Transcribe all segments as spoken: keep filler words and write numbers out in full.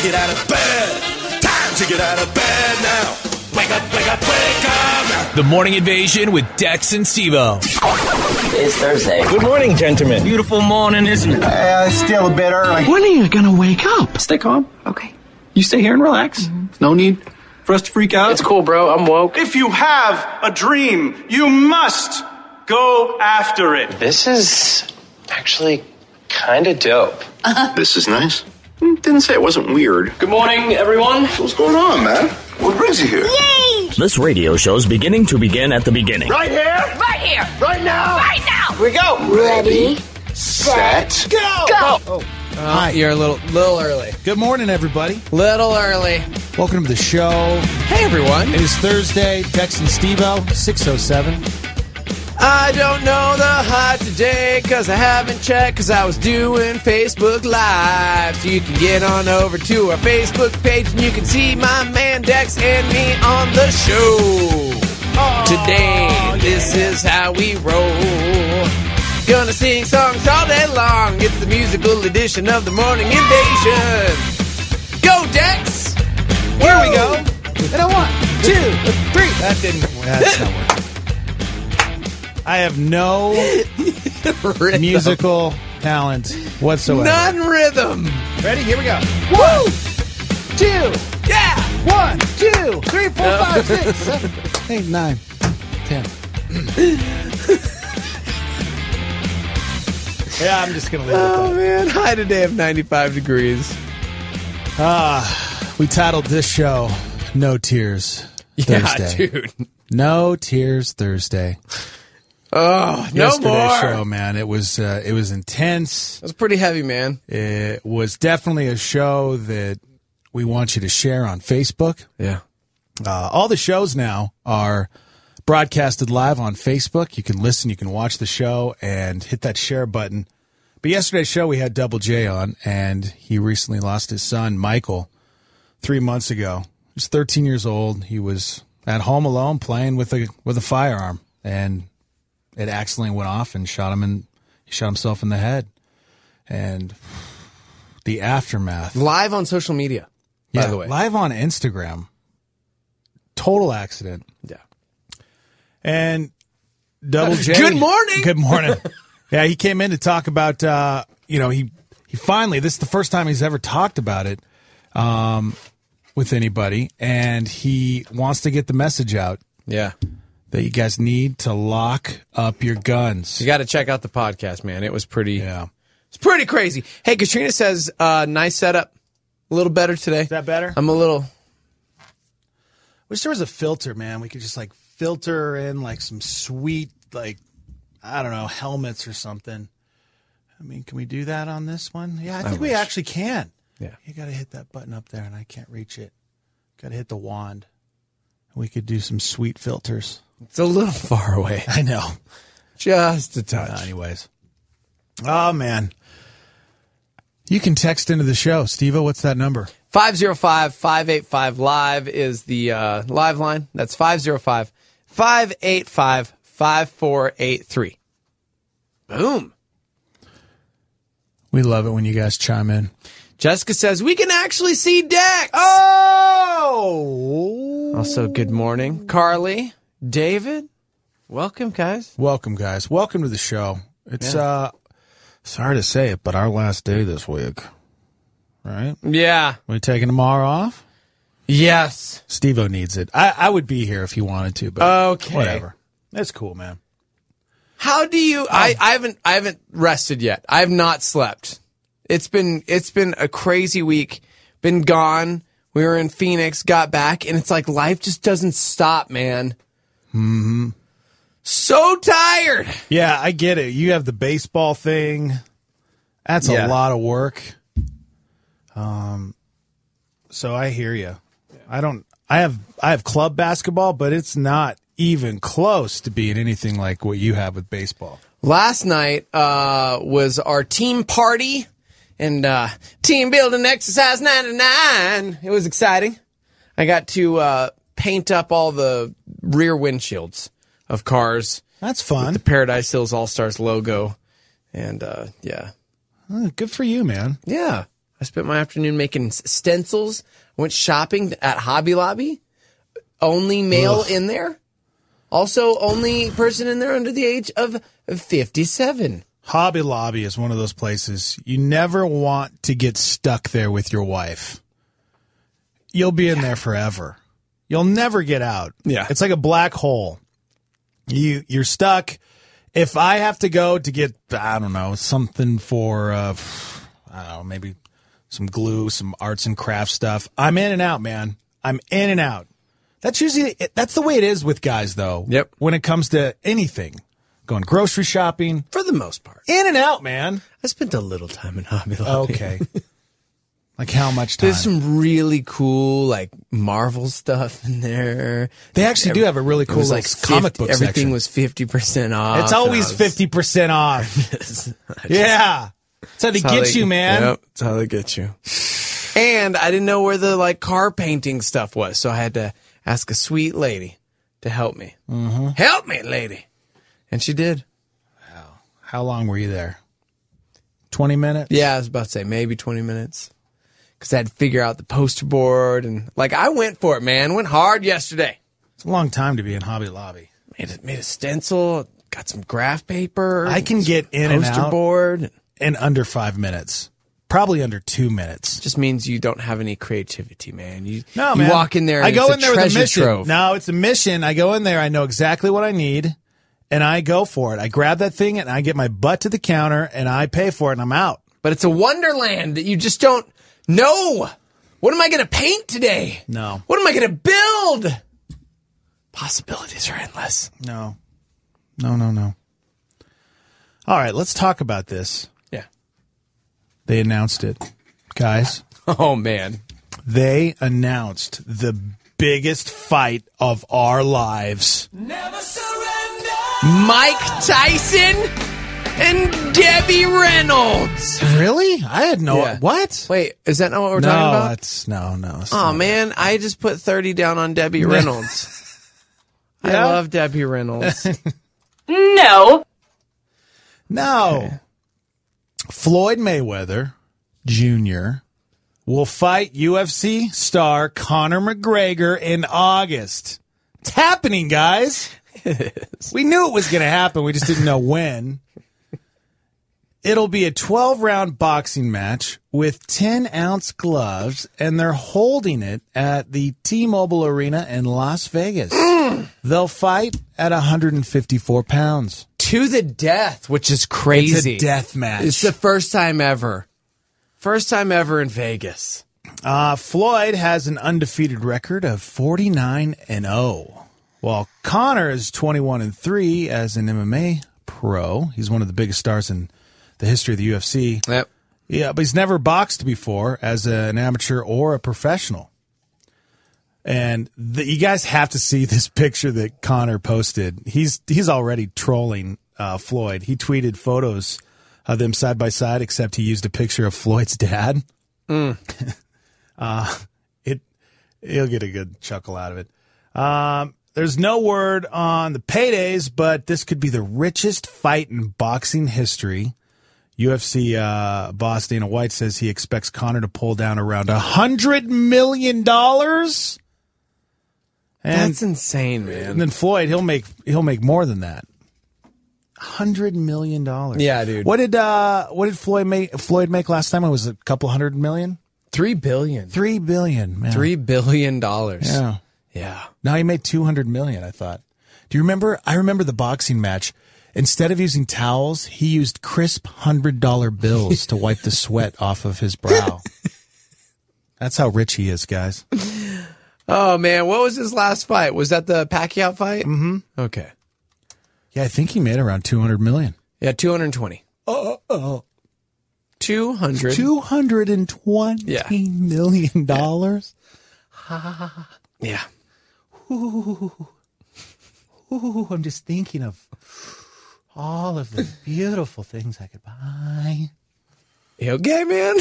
get out of bed. Time to get out of bed now. Wake up, wake up, wake up now. The Morning Invasion with Dex and Steve-O. It's Thursday. Good morning, gentlemen. Beautiful morning, isn't it? Uh, still a bit early. When are you gonna wake up? Stay calm. Okay. You stay here and relax. Mm-hmm. No need for us to freak out. It's cool, bro. I'm woke. If you have a dream, you must go after it. This is actually kind of dope. Uh-huh. This is nice. Didn't say it wasn't weird. Good morning, everyone. What's going on, man? What brings you here? Yay! This radio show's beginning to begin at the beginning. Right here. Right here. Right now. Right now. We go. Ready, set, set go. Go. Oh. Uh, Hi. You're a little little early. Good morning, everybody. Little early. Welcome to the show. Hey, everyone. It is Thursday. Dex and Steve-O, six oh seven. I don't know the hot today because I haven't checked because I was doing Facebook Live. So you can get on over to our Facebook page and you can see my man Dex and me on the show. Oh, today, yeah. This is how we roll. Gonna sing songs all day long. It's the musical edition of the Morning Invasion. Go, Dex! Here we go. And a one, two, three. That didn't. That's not working. I have no musical talent whatsoever. None rhythm. Ready? Here we go. Woo! Two. Yeah. One, two, three, four, five, six, seven, eight, nine, ten. Yeah, I'm just going to leave it at that. Oh, man. High today of ninety-five degrees. Ah, uh, we titled this show, No Tears Thursday. Yeah, dude. No Tears Thursday. Oh, no Yesterday's more. show, man. It was uh, it was intense. It was pretty heavy, man. It was definitely a show that we want you to share on Facebook. Yeah. Uh, all the shows now are broadcasted live on Facebook. You can listen, you can watch the show, and hit that share button. But yesterday's show, we had Double J on, and he recently lost his son, Michael, three months ago. He was thirteen years old. He was at home alone playing with a with a firearm, and it accidentally went off and shot him in. He shot himself in the head, and the aftermath. Live on social media, by yeah, the way. Live on Instagram. Total accident. Yeah. And Double J. Good morning. Good morning. Yeah, he came in to talk about. Uh, you know, he he finally. This is the first time he's ever talked about it um, with anybody, and he wants to get the message out. Yeah. That you guys need to lock up your guns. You got to check out the podcast, man. It was pretty. Yeah, it's pretty crazy. Hey, Katrina says, uh, "Nice setup, a little better today." Is that better? I'm a little. Wish there was a filter, man. We could just like filter in like some sweet, like I don't know, helmets or something. I mean, can we do that on this one? Yeah, I think I we actually can. Yeah, you got to hit that button up there, and I can't reach it. Got to hit the wand. We could do some sweet filters. It's a little far away. I know. Just a touch. Uh, anyways. Oh, man. You can text into the show. Steve-O, what's that number? five oh five, five eight five, live is the uh, live line. That's five oh five, five eight five, five four eight three. Boom. We love it when you guys chime in. Jessica says, we can actually see Dex. Oh! Also, good morning. Carly, David, welcome, guys. Welcome, guys. Welcome to the show. It's, yeah. uh, sorry to say it, but our last day this week. Right? Yeah. We taking tomorrow off? Yes. Steve-O needs it. I, I would be here if he wanted to, but okay. Whatever. That's cool, man. How do you, I, I haven't, I haven't rested yet. I have not slept. It's been, it's been a crazy week. Been gone. We were in Phoenix, got back, and it's like life just doesn't stop, man. Mm-hmm. So tired. Yeah, I get it. You have the baseball thing. That's yeah. a lot of work. Um, so I hear you. I don't. I have. I have club basketball, but it's not even close to being anything like what you have with baseball. Last night uh, was our team party and uh, team building exercise ninety-nine. It was exciting. I got to uh, paint up all the rear windshields of cars. That's fun. With the Paradise Hills All-Stars logo. And, uh, yeah. Oh, good for you, man. Yeah. I I spent my afternoon making s- stencils. Went shopping at Hobby Lobby. Only male Ugh. in there. Also, only person in there under the age of fifty-seven. Hobby Lobby is one of those places you never want to get stuck there with your wife. You'll be in there forever. You'll never get out. Yeah. It's like a black hole. You, you're stuck. If I have to go to get, I don't know, something for, uh, I don't know, maybe some glue, some arts and crafts stuff, I'm in and out, man. I'm in and out. That's usually, that's the way it is with guys, though. Yep. When it comes to anything. Going grocery shopping. For the most part. In and out, man. I spent a little time in Hobby Lobby. Okay. Like how much time? There's some really cool, like, Marvel stuff in there. They actually Every, do have a really cool like, comic book Everything section. was fifty percent off. It's always was, fifty percent off. just, yeah. That's how they that's get how they, you, man. Yep, that's how they get you. And I didn't know where the, like, car painting stuff was, so I had to ask a sweet lady to help me. Mm-hmm. Help me, lady. And she did. Wow. How long were you there? twenty minutes? Yeah, I was about to say maybe twenty minutes. Because I had to figure out the poster board. And, like, I went for it, man. Went hard yesterday. It's a long time to be in Hobby Lobby. Made a, made a stencil. Got some graph paper. I can get in and poster out board. in under five minutes. Probably under two minutes. Just means you don't have any creativity, man. You, No, you man. walk in there and I go it's in a there with a treasure mission. trove. No, it's a mission. I go in there. I know exactly what I need, and I go for it. I grab that thing, and I get my butt to the counter, and I pay for it, and I'm out. But it's a wonderland that you just don't know. What am I going to paint today? No. What am I going to build? Possibilities are endless. No. No, no, no. All right, let's talk about this. Yeah. They announced it. Guys. Oh, man. They announced the biggest fight of our lives. Never surrender. Mike Tyson and Debbie Reynolds. Really? I had no... Yeah. What? Wait, is that not what we're no, talking about? That's, no, no. it's Oh, not. man, I just put thirty down on Debbie Reynolds. I Yeah? love Debbie Reynolds. No. No. Okay. Floyd Mayweather Junior will fight U F C star Conor McGregor in August. It's happening, guys. We knew it was going to happen. We just didn't know when. It'll be a twelve-round boxing match with ten-ounce gloves, and they're holding it at the T-Mobile Arena in Las Vegas. Mm. They'll fight at one hundred fifty-four pounds. To the death, which is crazy. It's a death match. It's the first time ever. First time ever in Vegas. Uh, Floyd has an undefeated record of forty-nine and oh, while Conor is twenty-one and three as an M M A pro. He's one of the biggest stars in the history of the U F C. Yep. Yeah, but he's never boxed before as an amateur or a professional. And the, you guys have to see this picture that Conor posted. He's he's already trolling uh, Floyd. He tweeted photos of them side by side, except he used a picture of Floyd's dad. Mm. uh, it he'll get a good chuckle out of it. Um, there's no word on the paydays, but this could be the richest fight in boxing history. U F C uh, boss Dana White says he expects Conor to pull down around a hundred million dollars. And, That's insane, man. and then Floyd, he'll make he'll make more than that. Hundred million dollars. Yeah, dude. What did uh, what did Floyd make? Floyd make last time? It was a couple hundred million. Three billion. Three billion. Man. Three billion dollars. Yeah. Yeah. Now he made two hundred million. I thought. Do you remember? I remember the boxing match. Instead of using towels, he used crisp hundred dollar bills to wipe the sweat off of his brow. That's how rich he is, guys. Oh, man. What was his last fight? Was that the Pacquiao fight? Mm-hmm. Okay. Yeah, I think he made around two hundred million. Yeah, two hundred twenty. Oh, oh. two hundred. two hundred twenty Yeah. million dollars. Yeah. Ooh. Ooh, I'm just thinking of all of the beautiful things I could buy. You okay, man?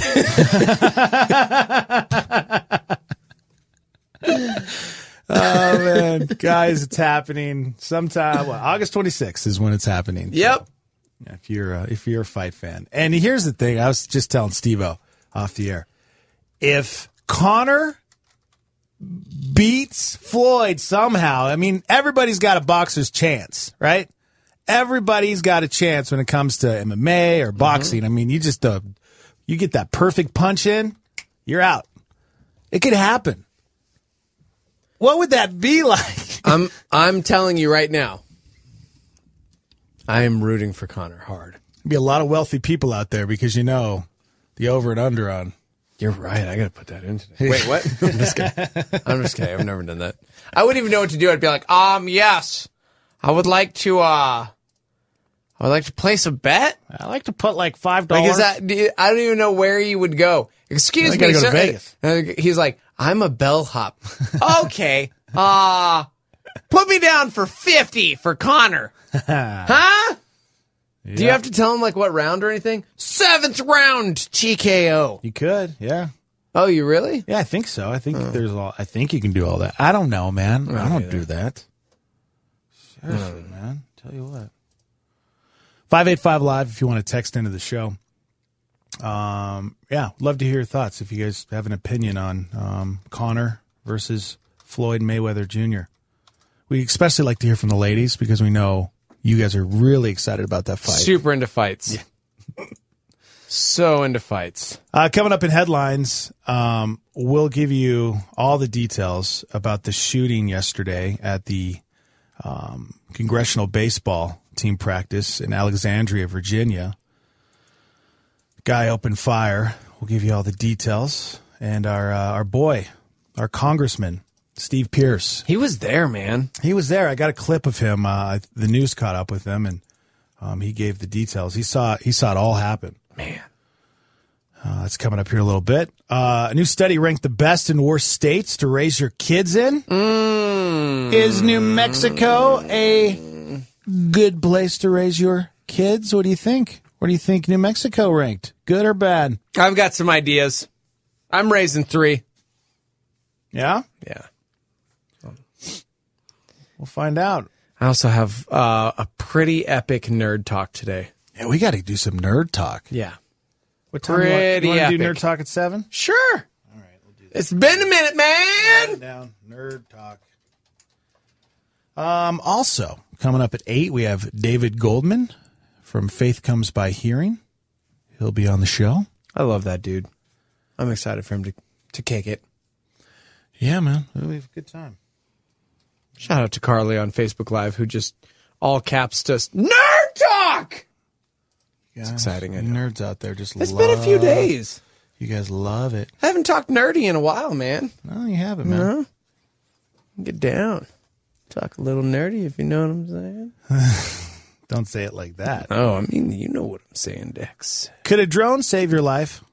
Oh, man. Guys, it's happening sometime. Well, August twenty-sixth is when it's happening. Yep. So, if you're uh, if you're a fight fan. And here's the thing. I was just telling Steve-O off the air. if Conor beats Floyd somehow, I mean, everybody's got a boxer's chance, right? Everybody's got a chance when it comes to M M A or boxing. Mm-hmm. I mean, you just uh, you get that perfect punch in, you're out. It could happen. What would that be like? I'm I'm telling you right now, I am rooting for Conor hard. There'd be a lot of wealthy people out there because you know the over and under on. You're right. I got to put that in today. Wait, what? I'm just kidding. I'm just kidding. I've never done that. I wouldn't even know what to do. I'd be like, um, yes, I would like to, uh, I would like to place a bet. I like to put like five dollars. Like, is that, I don't even know where you would go. Excuse me, go sir. To Vegas. He's like, I'm a bellhop. Okay. Uh, put me down for fifty for Conor. Huh? Yeah. Do you have to tell him like what round or anything? Seventh round T K O. You could, yeah. Oh, you really? Yeah, I think so. I think oh. there's all. I think you can do all that. I don't know, man. I don't, I don't do that. Seriously, oh. man. Tell you what. five eight five live if you want to text into the show. Um, yeah, love to hear your thoughts if you guys have an opinion on um, Conor versus Floyd Mayweather Junior We especially like to hear from the ladies because we know you guys are really excited about that fight. Super into fights. Yeah. So into fights. Uh, coming up in headlines, um, we'll give you all the details about the shooting yesterday at the um, Congressional Baseball team practice in Alexandria, Virginia. Guy opened fire. We'll give you all the details. And our uh, our boy, our congressman, Steve Pierce. He was there, man. He was there. I got a clip of him. Uh, the news caught up with him, and um, he gave the details. He saw he saw it all happen. Man. Uh, that's coming up here a little bit. Uh, a new study ranked the best and worst states to raise your kids in. Mm. Is New Mexico a good place to raise your kids? What do you think? Where do you think New Mexico ranked? Good or bad? I've got some ideas. I'm raising three. Yeah? Yeah. We'll find out. I also have uh, a pretty epic nerd talk today. Yeah, we got to do some nerd talk. Yeah. What time pretty do you want to do epic. nerd talk at seven? Sure. All right, we'll do that. It's been a minute, man. Write it down. Nerd talk. Um, also, coming up at eight, we have David Goldman from Faith Comes by Hearing. He'll be on the show. I love that dude. I'm excited for him to, to kick it. Yeah, man. It'll be a good time. Shout out to Carly on Facebook Live, who just all caps just Nerd Talk. It's exciting. I know. Nerds out there just. It's love, been a few days. You guys love it. I haven't talked nerdy in a while, man. No, you haven't, man. No. Get down. Talk a little nerdy, if you know what I'm saying. Don't say it like that. Oh, I mean, you know what I'm saying, Dex. Could a drone save your life?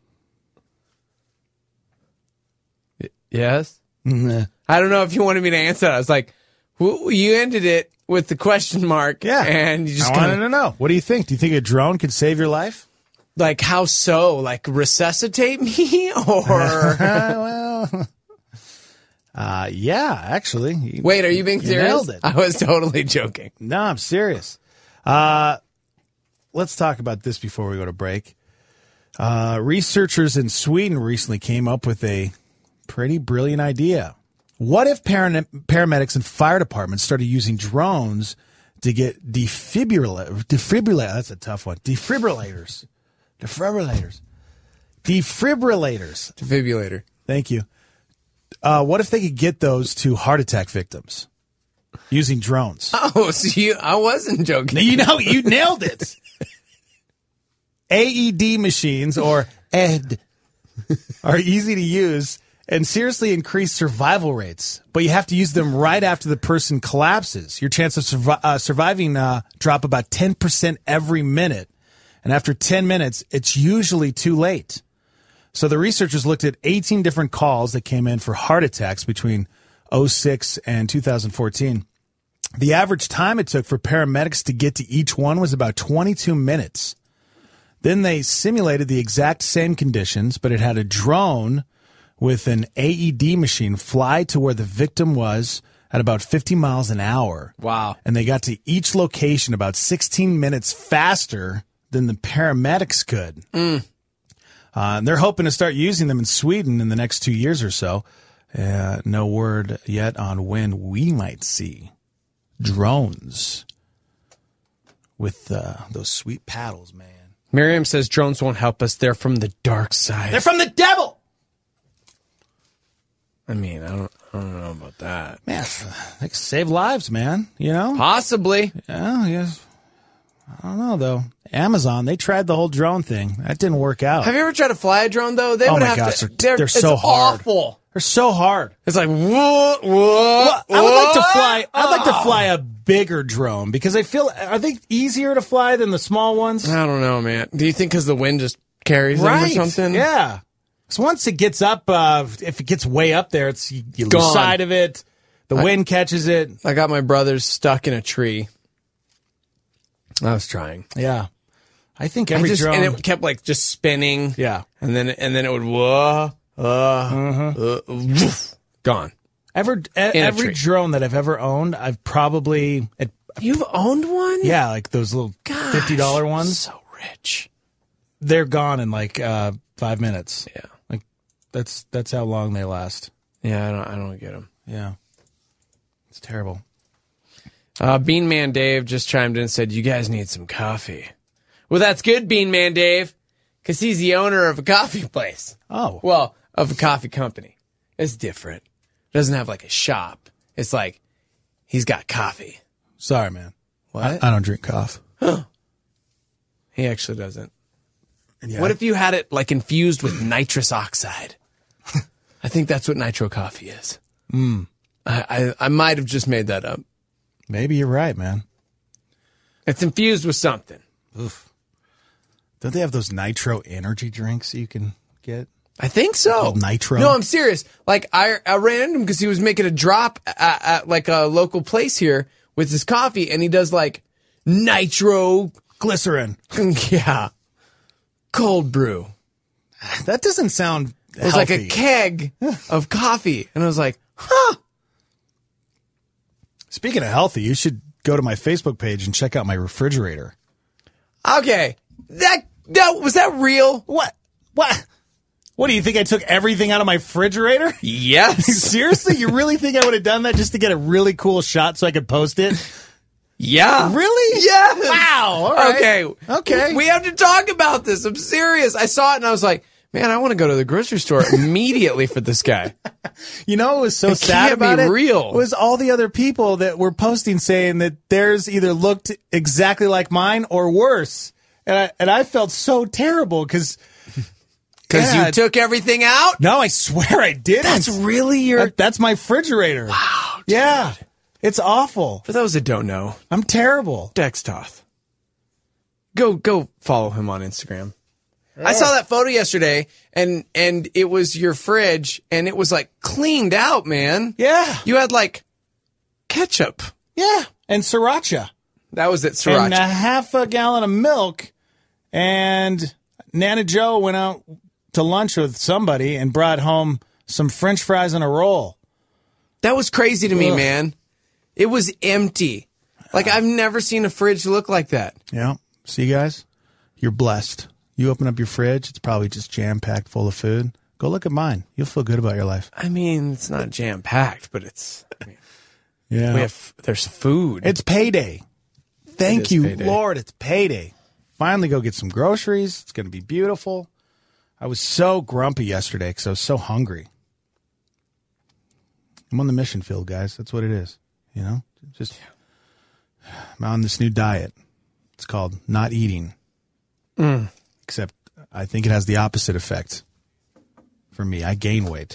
Yes. Nah. I don't know if you wanted me to answer that. I was like, well, you ended it with the question mark. Yeah. And you just I kinda, wanted to know. What do you think? Do you think a drone could save your life? Like, how so? Like, resuscitate me? Or. well. Uh, yeah, actually. You, Wait, are you being you serious? Nailed it. I was totally joking. No, I'm serious. Uh, let's talk about this before we go to break. Uh, researchers in Sweden recently came up with a pretty brilliant idea. What if param- paramedics and fire departments started using drones to get defibrillator, defibrillator, that's a tough one, defibrillators, defibrillators, defibrillators, Defibrillator. Thank you. Uh, what if they could get those to heart attack victims using drones? Oh, so you, I wasn't joking. You know, you nailed it. A E D machines, or E D, are easy to use and seriously increase survival rates. But you have to use them right after the person collapses. Your chance of survi- uh, surviving uh, drop about ten percent every minute. And after ten minutes, it's usually too late. So the researchers looked at eighteen different calls that came in for heart attacks between oh six and two thousand fourteen. The average time it took for paramedics to get to each one was about twenty-two minutes. Then they simulated the exact same conditions, but it had a drone with an A E D machine fly to where the victim was at about fifty miles an hour. Wow. And they got to each location about sixteen minutes faster than the paramedics could. Mm. Uh, and they're hoping to start using them in Sweden in the next two years or so. Uh, no word yet on when we might see drones with uh, those sweet paddles, man. Miriam says drones won't help us. They're from the dark side. They're from the devil! I mean, I don't, I don't know about that. Man, they can save lives, man. You know? Possibly. Yeah, yes. I don't know, though. Amazon, they tried the whole drone thing. That didn't work out. Have you ever tried to fly a drone, though? They oh, would my have gosh. to, They're, they're, they're so it's hard. awful. They're so hard. It's like, whoa, whoa, well, I would like to fly. I'd like to oh. fly a bigger drone because I feel, are they easier to fly than the small ones? I don't know, man. Do you think because the wind just carries right. them or something? Yeah. So once it gets up, uh, if it gets way up there, it's you, you lose Gone. sight of it. The I, wind catches it. I got my brothers stuck in a tree. I was trying. Yeah. I think every I just, drone. And it kept like just spinning. Yeah. And then and then it would, whoa, uh, uh-huh. uh, woof, gone. Ever, every drone that I've ever owned, I've probably. It, You've owned one? Yeah, like those little Gosh, fifty dollar ones. So rich. They're gone in like uh, five minutes. Yeah. Like that's that's how long they last. Yeah, I don't I don't get them. Yeah. It's terrible. Uh, Bean Man Dave just chimed in and said, you guys need some coffee. Well, that's good, Bean Man Dave, because he's the owner of a coffee place. Oh. Well, of a coffee company. It's different. It doesn't have like a shop. It's like he's got coffee. Sorry, man. What? I, I don't drink coffee. He actually doesn't. Yeah. What if you had it like infused with nitrous oxide? I think that's what nitro coffee is. Mm. I, I, I might have just made that up. Maybe you're right, man. It's infused with something. Oof. Don't they have those nitro energy drinks that you can get? I think so. Nitro? No, I'm serious. Like, I, I ran into him because he was making a drop at, at like a local place here with his coffee, and he does like nitro glycerin. Yeah. Cold brew. That doesn't sound It was healthy. like a keg of coffee. And I was like, huh. Speaking of healthy, you should go to my Facebook page and check out my refrigerator. Okay. That, that was that real? What? What? What, do you think I took everything out of my refrigerator? Yes. Seriously? You really think I would have done that just to get a really cool shot so I could post it? Yeah. Really? Yes. Wow. All right. Okay. Okay. We have to talk about this. I'm serious. I saw it and I was like, man, I want to go to the grocery store immediately for this guy. You know what was so It sad can't about be it? real. Was all the other people that were posting saying that theirs either looked exactly like mine or worse. And I, and I felt so terrible because... Because yeah, you took everything out? No, I swear I didn't. That's really your... That, that's my refrigerator. Wow. Dude. Yeah. It's awful. For those that don't know, I'm terrible. Dex Toth. Go go follow him on Instagram. Yeah. I saw that photo yesterday, and and it was your fridge, and it was like cleaned out, man. Yeah. You had like ketchup. Yeah. And sriracha. That was it, sriracha. And a half a gallon of milk. And Nana Joe went out to lunch with somebody and brought home some French fries and a roll. That was crazy to me, Ugh. man. It was empty. Like, I've never seen a fridge look like that. Yeah. See, guys? You're blessed. You open up your fridge, it's probably just jam-packed full of food. Go look at mine. You'll feel good about your life. I mean, it's not jam-packed, but it's... I mean, yeah. we have, there's food. It's payday. Thank It is you, payday. Lord. It's payday. Finally go get some groceries. It's going to be beautiful. I was so grumpy yesterday because I was so hungry. I'm on the mission field, guys. That's what it is. You know, just I'm on this new diet. It's called not eating. Mm. Except I think it has the opposite effect for me. I gain weight.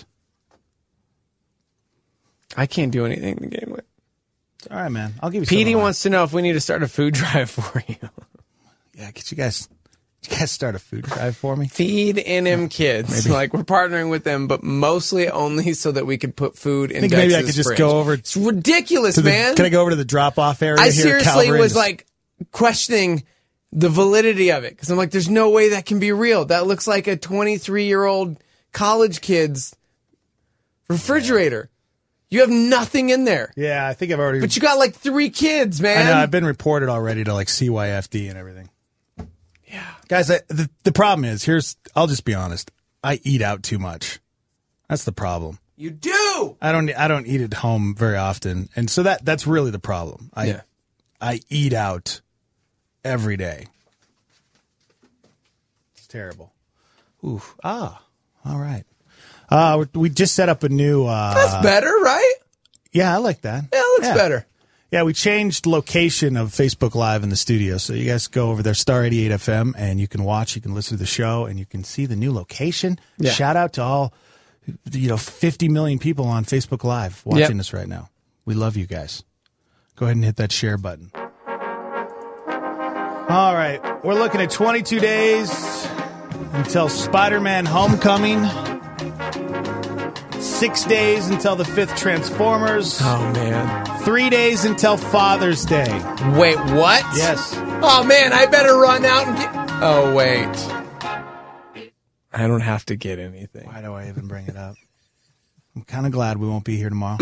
I can't do anything to gain weight. It's all right, man. I'll give you Petey some of wants to know if we need to start a food drive for you. mine. Yeah, could you guys, could you guys start a food drive for me? Feed N M Kids. Maybe. Like, we're partnering with them, but mostly only so that we could put food in I think Dex's maybe I could just fridge. go over It's ridiculous, to the, man. Can I go over to the drop-off area I here at seriously Calvary was and just- like questioning the validity of it because I'm like, there's no way that can be real. That looks like a twenty-three year old college kid's refrigerator. You have nothing in there, Yeah, I think I've already... but you got like three kids, man. I know, I've been reported already to like C Y F D and everything. Yeah. Guys, I, the, the problem is, here's, I'll just be honest. I eat out too much. That's the problem. You do. I don't, I don't eat at home very often. And so that, that's really the problem. I, Yeah. I eat out every day. It's terrible. Ooh, ah, all right. Uh, we just set up a new. Uh, That's better, right? Yeah, I like that. Yeah, it looks yeah. better. Yeah, we changed location of Facebook Live in the studio, so you guys go over there, Star eighty-eight F M, and you can watch, you can listen to the show, and you can see the new location. Yeah. Shout out to all, you know, fifty million people on Facebook Live watching Yep. us right now. We love you guys. Go ahead and hit that share button. All right, we're looking at twenty-two days until Spider-Man Homecoming. Six days until the fifth Transformers. Oh, man. Three days until Father's Day. Wait, what? Yes. Oh, man, I better run out and get... Oh, wait. I don't have to get anything. Why do I even bring it up? I'm kind of glad we won't be here tomorrow.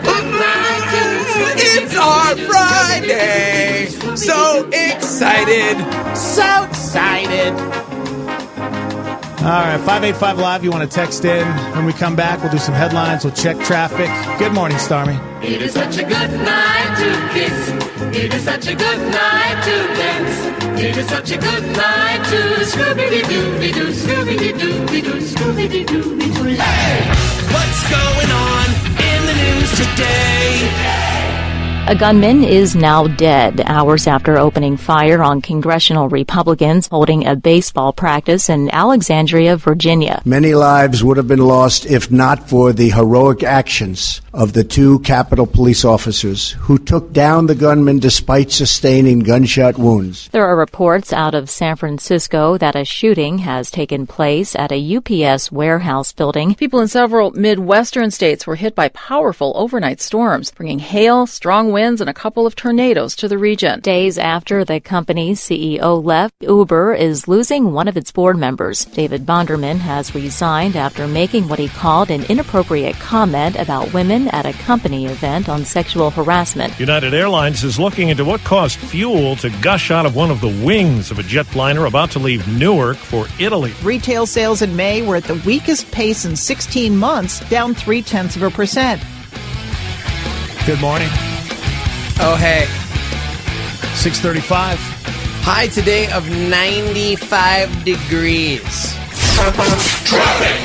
It's our Friday. So excited. So excited. All right, five eight five Live, you want to text in. When we come back, we'll do some headlines. We'll check traffic. Good morning, Stormy. It is such a good night to kiss. It is such a good night to dance. It is such a good night to Scooby-Doo-Doo, Scooby-Doo-Doo, Scooby-Doo-Doo. Hey! What's going on in the news today? A gunman is now dead hours after opening fire on congressional Republicans holding a baseball practice in Alexandria, Virginia. Many lives would have been lost if not for the heroic actions of the two Capitol police officers who took down the gunman despite sustaining gunshot wounds. There are reports out of San Francisco that a shooting has taken place at a U P S warehouse building. People in several Midwestern states were hit by powerful overnight storms, bringing hail, strong winds, and a couple of tornadoes to the region. Days after the company's C E O left, Uber is losing one of its board members. David Bonderman has resigned after making what he called an inappropriate comment about women at a company event on sexual harassment. United Airlines is looking into what caused fuel to gush out of one of the wings of a jetliner about to leave Newark for Italy. Retail sales in May were at the weakest pace in sixteen months, down three-tenths of a percent. Good morning. Oh, hey. six thirty-five. High today of ninety-five degrees. Traffic.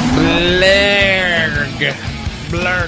Blurg. Blurg.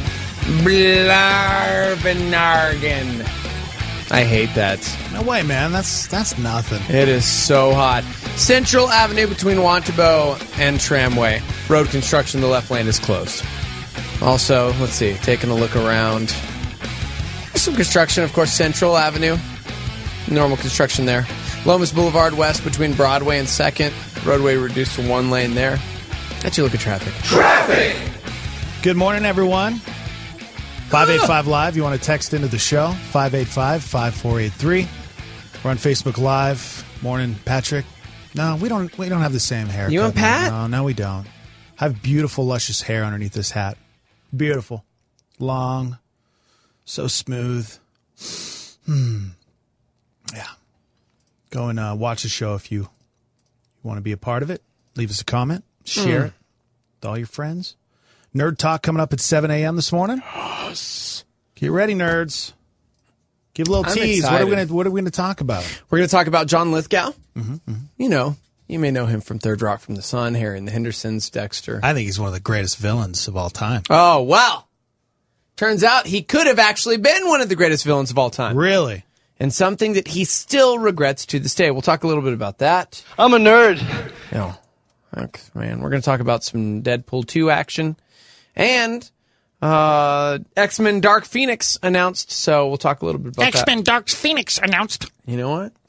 Blarvenargen. I hate that. No way, man. That's that's nothing. It is so hot. Central Avenue between Wantabo and Tramway. Road construction, the left lane is closed. Also, let's see, taking a look around. There's some construction, of course, Central Avenue. Normal construction there. Lomas Boulevard West between Broadway and second. Roadway reduced to one lane there. Let's you look at traffic. Traffic. Good morning, everyone. five eight five Live, you want to text into the show, five eight five, five four eight three. We're on Facebook Live. Morning, Patrick. No, we don't we don't have the same hair. You and Pat? No, no, we don't. I have beautiful, luscious hair underneath this hat. Beautiful. Long. So smooth. Hmm. Yeah. Go and uh, watch the show if you, you want to be a part of it. Leave us a comment. Share Mm. it with all your friends. Nerd Talk coming up at seven a.m. this morning. Yes. Get ready, nerds. Give a little I'm tease. What are we excited. going to What are we going to talk about? We're going to talk about John Lithgow. Mm-hmm, mm-hmm. You know, you may know him from Third Rock from the Sun, Harry and the Hendersons, Dexter. I think he's one of the greatest villains of all time. Oh, well. Turns out he could have actually been one of the greatest villains of all time. Really? And something that he still regrets to this day. We'll talk a little bit about that. I'm a nerd. Oh, okay, man. We're going to talk about some Deadpool two action. And uh, X-Men Dark Phoenix announced, so we'll talk a little bit about that. X-Men Dark Phoenix announced. You know what?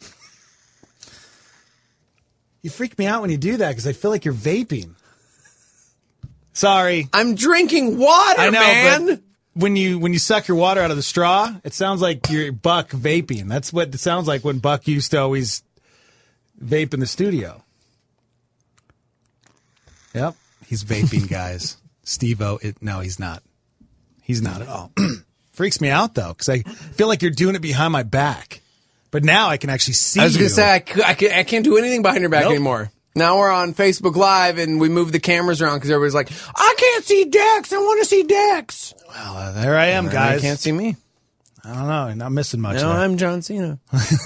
You freak me out when you do that because I feel like you're vaping. Sorry. I'm drinking water, I know, man. But when you when you suck your water out of the straw, it sounds like you're Buck vaping. That's what it sounds like when Buck used to always vape in the studio. Yep, he's vaping, guys. Steve-O, it, no, he's not. He's not at all. Freaks me out, though, because I feel like you're doing it behind my back. But now I can actually see I was you. going to say, I, c- I, c- I can't do anything behind your back Nope. anymore. Now we're on Facebook Live, and we move the cameras around because everybody's like, I can't see Dex. I want to see Dex. Well, uh, there I am, And guys. You can't see me. I don't know. Not missing much. No, there. I'm John Cena.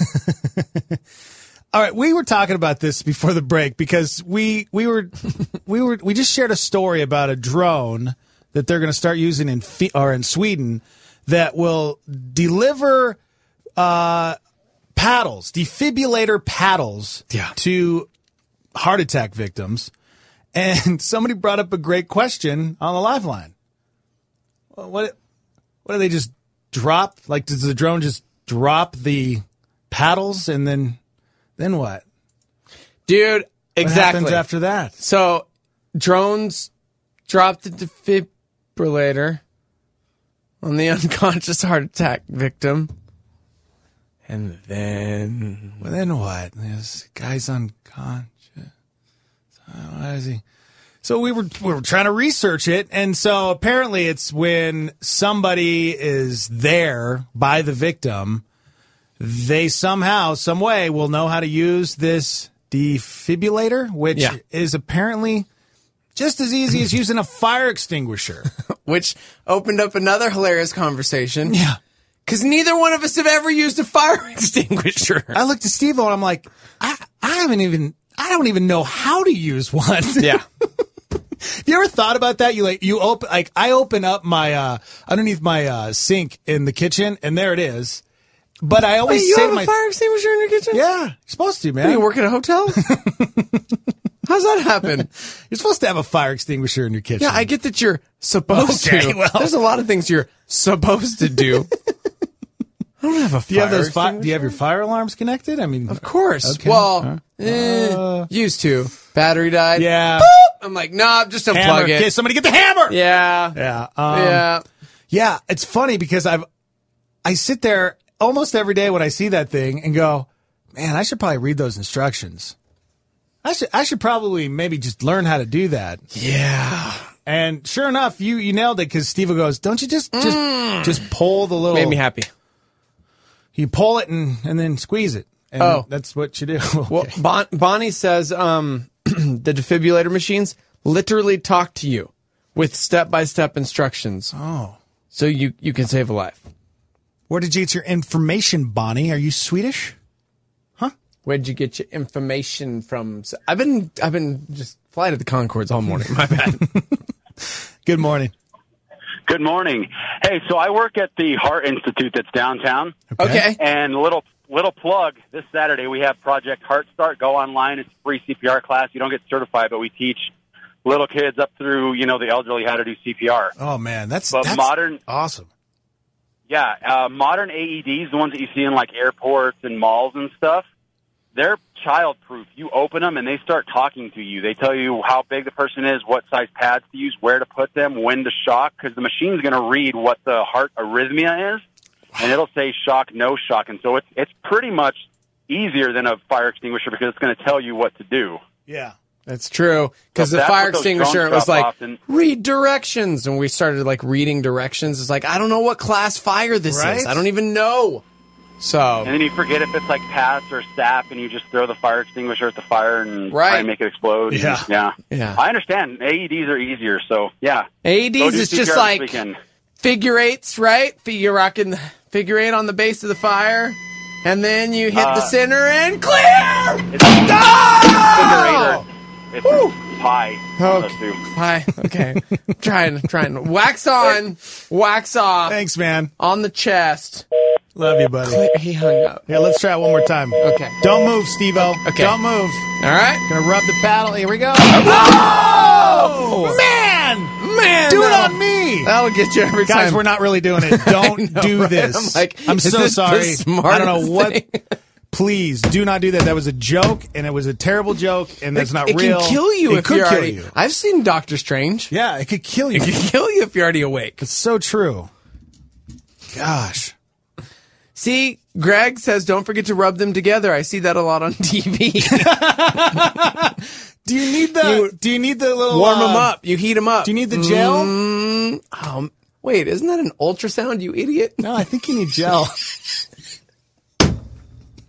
All right, we were talking about this before the break because we we were we were we just shared a story about a drone that they're going to start using in Fi- or in Sweden that will deliver uh, paddles, defibrillator paddles, Yeah. to heart attack victims. And somebody brought up a great question on the live line. Well, What what do they just drop? Like, does the drone just drop the paddles and then then what? Dude, exactly. What happens after that? So, drones dropped the defibrillator on the unconscious heart attack victim. And then... Well, then what? This guy's unconscious. So why is he? So we were we were trying to research it, and so apparently it's when somebody is there by the victim, they somehow, some way, will know how to use this defibrillator, which Yeah. is apparently just as easy as using a fire extinguisher. Which opened up another hilarious conversation. Yeah. Because neither one of us have ever used a fire extinguisher. I looked at Steve-O and I'm like, I, I haven't even, I don't even know how to use one. Yeah. You ever thought about that? You like, you open, like, I open up my, uh, underneath my, uh, sink in the kitchen and there it is. But I always Wait, you say have to a my, fire extinguisher in your kitchen? yeah, you're supposed to, man. What, do you work at a hotel? How's that happen? You're supposed to have a fire extinguisher in your kitchen. Yeah, I get that you're supposed Okay, to. well. There's a lot of things you're supposed to do. I don't have a fire Do you have those? Fi- extinguisher. do you have your fire alarms connected? I mean, Of course. Okay. Well, Huh? eh, Uh, used to. Battery died. yeah. Boop! I'm like, nah, just unplug Hammer. it. Okay, somebody get the hammer. Yeah. Yeah. Um, yeah. Yeah, it's funny because I've I sit there almost every day when I see that thing and go, man, I should probably read those instructions. I should I should probably maybe just learn how to do that. Yeah. And sure enough, you you nailed it because Steve goes, don't you just just Mm. just pull the little Made me happy. You pull it and and then squeeze it. And Oh. that's what you do. Well, Okay. bon- Bonnie says um, the defibrillator machines literally talk to you with step-by-step instructions. Oh. So you, you can save a life. Where did you get your information, Bonnie? Are you Swedish? Where'd you get your information from? So I've been I've been just flying to the Concords all morning. My bad. Good morning. Good morning. Hey, so I work at the Heart Institute that's downtown. Okay. And little little plug, this Saturday we have Project Heart Start. Go online. It's a free C P R class. You don't get certified, but we teach little kids up through, you know, the elderly how to do C P R. Oh, man. That's, But that's modern, awesome. yeah, uh, modern A E Ds, the ones that you see in like airports and malls and stuff, they're child-proof. You open them and they start talking to you. They tell you how big the person is, what size pads to use, where to put them, when to shock, because the machine's going to read what the heart arrhythmia is, and it'll say shock, no shock. And so it's it's pretty much easier than a fire extinguisher because it's going to tell you what to do. Yeah. That's true. Because So the that's fire what those extinguisher, drones it was drop like, off and- read directions. And we started like reading directions. It's like, I don't know what class fire this Right? is. I don't even know. So, And then you forget if it's like P A S or S A P, and you just throw the fire extinguisher at the fire and try Right. and make it explode. Yeah. yeah. Yeah. I understand. A E Ds are easier, so yeah. A E Go Ds do is C P R just this like weekend. figure eights, right? You're rocking the figure eight on the base of the fire. And then you hit Uh, the center and clear! It's No! It's pie. One of those Okay. two. Hi. Okay. trying, trying. Wax on, wax off. Thanks, man. On the chest. Love you, buddy. Clear. He hung up. Yeah, let's try it one more time. Okay. Don't move, Steve-O. Okay. Don't move. All right. Gonna rub the paddle. Here we go. Oh! Man! Man! Do it that'll- on me! That'll get you every Guys, time. we're not really doing it. Don't know, do right? this. I'm like, I'm is so this the sorry. I don't know smartest what. thing? Please do not do that. That was a joke, and it was a terrible joke, and that's it, not it real. can kill you it if could you're kill already. you. I've seen Doctor Strange. Yeah, it could kill you. It can kill you if you're already awake. It's so true. Gosh. See, Greg says don't forget to rub them together. I see that a lot on T V. Do you need the? You- do you need the little Warm them uh, up. You heat them up. Do you need the gel? Mm, oh, wait, isn't that an ultrasound, you idiot? No, I think you need gel.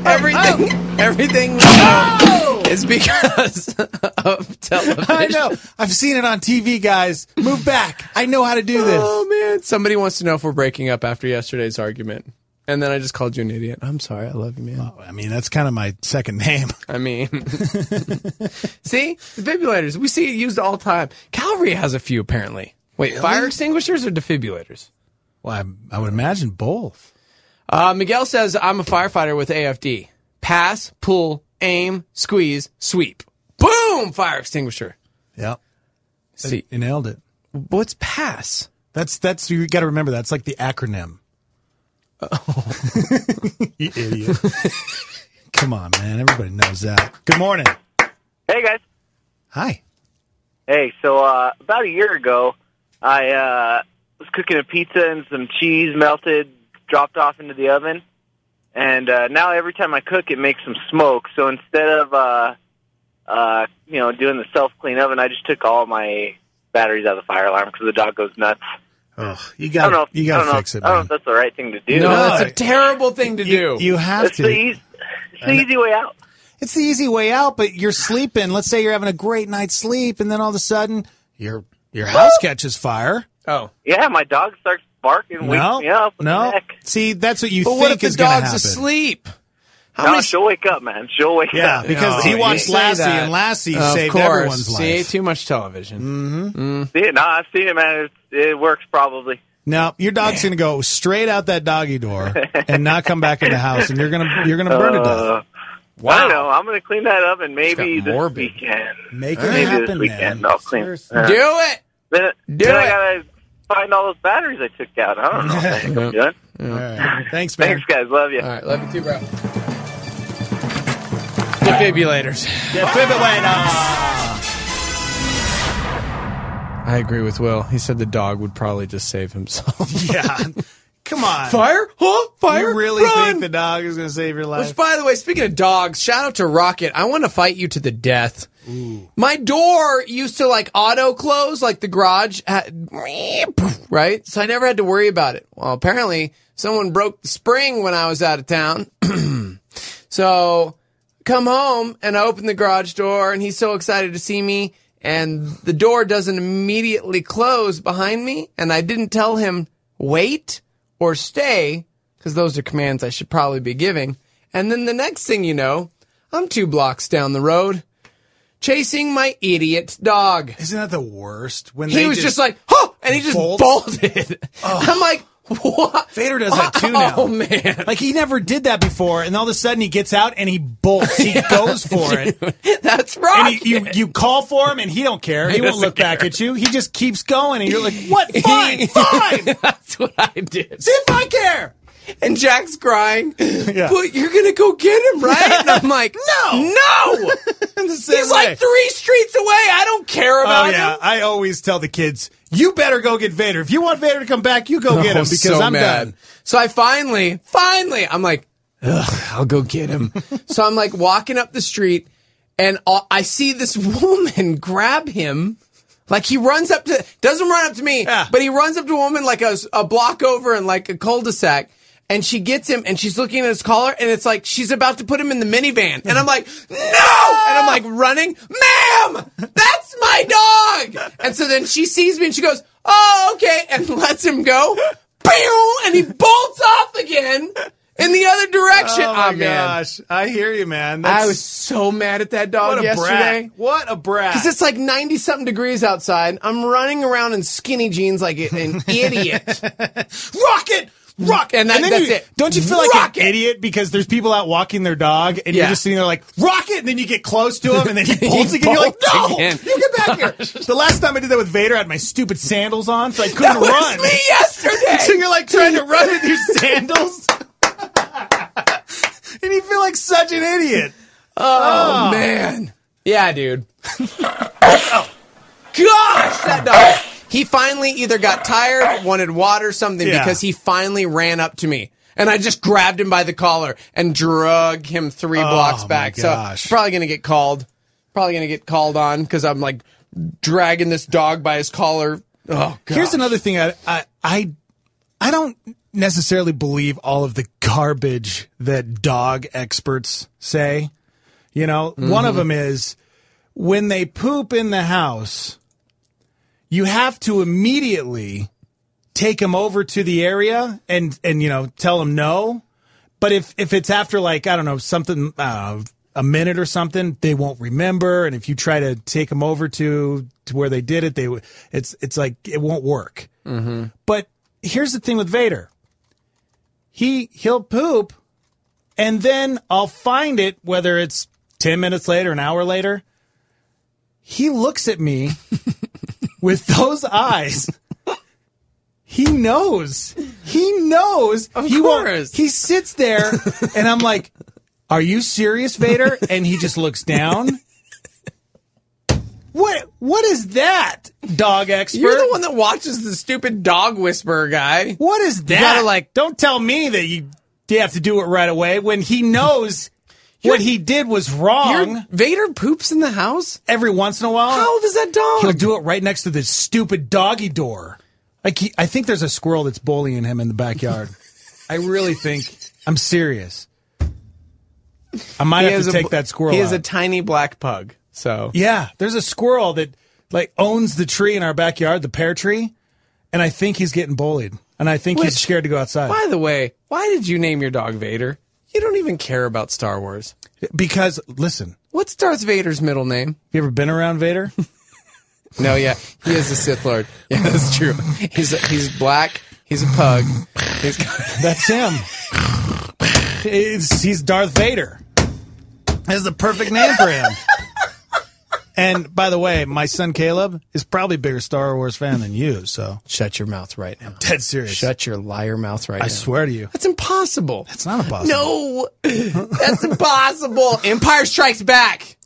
everything, oh. everything oh. is because of television. I know. I've seen it on T V, guys. Move back. I know how to do this. Oh, man. Somebody wants to know if we're breaking up after yesterday's argument. And then I just called you an idiot. I'm sorry. I love you, man. Oh, I mean, that's kind of my second name. I mean, see? Defibrillators. We see it used all the time. Calvary has a few, apparently. Wait, really? Fire extinguishers or defibrillators? Well, I, I would imagine both. Uh, Miguel says, I'm a firefighter with A F D. Pass, pull, aim, squeeze, sweep. Boom! Fire extinguisher. Yep. See, you nailed it. What's pass? That's, that's, you got to remember, that's like the acronym. Oh. You idiot. Come on, man. Everybody knows that. Good morning. Hey, guys. Hi. Hey, so uh, about a year ago, I uh, was cooking a pizza and some cheese melted, dropped off into the oven. And uh, now every time I cook, it makes some smoke. So instead of, uh, uh, you know, doing the self-clean oven, I just took all my batteries out of the fire alarm because the dog goes nuts. Oh, you got you got to fix it, man. I don't know if that's the right thing to do. No, that's a terrible thing to you, do. You have it's to. The easy, it's the easy way out. It's the easy way out, but you're sleeping. Let's say you're having a great night's sleep, and then all of a sudden, your your house catches fire. Oh. Yeah, my dog starts barking and no, wakes me up. With no. the neck. See, that's what you but think what if is the going to dog's happen. asleep? How no, many... she'll wake up, man. She'll wake yeah, up. Yeah, because no, he watched Lassie, that. and Lassie of saved course. everyone's life. See, too much television. Mm-hmm. Mm. See it? No, I've seen it, man. It's, it works probably. No, your dog's going to go straight out that doggy door and not come back in the house, and you're going to you're going to burn uh, to death. Wow. I don't know. I'm going to clean that up, and maybe this morbid. weekend. Make it maybe happen, this weekend man. I'll clean. Uh, Do it. Then, Do then it. I got to find all those batteries I took out. I don't know what the heck I'm doing. All right. Thanks, man. Thanks, guys. Love you. All right, love you too, bro. Defibrillators. Defibrillator. I agree with Will. He said the dog would probably just save himself. Yeah. Come on. Fire? Huh? Fire? You really Run! think the dog is going to save your life? Which, by the way, speaking of dogs, shout out to Rocket. I want to fight you to the death. Ooh. My door used to, like, auto-close, like the garage had, right? So I never had to worry about it. Well, apparently, someone broke the spring when I was out of town. So, come home, and I open the garage door, and he's so excited to see me, and the door doesn't immediately close behind me, and I didn't tell him, wait or stay, because those are commands I should probably be giving. And then the next thing you know, I'm two blocks down the road, chasing my idiot dog. Isn't that the worst? When he they was just, just like, huh, and he just bolts? bolted. Oh. I'm like, what? Vader does that too now. Oh, man. Like, he never did that before, and all of a sudden he gets out and he bolts. He goes for it. That's right. And he, you, you call for him, and he don't care. He, He won't look doesn't back at you. He just keeps going, and you're like, what? Fine, fine. That's what I did. See if I care. And Jack's crying, Yeah. but you're going to go get him, right? And I'm like, no, no. He's way. like three streets away. I don't care about Oh, yeah. him. I always tell the kids, you better go get Vader. If you want Vader to come back, you go get him, because so I'm mad. done. So I finally, finally, I'm like, ugh, I'll go get him. So I'm like walking up the street, and I see this woman grab him. Like, he runs up to, doesn't run up to me, Yeah. but he runs up to a woman like a, a block over in like a cul-de-sac. And she gets him, and she's looking at his collar, and it's like she's about to put him in the minivan. And I'm like, no! And I'm like running, ma'am! That's my dog! And so then she sees me, and she goes, oh, okay, and lets him go. Boom! And he bolts off again in the other direction. Oh, my oh, man. gosh. I hear you, man. That's, I was so mad at that dog what a yesterday. brat. What a brat. Because it's like ninety-something degrees outside. I'm running around in skinny jeans like an idiot. Rocket! Rock, and, that, and then that's you, it. Don't you feel like Rocket. an idiot because there's people out walking their dog, and Yeah. you're just sitting there like rocket, and then you get close to him, and then he bolts He again. You're like, bolts no, again. you get back here. The last time I did that with Vader, I had my stupid sandals on, so I couldn't That was run. me yesterday. So you're like trying to run with your sandals, and you feel like such an idiot. Oh, Oh. man. Yeah, dude. Oh. Gosh, that dog. He finally either got tired, wanted water, something, Yeah. because he finally ran up to me. And I just grabbed him by the collar and drug him three Oh, blocks my back. gosh. So probably going to get called. Probably going to get called on because I'm like dragging this dog by his collar. Oh, God. Here's another thing. I, I, I, I don't necessarily believe all of the garbage that dog experts say. You know, mm-hmm. one of them is when they poop in the house, you have to immediately take them over to the area and, and you know, tell them no. But if, if it's after, like, I don't know, something, uh, a minute or something, they won't remember. And if you try to take them over to, to where they did it, they it's it's like it won't work. Mm-hmm. But here's the thing with Vader. He, he'll poop, and then I'll find it, whether it's ten minutes later, an hour later. He looks at me with those eyes. He knows. He knows. Of he course. Won't, he sits there, and I'm like, are you serious, Vader? And he just looks down. What? What is that, dog expert? You're the one that watches the stupid dog whisperer guy. What is that? You gotta, like, don't tell me that you, you have to do it right away when he knows what he did was wrong. Your Vader poops in the house? Every once in a while. How old is that dog? He'll do it right next to this stupid doggy door. Like he, I think there's a squirrel that's bullying him in the backyard. I really think. I'm serious. I might He have has to a- take that squirrel He has out. a tiny black pug. So Yeah, there's a squirrel that like owns the tree in our backyard, the pear tree, and I think he's getting bullied. And I think he's Which, scared to go outside. By the way, why did you name your dog Vader? You don't even care about Star Wars. Because, listen. What's Darth Vader's middle name? You ever been around Vader? No, yeah. He is a Sith Lord. Yeah, that's true. He's a, he's black. He's a pug. He's That's him. It's, he's Darth Vader. That's the perfect name for him. And, by the way, my son Caleb is probably a bigger Star Wars fan than you, so. Shut your mouth right now. I'm dead serious. Shut your liar mouth right I now. swear to you. That's impossible. That's not impossible. No, that's impossible. Empire Strikes Back.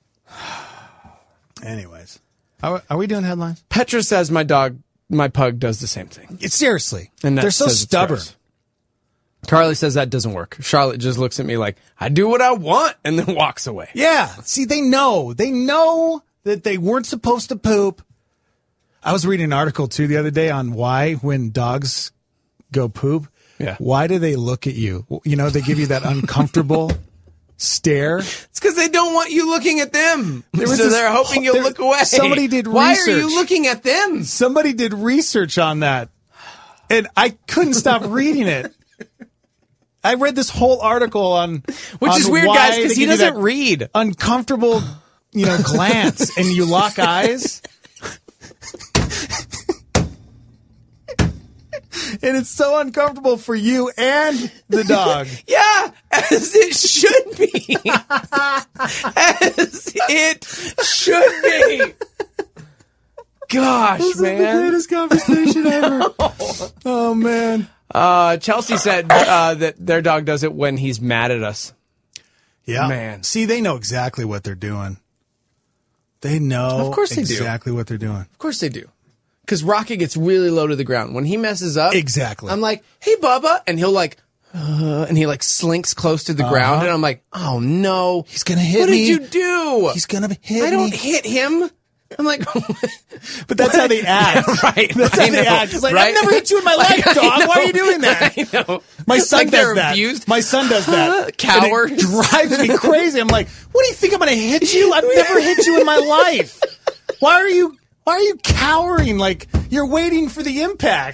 Anyways. Are, are we doing headlines? Petra says my dog, my pug does the same thing. It, seriously. And that they're so says it's stubborn. hers. Carly says that doesn't work. Charlotte just looks at me like, I do what I want, and then walks away. Yeah. See, they know. They know that they weren't supposed to poop. I was reading an article, too, the other day on why when dogs go poop, yeah. why do they look at you? You know, they give you that uncomfortable stare. It's because they don't want you looking at them. There was so this- they're hoping you'll there- look away. somebody did Why research. are you looking at them? Somebody did research on that, and I couldn't stop reading it. I read this whole article on Which on is weird, why guys, they because he give you doesn't that read. Uncomfortable, you know, glance, and you lock eyes. And it's so uncomfortable for you and the dog. Yeah, as it should be. As it should be. Gosh, This is man. the greatest conversation ever. Oh, man. Uh, Chelsea said uh, that their dog does it when he's mad at us. Yeah. Man. See, they know exactly what they're doing. They know Of course they do. exactly what they're doing. Of course they do. Because Rocky gets really low to the ground. When he messes up, Exactly. I'm like, hey, Bubba. And he'll like, uh, and he like slinks close to the Uh-huh. ground. And I'm like, oh, no. He's going to hit What me. did you do? He's going to hit me. I don't hit him. I'm like, But that's how they act. right. That's I how they know, act. It's like, right? I've never hit you in my Like, life, I dog. Why are you know. doing that? I know. My son Like they're does that. abused. My son does that. Coward. And it drives me crazy. I'm like, what do you think I'm going to hit you? I've never hit you in my life. Why are you, why are you cowering? Like you're waiting for the impact.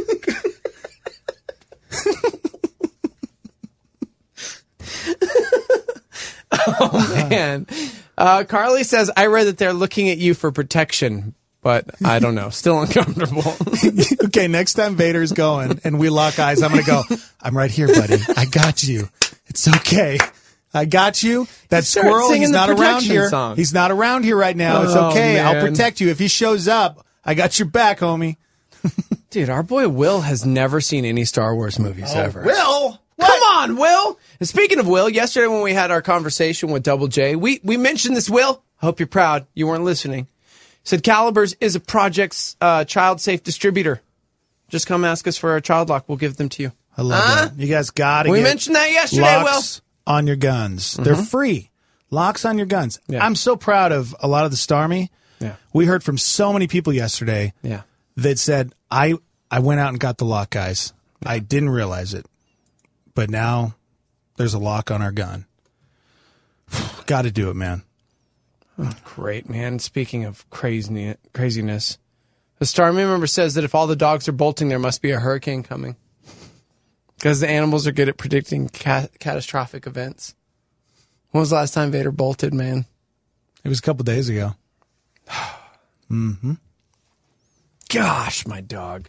Oh, man. Uh, Carly says, I read that they're looking at you for protection, but I don't know. Still uncomfortable. Okay, next time Vader's going and we lock eyes, I'm going to go, I'm right here, buddy. I got you. It's okay. I got you. That Start squirrel, singing he's the not around protection here. song. He's not around here right now. It's Oh, okay. I'll man. protect you. If he shows up, I got your back, homie. Dude, our boy Will has never seen any Star Wars movies ever. Will? Come on, Will. And speaking of Will, yesterday when we had our conversation with Double J, we, we mentioned this, Will. I hope you're proud. You weren't listening. Said Calibers is a Project's uh, child safe distributor. Just come ask us for our child lock. We'll give them to you. I love Huh? that. You guys got to We get mentioned that yesterday, locks on your guns. They're free. Locks on your guns. Yeah. I'm so proud of a lot of the Starmy. Yeah. We heard from so many people yesterday Yeah. that said, I I went out and got the lock, guys. I didn't realize it, but now there's a lock on our gun. Got to do it, man. Oh, great, man. Speaking of crazy, craziness, the Star member says that if all the dogs are bolting, there must be a hurricane coming. Because the animals are good at predicting ca- catastrophic events. When was the last time Vader bolted, man? It was a couple days ago. mm-hmm. Gosh, my dog.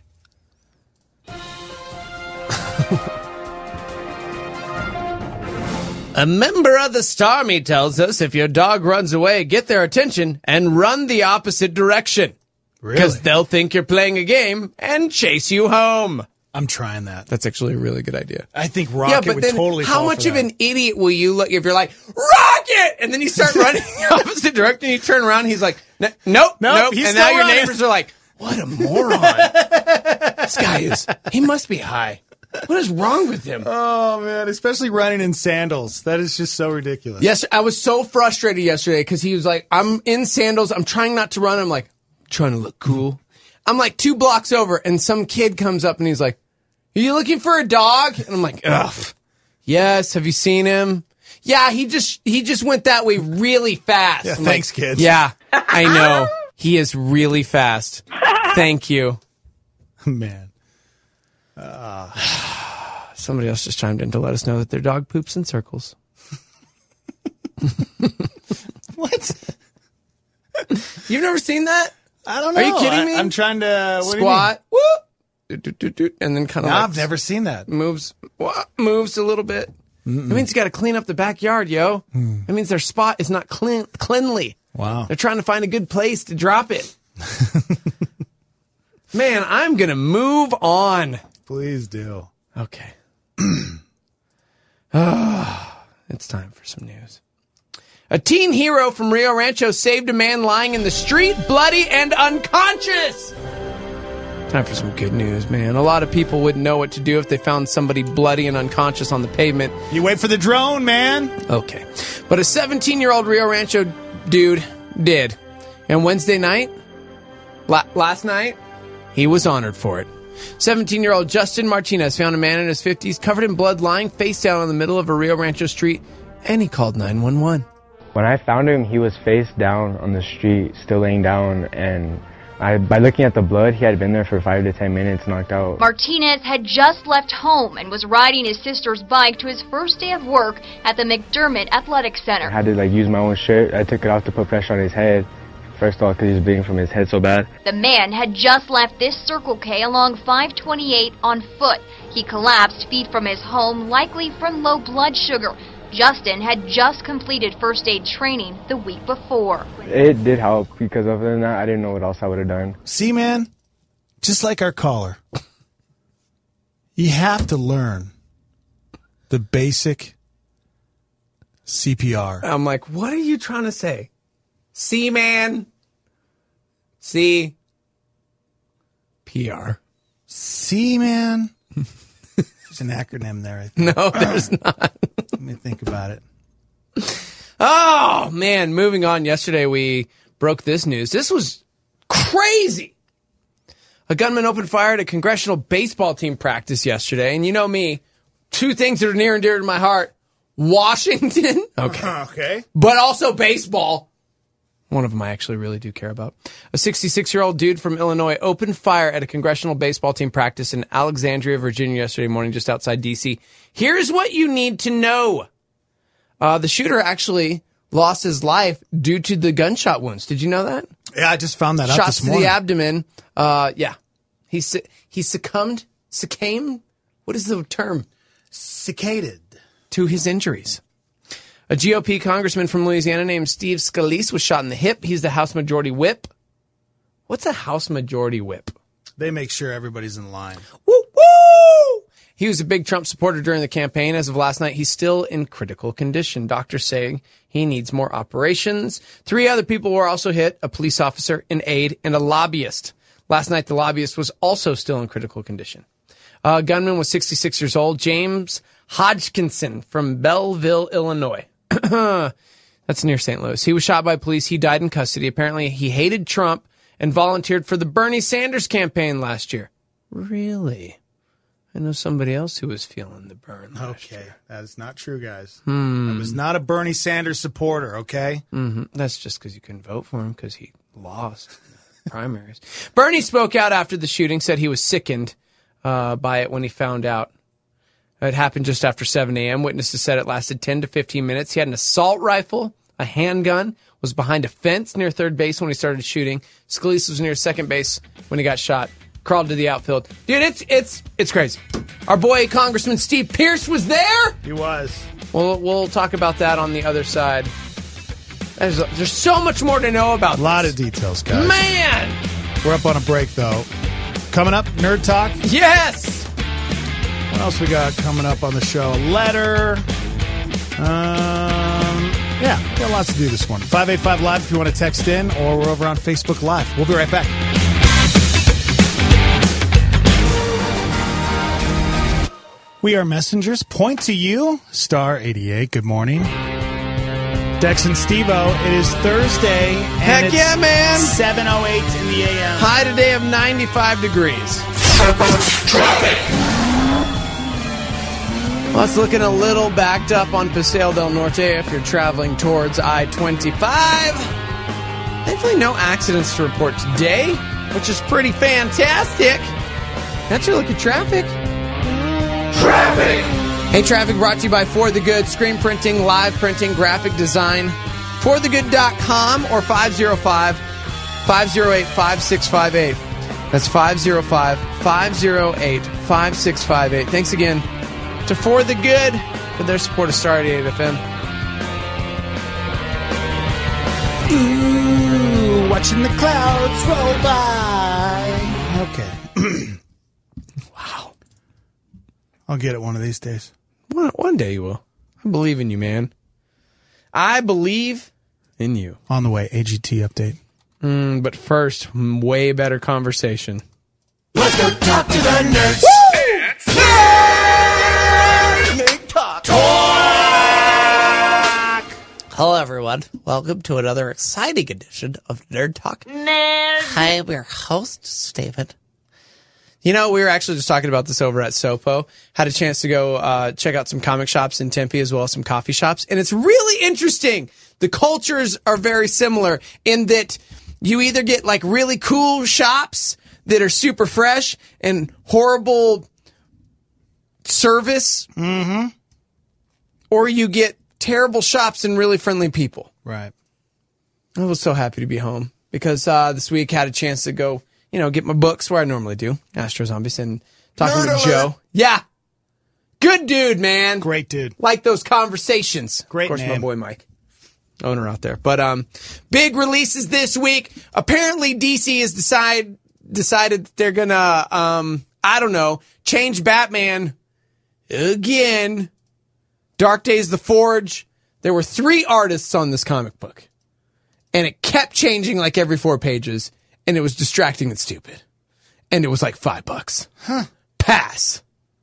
A member of the Starmy tells us if your dog runs away, get their attention and run the opposite direction. Really? Because they'll think you're playing a game and chase you home. I'm trying that. That's actually a really good idea. I think Rocket yeah, but would then totally how fall much for of that. an idiot will you look if you're like, Rocket! And then you start running the opposite direction, you turn around, and he's like, nope, nope. Nope, he's and now still your running. neighbors are like, what a moron. This guy is, he must be high. What is wrong with him? Oh, man, especially running in sandals. That is just so ridiculous. Yes, I was so frustrated yesterday because he was like, I'm in sandals. I'm trying not to run. I'm like, trying to look cool. I'm like two blocks over, and some kid comes up, and he's like, are you looking for a dog? And I'm like, ugh. Yes, have you seen him? Yeah, he just he just went that way really fast. Yeah, I'm thanks, like, kids. Yeah, I know. He is really fast. Thank you. Man. Uh. Somebody else just chimed in to let us know that their dog poops in circles. What? You've never seen that? I don't know. Are you kidding me? I, I'm trying to... What Squat. Whoop. Doot, doot, doot, doot, and then kind of no, like I've never seen that. Moves moves a little bit. Mm-mm. That means you got to clean up the backyard, yo. Mm. That means their spot is not clean, cleanly. Wow. They're trying to find a good place to drop it. Man, I'm going to move on. Please do. Okay. Oh, it's time for some news. A teen hero from Rio Rancho saved a man lying in the street, bloody and unconscious. Time for some good news, man. A lot of people wouldn't know what to do if they found somebody bloody and unconscious on the pavement. You wait for the drone, man. Okay. But a seventeen-year-old Rio Rancho dude did. And Wednesday night, la- last night, he was honored for it. seventeen-year-old Justin Martinez found a man in his fifties covered in blood lying face down in the middle of a Rio Rancho street, and he called nine one one. When I found him, he was face down on the street, still laying down, and I, by looking at the blood, he had been there for five to ten minutes, knocked out. Martinez had just left home and was riding his sister's bike to his first day of work at the McDermott Athletic Center. I had to like use my own shirt. I took it off to put pressure on his head. First of all, because he was bleeding from his head so bad. The man had just left this Circle K along five twenty-eight on foot. He collapsed feet from his home, likely from low blood sugar. Justin had just completed first aid training the week before. It did help, because other than that, I didn't know what else I would have done. See, man, just like our caller, you have to learn the basic C P R. I'm like, what are you trying to say? C, man. C. P R. C, man. There's an acronym there, I think. No, there's not. Let me think about it. Oh, man. Moving on. Yesterday, we broke this news. This was crazy. A gunman opened fire at a congressional baseball team practice yesterday. And you know me, two things that are near and dear to my heart. Washington. Okay. Okay. But also baseball. One of them I actually really do care about. A sixty-six-year-old dude from Illinois opened fire at a congressional baseball team practice in Alexandria, Virginia yesterday morning, just outside D C. Here's what you need to know. Uh, the shooter actually lost his life due to the gunshot wounds. Did you know that? Yeah, I just found that out Shots this to morning. the abdomen. Uh, yeah. He, su- he succumbed, succumbed? What is the term? Cicaded. To his injuries. A G O P congressman from Louisiana named Steve Scalise was shot in the hip. He's the House Majority Whip. What's a House Majority Whip? They make sure everybody's in line. Woo woo! He was a big Trump supporter during the campaign. As of last night, he's still in critical condition. Doctors saying he needs more operations. Three other people were also hit, a police officer, an aide, and a lobbyist. Last night, the lobbyist was also still in critical condition. Uh, gunman was sixty-six years old, James Hodgkinson from Belleville, Illinois. That's near Saint Louis. He was shot by police. He died in custody. Apparently, he hated Trump and volunteered for the Bernie Sanders campaign last year. Really? I know somebody else who was feeling the burn. Okay, that is not true, guys. Hmm. I was not a Bernie Sanders supporter, okay? Mm-hmm. That's just because you couldn't vote for him because he lost the primaries. Bernie spoke out after the shooting, said he was sickened uh, by it when he found out. It happened just after seven a.m. Witnesses said it lasted ten to fifteen minutes. He had an assault rifle, a handgun, was behind a fence near third base when he started shooting. Scalise was near second base when he got shot. Crawled to the outfield. Dude, it's it's it's crazy. Our boy Congressman Steve Pierce was there. He was. We'll, we'll talk about that on the other side. There's, there's so much more to know about A lot this. of details, guys. Man! We're up on a break, though. Coming up, Nerd Talk. Yes! What else we got coming up on the show? A letter. Um, yeah, we got lots to do this morning. five eight five Live if you want to text in, or we're over on Facebook Live. We'll be right back. We are messengers. Point to you. Star eighty-eight. Good morning. Dex and Steve-O. It is Thursday. And Heck it's yeah, man. seven oh eight in the A M. High today of ninety-five degrees. Traffic. Well, it's looking a little backed up on Paseo del Norte if you're traveling towards I twenty-five. Thankfully, no accidents to report today, which is pretty fantastic. That's your look at traffic. Traffic. Hey, traffic brought to you by For the Good, screen printing, live printing, graphic design. for the good dot com or five oh five, five oh eight, five six five eight. That's five oh five, five oh eight, five six five eight. Thanks again to For the Good for their support of Star eighty-eight F M. Ooh, watching the clouds roll by. Okay. Wow. I'll get it one of these days. One, one day you will. I believe in you, man. I believe in you. On the way, A G T update. Mm, but first, way better conversation. Let's go talk to the nerds. Nerd Talk. Talk. Hello, everyone. Welcome to another exciting edition of Nerd Talk. Nerd. Hi, I'm your host, Steven. You know, we were actually just talking about this over at Sopo. Had a chance to go uh, check out some comic shops in Tempe as well as some coffee shops. And it's really interesting. The cultures are very similar in that you either get like really cool shops that are super fresh and horrible service, mm-hmm. or you get terrible shops and really friendly people. Right. I was so happy to be home because uh, this week had a chance to go, you know, get my books where I normally do, Astro Zombies, and talking Nerd with alert. Joe. Yeah. Good dude, man. Great dude. Like those conversations. Great Of course, name. my boy Mike. Owner out there. But um, big releases this week. Apparently, D C has decide, decided that they're going to, um, I don't know, change Batman again. Dark Days, The Forge. There were three artists on this comic book. And it kept changing like every four pages. And it was distracting and stupid. And it was like five bucks. Huh. Pass.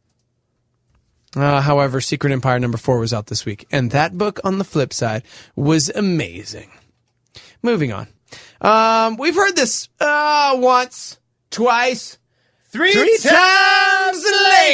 Uh, however, Secret Empire number four was out this week. And that book, on the flip side, was amazing. Moving on. Um, we've heard this uh, once, twice, Three, three times times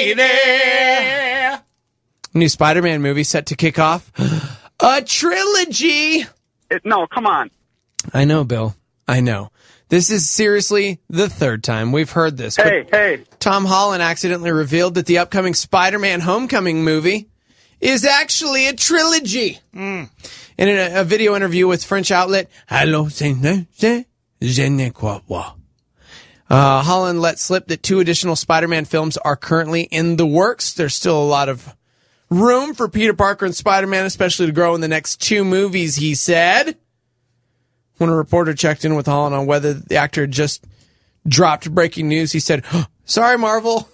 later. New Spider-Man movie set to kick off a trilogy. It, no, come on. I know, Bill. I know. This is seriously the third time we've heard this. Hey, hey. Tom Holland accidentally revealed that the upcoming Spider-Man Homecoming movie is actually a trilogy. Mm. In a, a video interview with French outlet, Allo, je ne crois pas. Uh, Holland let slip that two additional Spider-Man films are currently in the works. There's still a lot of room for Peter Parker and Spider-Man, especially to grow in the next two movies, he said. When a reporter checked in with Holland on whether the actor had just dropped breaking news, he said, oh, sorry, Marvel.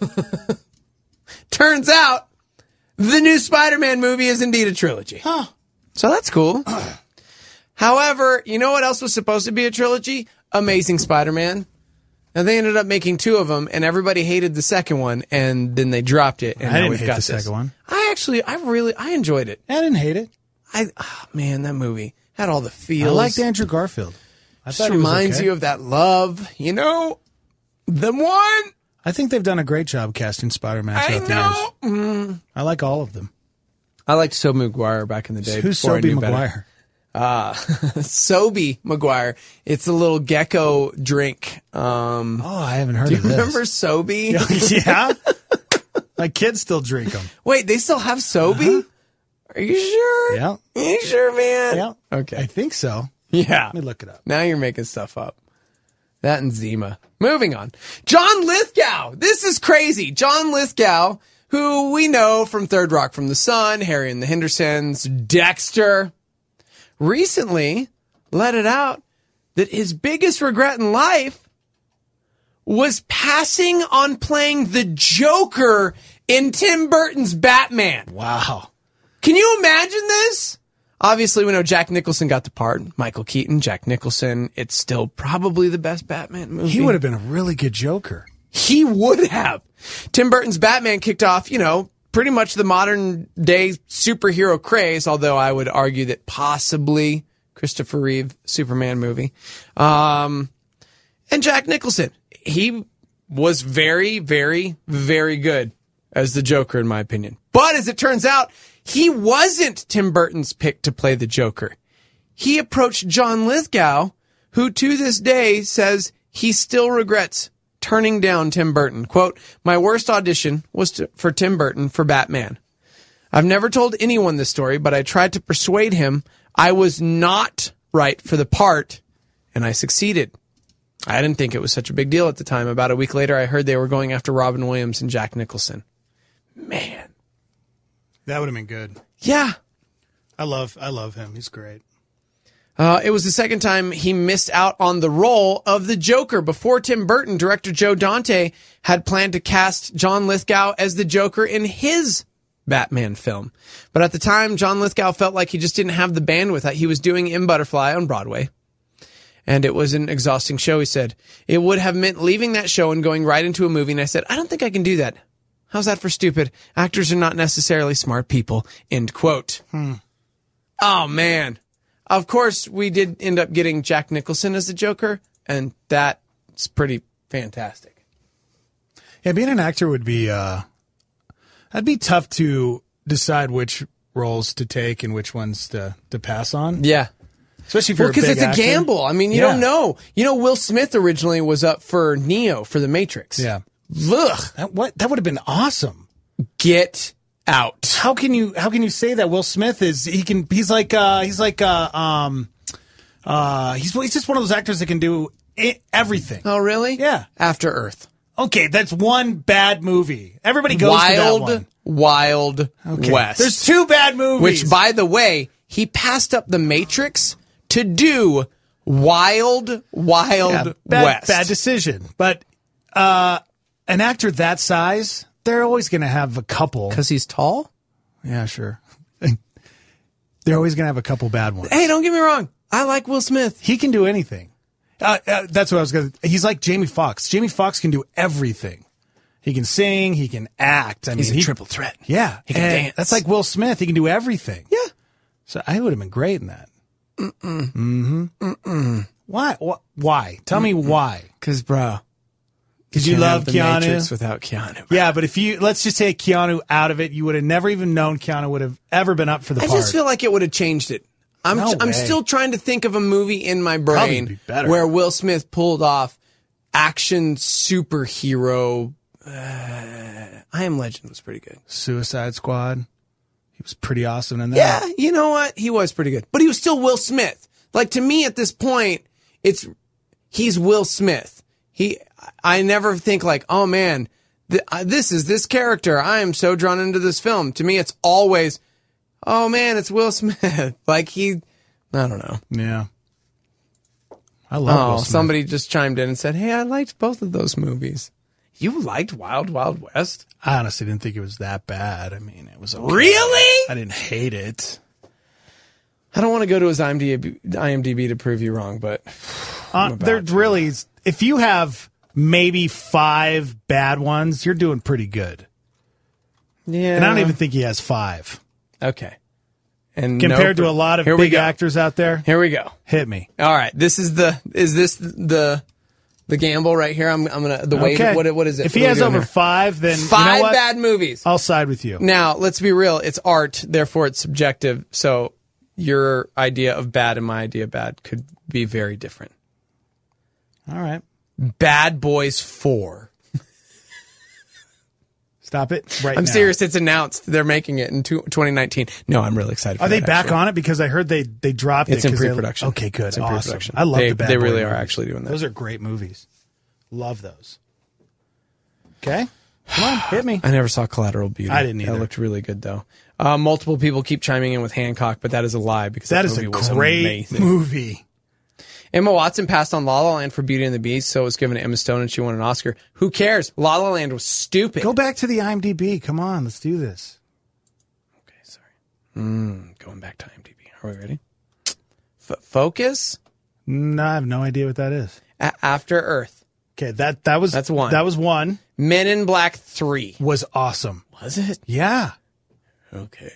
Turns out the new Spider-Man movie is indeed a trilogy. Huh. So that's cool. However, you know what else was supposed to be a trilogy? Amazing Spider-Man. And they ended up making two of them, and everybody hated the second one, and then they dropped it. And I now didn't we've hate got the this. second one. I actually, I really, I enjoyed it. I didn't hate it. I, oh, man, that movie had all the feels. I liked Andrew Garfield. I Just thought he was reminds okay. you of that love, you know, the one. I think they've done a great job casting Spider-Man I throughout know. the years. Mm. I like all of them. I liked Tobey Maguire back in the day. Who's before I Tobey knew better. Maguire? Uh, Sobey Maguire. It's a little gecko drink. Um, oh, I haven't heard do of you this. remember Sobey? Yeah? My kids still drink them. Wait, they still have Sobey? Uh-huh. Are you sure? Yeah. Are you sure, man? Yeah. Okay. I think so. Yeah. Let me look it up. Now you're making stuff up. That and Zima. Moving on. John Lithgow. This is crazy. John Lithgow, who we know from Third Rock from the Sun, Harry and the Hendersons, Dexter, recently let it out that his biggest regret in life was passing on playing the Joker in Tim Burton's Batman. Wow. Can you imagine this? Obviously, we know Jack Nicholson got the part. Michael Keaton, Jack Nicholson. It's still probably the best Batman movie. He would have been a really good Joker. He would have. Tim Burton's Batman kicked off, you know, pretty much the modern day superhero craze, although I would argue that possibly Christopher Reeve Superman movie. Um, and Jack Nicholson. He was very, very, very good as the Joker, in my opinion. But as it turns out, he wasn't Tim Burton's pick to play the Joker. He approached John Lithgow, who to this day says he still regrets turning down Tim Burton. Quote, my worst audition was to, for Tim Burton for Batman. I've never told anyone this story, but I tried to persuade him I was not right for the part, and I succeeded. I didn't think it was such a big deal at the time. About a week later, I heard they were going after Robin Williams and Jack Nicholson. Man. That would have been good. Yeah. I love I love him. He's great. Uh, it was the second time he missed out on the role of the Joker. Before Tim Burton, director Joe Dante had planned to cast John Lithgow as the Joker in his Batman film. But at the time, John Lithgow felt like he just didn't have the bandwidth. He was doing In Butterfly on Broadway. And it was an exhausting show, he said. It would have meant leaving that show and going right into a movie. And I said, I don't think I can do that. How's that for stupid? Actors are not necessarily smart people. End quote. Hmm. Oh, man. Of course, we did end up getting Jack Nicholson as the Joker, and that's pretty fantastic. Yeah, being an actor would be, uh, that'd be tough to decide which roles to take and which ones to, to pass on. Yeah. Especially for well, a big because it's actor. a gamble. I mean, you Yeah. don't know. You know, Will Smith originally was up for Neo for The Matrix. Yeah. Ugh. That, what, that would have been awesome. Get out. How can you how can you say that Will Smith is he can he's like uh he's like uh um uh he's he's just one of those actors that can do it, everything. Oh, really? Yeah. After Earth. Okay, that's one bad movie. Everybody goes Wild, to that one. Wild Okay. West. There's two bad movies. Which, by the way, he passed up The Matrix to do Wild, Wild Yeah, bad, West. bad decision. But uh an actor that size, they're always going to have a couple. Because he's tall? Yeah, sure. They're always going to have a couple bad ones. Hey, don't get me wrong. I like Will Smith. He can do anything. Uh, uh, that's what I was going to... He's like Jamie Foxx. Jamie Foxx can do everything. He can sing. He can act. I He's mean, a he, triple threat. Yeah. He can and dance. That's like Will Smith. He can do everything. Yeah. So I would have been great in that. Mm-mm. Mm-hmm. Mm-mm. Why? Wh- Why? Tell me why. Because, bro... Did you can't love have the Keanu? Matrix without Keanu. Yeah, but if you... Let's just take Keanu out of it. You would have never even known Keanu would have ever been up for the I part. just feel like it would have changed it. I'm No I'm way. still trying to think of a movie in my Probably brain be better. where Will Smith pulled off action superhero. Uh, I Am Legend was pretty good. Suicide Squad. He was pretty awesome in that. Yeah, you know what? He was pretty good. But he was still Will Smith. Like, to me at this point, it's he's Will Smith. He, I never think like, oh man, th- uh, this is this character. I am so drawn into this film. To me, it's always, oh man, it's Will Smith. Like he, I don't know. Yeah. I love Oh, Will Smith. somebody just chimed in and said, hey, I liked both of those movies. You liked Wild Wild West? I honestly didn't think it was that bad. I mean, it was okay. Really? I didn't hate it. I don't want to go to his I M D B, I M D B to prove you wrong, but Uh, there really is. If you have maybe five bad ones, you're doing pretty good. yeah. And I don't even think he has five. Okay. And Compared no- to a lot of Here we big go. actors out there, Here we go. hit me. All right. This is the, is this the The gamble right here. I'm, I'm gonna the way. Okay. What, what is it? If What he are we has doing over here? five, then Five you know what? bad movies. I'll side with you. Now, let's be real. It's art, therefore it's subjective. So your idea of bad and my idea of bad could be very different. All right. Bad Boys four. Stop it right I'm now. serious. It's announced. They're making it in two, twenty nineteen. No, I'm really excited for Are they that, back actually. on it? Because I heard they, they dropped It's it. in 'cause they- pre-production. Okay, good. It's in awesome. pre-production. I love They- the Bad they Boy really are movies. actually doing that. Those are great movies. Love those. Okay. Come on, hit me. I never saw Collateral Beauty. I didn't either. That looked really good, though. Uh, multiple people keep chiming in with Hancock, but that is a lie because that, That is movie a was great amazing. movie. Emma Watson passed on La La Land for Beauty and the Beast, so it was given to Emma Stone and she won an Oscar. Who cares? La La Land was stupid. Go back to the IMDb. Come on, let's do this. Okay, sorry. Mm, going back to IMDb. Are we ready? F- Focus? No, I have no idea what that is. A- After Earth. Okay, that that was That's one. That was one. Men in Black three. Was awesome. Was it? Yeah. Okay.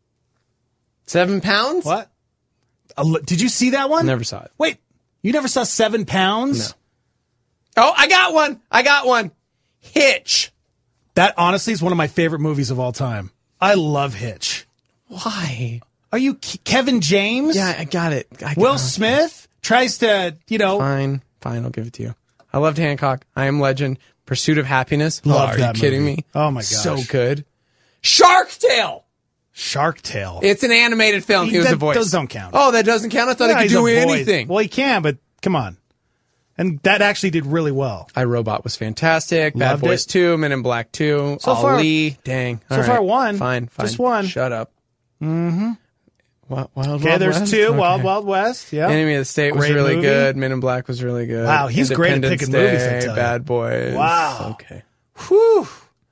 Seven Pounds? What? A li- Did you see that one? Never saw it. Wait, you never saw Seven Pounds? No. Oh, I got one. I got one. Hitch. That honestly is one of my favorite movies of all time. I love Hitch. Why? Are you K- Kevin James? Yeah, I got it. I got Will it. Smith tries to, you know. Fine. Fine, I'll give it to you. I loved Hancock. I Am Legend. Pursuit of Happiness. Love oh, are that you kidding movie. me? Oh my gosh. So good. Shark Tale. Shark Tale. It's an animated film. He was that, a voice. Those don't count. Oh, that doesn't count? I thought Yeah, he could he's a do voice. anything. Well, he can, but come on. And that actually did really well. I, Robot was fantastic. Bad Loved Boys it. two, Men in Black two, So far- Ali. Dang. so All far right. one. Fine, fine. Just one. Shut up. Mm-hmm. Wild, Wild, Okay, Wild there's West? two. Okay. Wild Wild West. Yeah. Enemy of the State was Great really movie. good. Men in Black was really good. Wow, he's great at Independence picking movies, I Day, tell you. Bad Boys. Wow. Okay. Whew.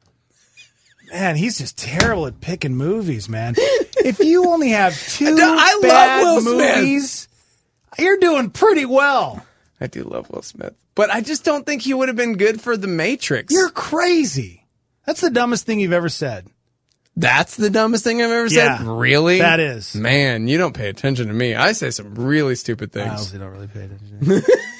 Man, he's just terrible at picking movies, man. If you only have two I love bad Will Smith. movies, you're doing pretty well. I do love Will Smith. But I just don't think he would have been good for The Matrix. You're crazy. That's the dumbest thing you've ever said. That's the dumbest thing I've ever said? Yeah, Really? that is. Man, you don't pay attention to me. I say some really stupid I things. honestly don't really pay attention.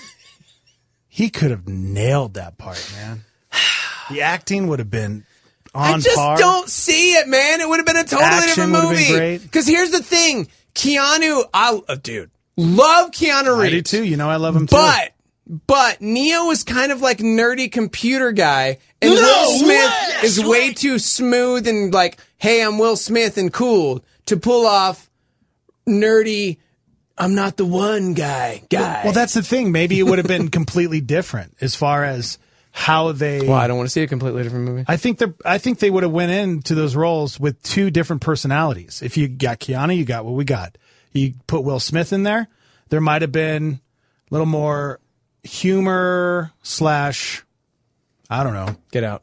He could have nailed that part, man. The acting would have been on I just par. don't see it, man. It would have been a totally Action different would have been movie. great. Because here's the thing. Keanu, I, uh, dude, love Keanu Reeves. I do too. You know I love him too. But, but Neo is kind of like nerdy computer guy, and No Will Smith way! is way too smooth and like, hey, I'm Will Smith and cool to pull off nerdy, I'm not the one guy, guy. Well, that's the thing. Maybe it would have been completely different as far as how they. Well, I don't want to see a completely different movie. I think they I think they would have went into those roles with two different personalities. If you got Keanu, you got what we got. You put Will Smith in there, there might have been a little more humor slash, I don't know. Get out.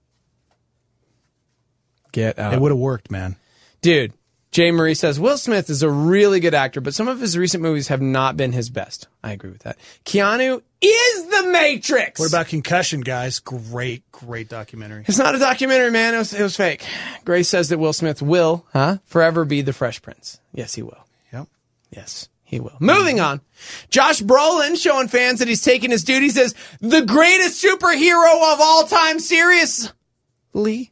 Get out. It would have worked, man. Dude, Jay Marie says, Will Smith is a really good actor, but some of his recent movies have not been his best. I agree with that. Keanu is the Matrix. What about Concussion, guys? Great, great documentary. It's not a documentary, man. It was, it was fake. Grace says that Will Smith will, huh, forever be the Fresh Prince. Yes, he will. Yep. Yes, he will. Moving on. Josh Brolin showing fans that he's taking his duties as the greatest superhero of all time seriously.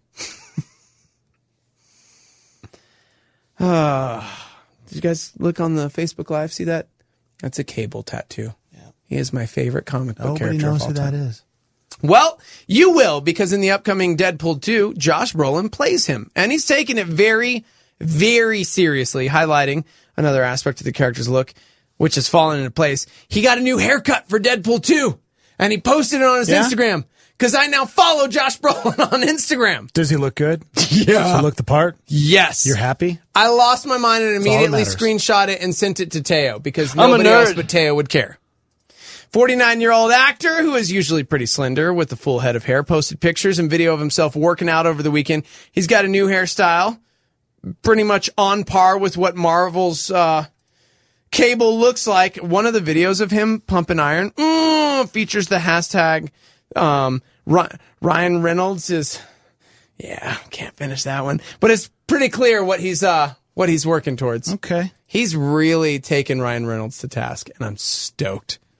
Uh, did you guys look on the Facebook Live? See that? That's a Cable tattoo. Yeah. He is my favorite comic book Nobody character knows of all who that time. is. Well, you will, because in the upcoming Deadpool two, Josh Brolin plays him. And he's taking it very, very seriously, highlighting another aspect of the character's look, which has fallen into place. He got a new haircut for Deadpool two, and he posted it on his Yeah? Instagram. Because I now follow Josh Brolin on Instagram. Does he look good? Yeah. Does he look the part? Yes. You're happy? I lost my mind and all that immediately matters. screenshot it and sent it to Teo because I'm a nobody else nerd. but Teo would care. forty-nine-year-old actor who is usually pretty slender with a full head of hair posted pictures and video of himself working out over the weekend. He's got a new hairstyle, pretty much on par with what Marvel's uh, Cable looks like. One of the videos of him pumping iron mm, features the hashtag um, Ryan Reynolds is... Yeah, can't finish that one. But it's pretty clear what he's uh what he's working towards. Okay. He's really taken Ryan Reynolds to task, and I'm stoked.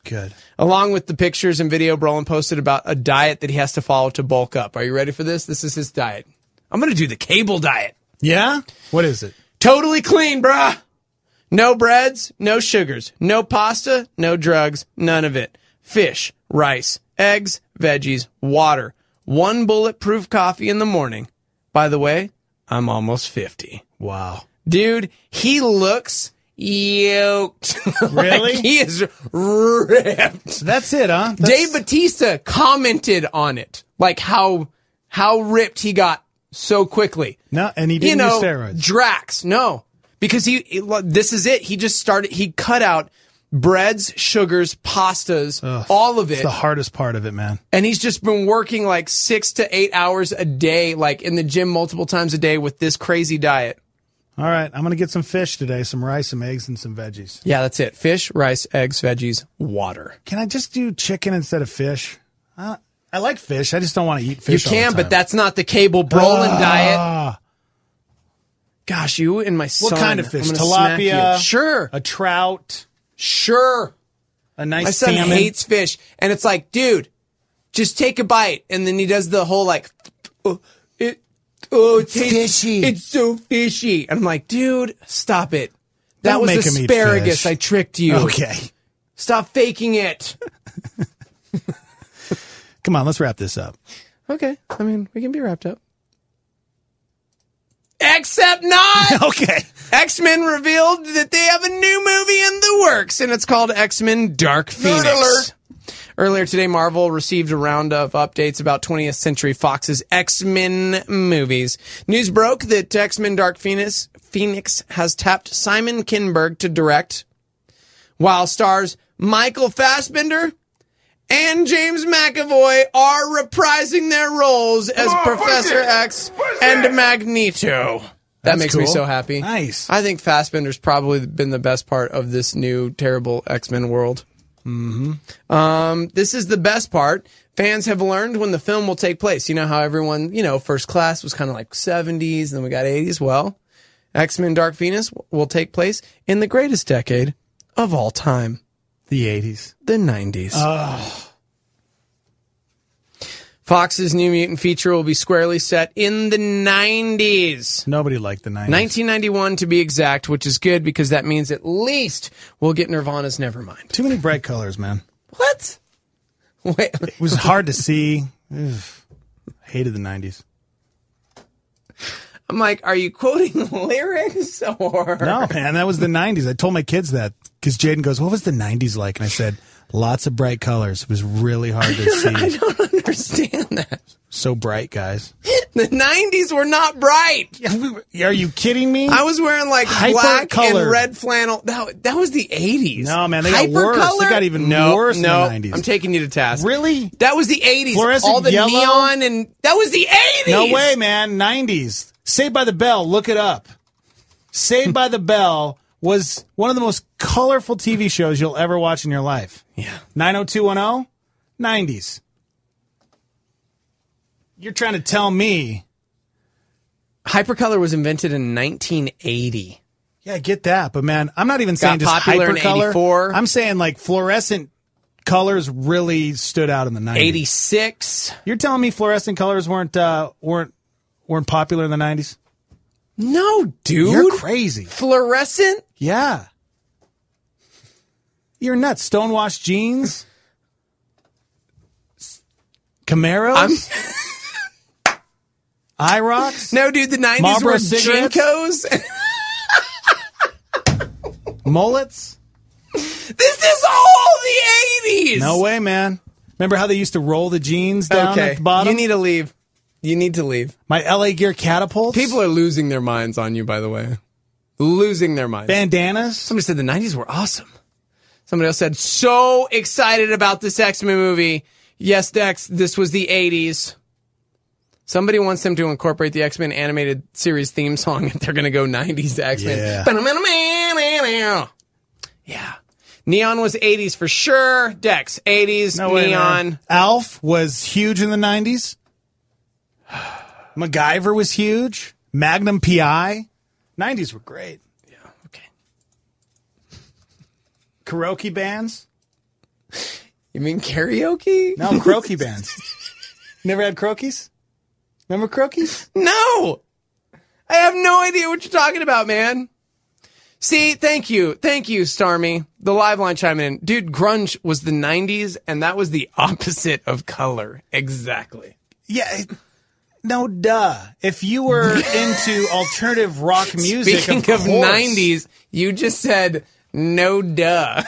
Good. Along with the pictures and video Brolin posted about a diet that he has to follow to bulk up. Are you ready for this? This is his diet. I'm going to do the cable diet. Yeah? What is it? Totally clean, bruh. No breads, no sugars, no pasta, no drugs, none of it. Fish, rice, eggs, veggies, water. One bulletproof coffee in the morning. By the way, I'm almost fifty. Wow. Dude, he looks yoked. Really? Like he is ripped. That's it, huh? That's... Dave Bautista commented on it. Like how how ripped he got so quickly. No, and he didn't you know, use steroids. Drax, no. Because he, this is it. He just started, he cut out breads, sugars, pastas, Ugh, all of it. It's the hardest part of it, man. And he's just been working like six to eight hours a day, like in the gym multiple times a day with this crazy diet. All right, I'm going to get some fish today, some rice, some eggs, and some veggies. Yeah, that's it. Fish, rice, eggs, veggies, water. Can I just do chicken instead of fish? Uh, I like fish. I just don't want to eat fish You can, all the time. but that's not the Cable Brolin ah. diet. Gosh, you and my son. What kind of fish? I'm gonna smack Tilapia? you. Sure. A trout? Sure. A nice My son salmon? hates fish. And it's like, dude, just take a bite. And then he does the whole like, oh, it, oh, it tastes, fishy. It's so fishy. And I'm like, dude, stop it. That Don't was make him eat asparagus. fish. I tricked you. Okay. Stop faking it. Come on, let's wrap this up. Okay. I mean, we can be wrapped up. Except not! Okay. X-Men revealed that they have a new movie in the works, and it's called X-Men Dark Phoenix. Nerd alert. Earlier today, Marvel received a round of updates about twentieth Century Fox's X-Men movies. News broke that X-Men Dark Phoenix, Phoenix has tapped Simon Kinberg to direct, while stars Michael Fassbender and James McAvoy are reprising their roles as Oh, Professor push it. X Push and it. Magneto. That That's makes me cool. so happy. Nice. I think Fassbender's probably been the best part of this new terrible X-Men world. Mm-hmm. Um, this is the best part. Fans have learned when the film will take place. You know how everyone, you know, First Class was kind of like seventies, and then we got eighties. Well, X-Men Dark Phoenix will take place in the greatest decade of all time. The eighties. The nineties. Oh. Fox's New Mutant feature will be squarely set in the nineties. Nobody liked the nineties. nineteen ninety-one to be exact, which is good because that means at least we'll get Nirvana's Nevermind. Too many bright colors, man. What? Wait. It was hard to see. Ugh. Hated the nineties. I'm like, are you quoting lyrics or? No, man, that was the nineties. I told my kids that because Jaden goes, what was the nineties like? And I said, lots of bright colors. It was really hard to see. I don't understand that. So bright, guys. The nineties were not bright. Are you kidding me? I was wearing like Hyper black colored. and red flannel. That, that was the eighties. No, man, they got worse. They got even no, worse in no, the nineties. I'm taking you to task. Really? That was the eighties. Fluorescent All the yellow? neon and that was the eighties. No way, man. nineties. Saved by the Bell. Look it up. Saved by the Bell was one of the most colorful T V shows you'll ever watch in your life. Yeah. nine oh two one oh, nineties. You're trying to tell me. Hypercolor was invented in nineteen eighty. Yeah, I get that. But, man, I'm not even saying Got just popular in hypercolor. eighty-four. I'm saying, like, fluorescent colors really stood out in the nineties. eighty-six. You're telling me fluorescent colors weren't uh, weren't weren't popular in the nineties? No, dude. You're crazy. Fluorescent? Yeah. You're nuts. Stonewashed jeans? Camaros? IROCs? No, dude, the nineties Marlboro were cigarettes? Jinkos. Mullets? This is all the eighties. No way, man. Remember how they used to roll the jeans down Okay, at the bottom? you need to leave. You need to leave. My L A Gear catapults? People are losing their minds on you, by the way. Losing their minds. Bandanas? Somebody said the nineties were awesome. Somebody else said, so excited about this X-Men movie. Yes, Dex, this was the eighties. Somebody wants them to incorporate the X-Men animated series theme song if they're going to go nineties to X-Men. Yeah. Yeah. Neon was eighties for sure. Dex, eighties, No way, Neon. man. Alf was huge in the nineties. MacGyver was huge. Magnum P I. nineties were great. Yeah, okay. Karaoke bands. You mean karaoke? No, croaky bands. Never had croakies? Remember croakies? No! I have no idea what you're talking about, man. See, thank you. Thank you, Starmy. The live line chiming in. Dude, grunge was the nineties, and that was the opposite of color. Exactly. Yeah. It, no, duh. If you were into alternative rock music, Speaking of, of course. nineties, you just said, no, duh.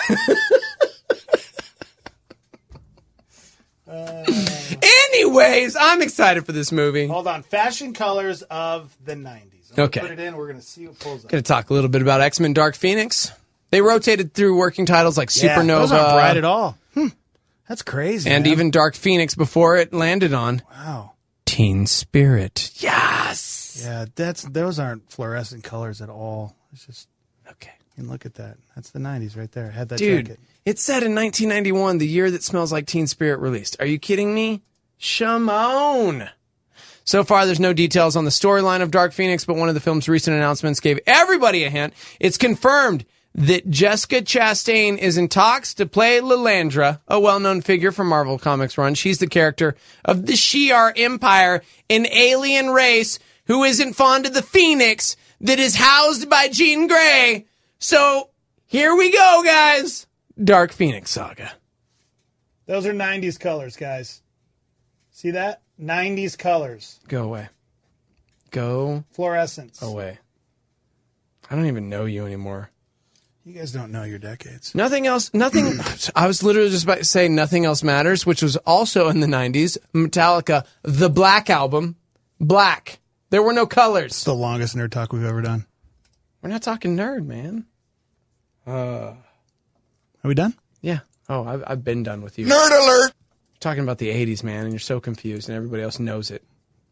uh, Anyways, I'm excited for this movie. Hold on. Fashion colors of the nineties. Okay. Put it in. We're going to see what pulls up. Going to talk a little bit about X-Men Dark Phoenix. They rotated through working titles like Yeah, Supernova. those aren't bright at all. Hmm. That's crazy. And man. even Dark Phoenix before it landed on Wow. Teen Spirit. Yes! Yeah, that's those aren't fluorescent colors at all. It's just okay. You can look at that. That's the nineties right there. Had that Dude, jacket. it said in nineteen ninety-one, the year that Smells Like Teen Spirit released. Are you kidding me? Shimon! So far, there's no details on the storyline of Dark Phoenix, but one of the film's recent announcements gave everybody a hint. It's confirmed that Jessica Chastain is in talks to play Lilandra, a well-known figure from Marvel Comics run. She's the character of the Shi'ar Empire, an alien race who isn't fond of the Phoenix that is housed by Jean Grey. So, here we go, guys. Dark Phoenix Saga. Those are nineties colors, guys. See that? nineties colors. Go away. Go Fluorescence. away. I don't even know you anymore. You guys don't know your decades. Nothing else, nothing, I was literally just about to say Nothing Else Matters, which was also in the nineties. Metallica, the Black Album. Black. There were no colors. The longest nerd talk we've ever done. We're not talking nerd, man. Uh, Are we done? yeah. Oh, I've, I've been done with you. Nerd alert! Talking about the eighties, man, and you're so confused, and everybody else knows it.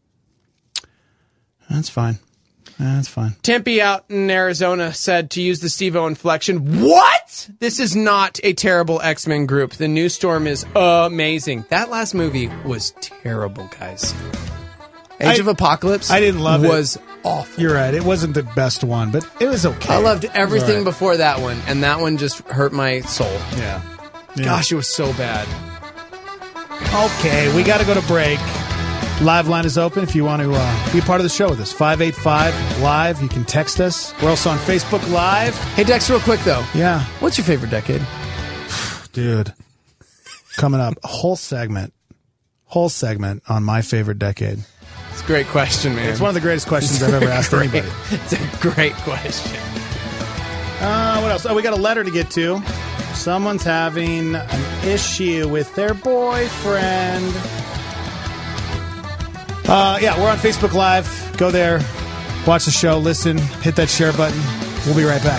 That's fine. That's fine. Tempe out in Arizona said to use the Steve-O inflection. What? This is not a terrible X-Men group. The new Storm is amazing. That last movie was terrible, guys. Age I, of Apocalypse I didn't love was it. awful. You're right. It wasn't the best one, but it was okay. I loved everything right. before that one, and that one just hurt my soul. Yeah. yeah. Gosh, it was so bad. Okay, we got to go to break. Live line is open if you want to uh, be a part of the show with us. five eight five live. You can text us. We're also on Facebook Live. Hey, Dex, real quick, though. Yeah. What's your favorite decade? Dude. Coming up, a whole segment. Whole segment on my favorite decade. It's a great question, man. It's one of the greatest questions I've ever asked great, anybody. It's a great question. Uh, what else? Oh, we got a letter to get to. Someone's having an issue with their boyfriend. Uh, yeah, we're on Facebook Live. Go there, watch the show, listen, hit that share button. We'll be right back.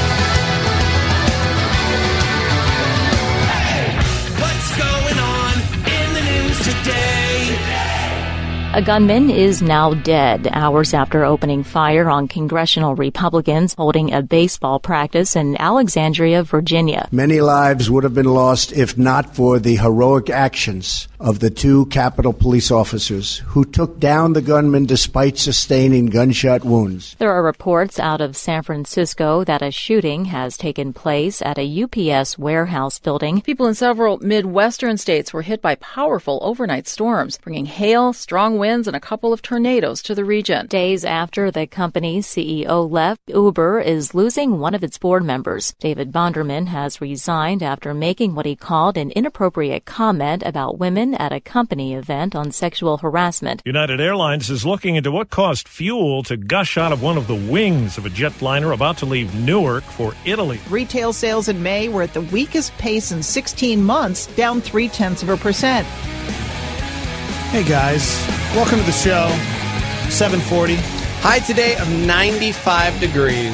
What's going on in the news today? A gunman is now dead hours after opening fire on congressional Republicans holding a baseball practice in Alexandria, Virginia. Many lives would have been lost if not for the heroic actions of the two Capitol Police officers who took down the gunman despite sustaining gunshot wounds. There are reports out of San Francisco that a shooting has taken place at a U P S warehouse building. People in several Midwestern states were hit by powerful overnight storms, bringing hail, strong winds, and a couple of tornadoes to the region. Days after the company's C E O left, Uber is losing one of its board members. David Bonderman has resigned after making what he called an inappropriate comment about women at a company event on sexual harassment. United Airlines is looking into what caused fuel to gush out of one of the wings of a jetliner about to leave Newark for Italy. Retail sales in May were at the weakest pace in sixteen months, down three-tenths of a percent. Hey, guys. Welcome to the show. seven forty. High today of ninety-five degrees.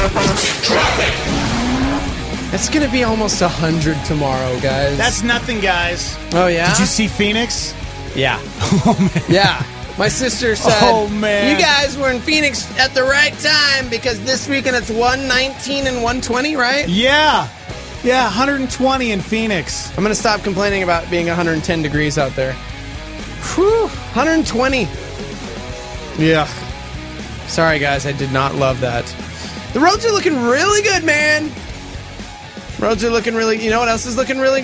It's going to be almost one hundred tomorrow, guys. That's nothing, guys. Oh, yeah? Did you see Phoenix? Yeah. Oh, man. Yeah. My sister said, oh, man. You guys were in Phoenix at the right time because this weekend it's one nineteen and one twenty, right? Yeah. Yeah, one hundred twenty in Phoenix. I'm going to stop complaining about being one hundred ten degrees out there. Whew. one hundred twenty. Yeah. Sorry, guys. I did not love that. The roads are looking really good, man. Roads are looking really... You know what else is looking really good?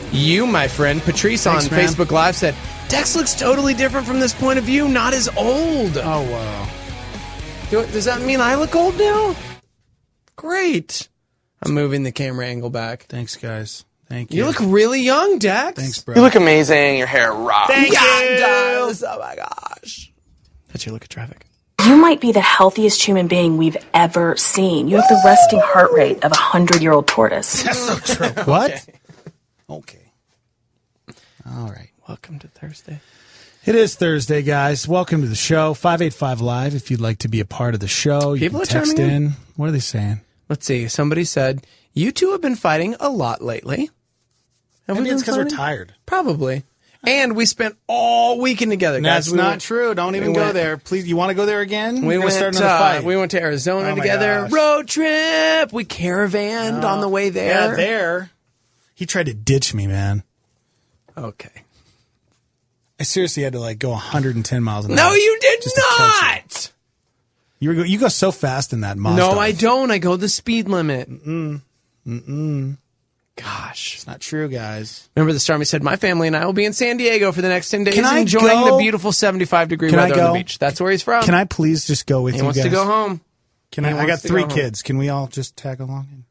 you, my friend. Patrice Thanks, on man. Facebook Live said, Dex looks totally different from this point of view, not as old. Oh, wow. Do, does that mean I look old now? Great. I'm moving the camera angle back. Thanks, guys. Thank you. You look really young, Dex. Thanks, bro. You look amazing. Your hair rocks. Thank Yeah, you. it does. Oh, my gosh. That's your look at traffic. You might be the healthiest human being we've ever seen. You have the resting heart rate of a hundred-year-old tortoise. That's so true. What? Okay. okay. All right. Welcome to Thursday. It is Thursday, guys. Welcome to the show. five eight five Live if you'd like to be a part of the show. You People can are text chiming in. in. What are they saying? Let's see. Somebody said, you two have been fighting a lot lately. Have Maybe we it's been because we're fighting? tired. Probably. And we spent all weekend together, guys. That's We not went- true. Don't even we go went- there. Please, you want to go there again? We We're gonna went, start another uh, fight. we went to Arizona Oh my together. gosh. Road trip. We caravanned No. on the way there. Yeah, there. He tried to ditch me, man. Okay. I seriously had to like go one hundred ten miles an hour. No, you did just to catch not. You, you, were, you go so fast in that Mazda. No, I don't. I go the speed limit. Mm-mm. Mm-mm. Gosh. It's not true, guys. Remember the Stormy said, my family and I will be in San Diego for the next ten days Can I enjoying go? the beautiful seventy-five degree Can I weather on go? the beach. That's where he's from. Can I please just go with He you wants guys? to go home. Can He I? I wants got to three go home. kids. Can we all just tag along?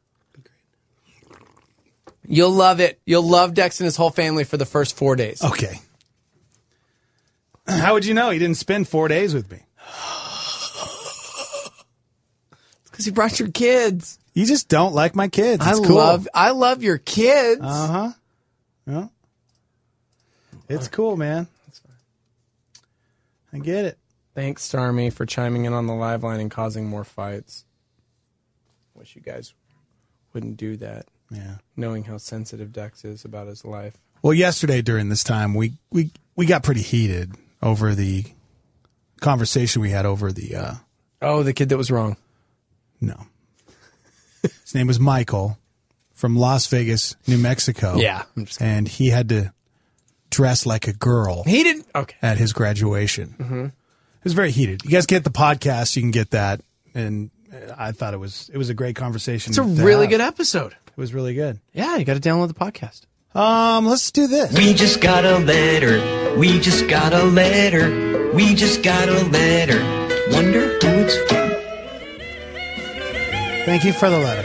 You'll love it. You'll love Dex and his whole family for the first four days. Okay. How would you know he didn't spend four days with me? Because he brought your kids. You just don't like my kids. I It's cool. love I love your kids. Uh huh. Yeah. It's cool, man. I get it. Thanks, Stormy, for chiming in on the live line and causing more fights. Wish you guys wouldn't do that. Yeah. Knowing how sensitive Dex is about his life. Well, yesterday during this time, we we we got pretty heated over the conversation we had over the. Uh, oh, the kid that was wrong. No. His name was Michael from Las Vegas, New Mexico. Yeah, I'm just kidding. And he had to dress like a girl. He didn't. Okay. At his graduation. Mm-hmm. It was very heated. You guys get the podcast, you can get that. And I thought it was it was a great conversation. It's a to really have. good episode. It was really good. Yeah, you got to download the podcast. Um, let's do this. We just got a letter. We just got a letter. We just got a letter. Wonder who it's from. Thank you for the letter.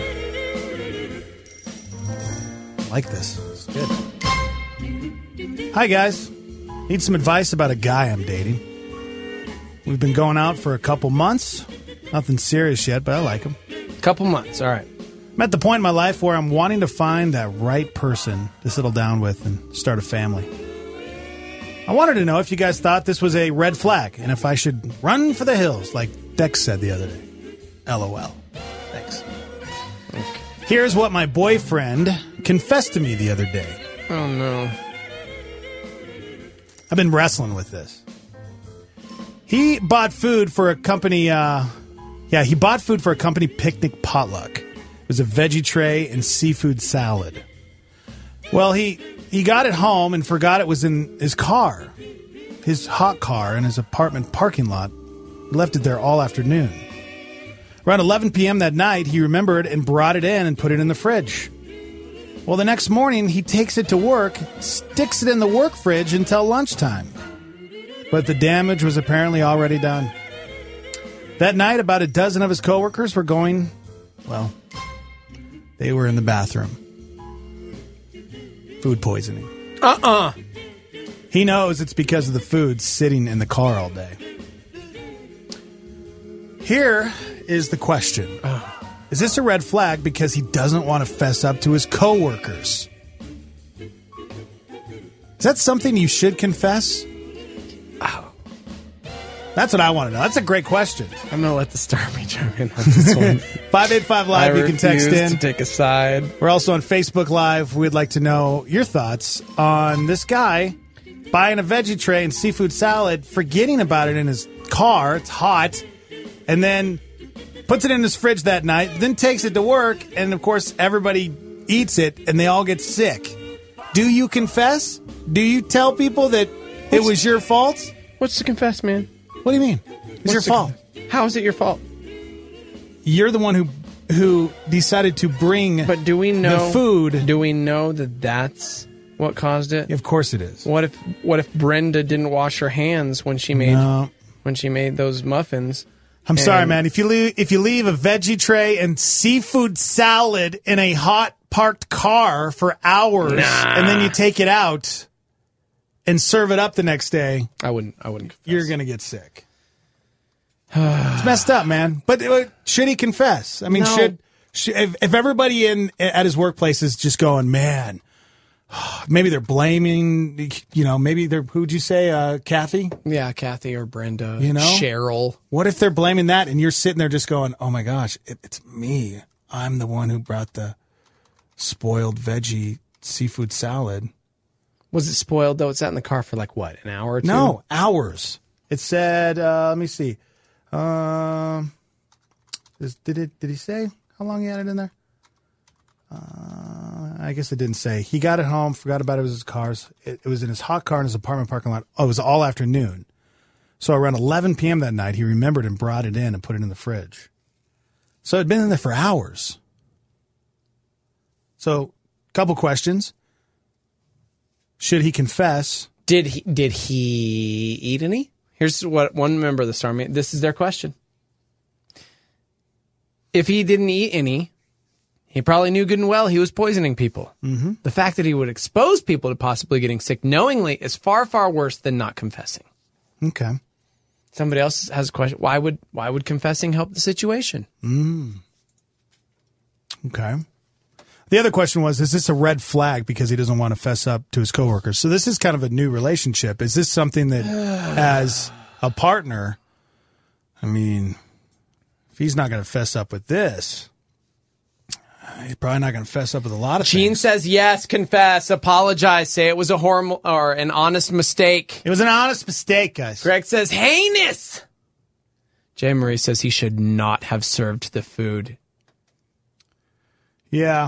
I like this. It's good. Hi, guys. Need some advice about a guy I'm dating. We've been going out for a couple months. Nothing serious yet, but I like him. Couple months, all right. I'm at the point in my life where I'm wanting to find that right person to settle down with and start a family. I wanted to know if you guys thought this was a red flag and if I should run for the hills like Dex said the other day. LOL. Thanks. Okay. Here's what my boyfriend confessed to me the other day. Oh, no. I've been wrestling with this. He bought food for a company, uh, yeah, he bought food for a company picnic potluck. It was a veggie tray and seafood salad. Well, he, he got it home and forgot it was in his car, his hot car in his apartment parking lot. He left it there all afternoon. Around eleven p.m. that night, he remembered and brought it in and put it in the fridge. Well, the next morning, he takes it to work, sticks it in the work fridge until lunchtime. But the damage was apparently already done. That night, about a dozen of his coworkers were going, well, they were in the bathroom. Food poisoning. Uh-uh. He knows it's because of the food sitting in the car all day. Here is the question. Is this a red flag because he doesn't want to fess up to his coworkers? Is that something you should confess? Oh. That's what I want to know. That's a great question. I'm going to let the Stormy chime in on this one. five eight five Live, I you can text refuse in. to take a side. We're also on Facebook Live. We'd like to know your thoughts on this guy buying a veggie tray and seafood salad, forgetting about it in his car. It's hot. And then puts it in his fridge that night, then takes it to work, and of course everybody eats it, and they all get sick. Do you confess? Do you tell people that it What's, was your fault? What's to confess, man? What do you mean? It's your fault. Con- How is it your fault? You're the one who who decided to bring but do we know the food. Do we know that that's what caused it? Of course it is. What if what if Brenda didn't wash her hands when she made No. when she made those muffins? I'm And- sorry, man. If you leave, if you leave a veggie tray and seafood salad in a hot parked car for hours, Nah. and then you take it out and serve it up the next day, I wouldn't. I wouldn't. you're gonna get sick. It's messed up, man. But uh, should he confess? I mean, No. should, should if, if everybody in at his workplace is just going, man, maybe they're blaming, you know, maybe they're, who'd you say, uh, Kathy? Yeah, Kathy or Brenda. You know, Cheryl. What if they're blaming that and you're sitting there just going, oh my gosh, it, it's me. I'm the one who brought the spoiled veggie seafood salad. Was it spoiled though? It sat in the car for like what, an hour or two? No, hours. It said, uh, let me see. Um, is- did it? Did he say how long he had it in there? Uh, I guess it didn't say. He got it home, forgot about it. It was his car's. It, it was in his hot car in his apartment parking lot. Oh, it was all afternoon. So around eleven p.m. that night, he remembered and brought it in and put it in the fridge. So it'd been in there for hours. So, couple questions. Should he confess? Did he? Did he eat any? Here's what one member of the Star made. This is their question. If he didn't eat any, he probably knew good and well he was poisoning people. Mm-hmm. The fact that he would expose people to possibly getting sick knowingly is far, far worse than not confessing. Okay. Somebody else has a question. Why would why would confessing help the situation? Mm. Okay. The other question was, is this a red flag because he doesn't want to fess up to his coworkers? So this is kind of a new relationship. Is this something that, as a partner, I mean, if he's not going to fess up with this, he's probably not going to fess up with a lot of Gene things. says yes, confess, apologize, say it was a horrible or an honest mistake. It was an honest mistake, guys. Greg says heinous. Jay Marie says he should not have served the food. Yeah.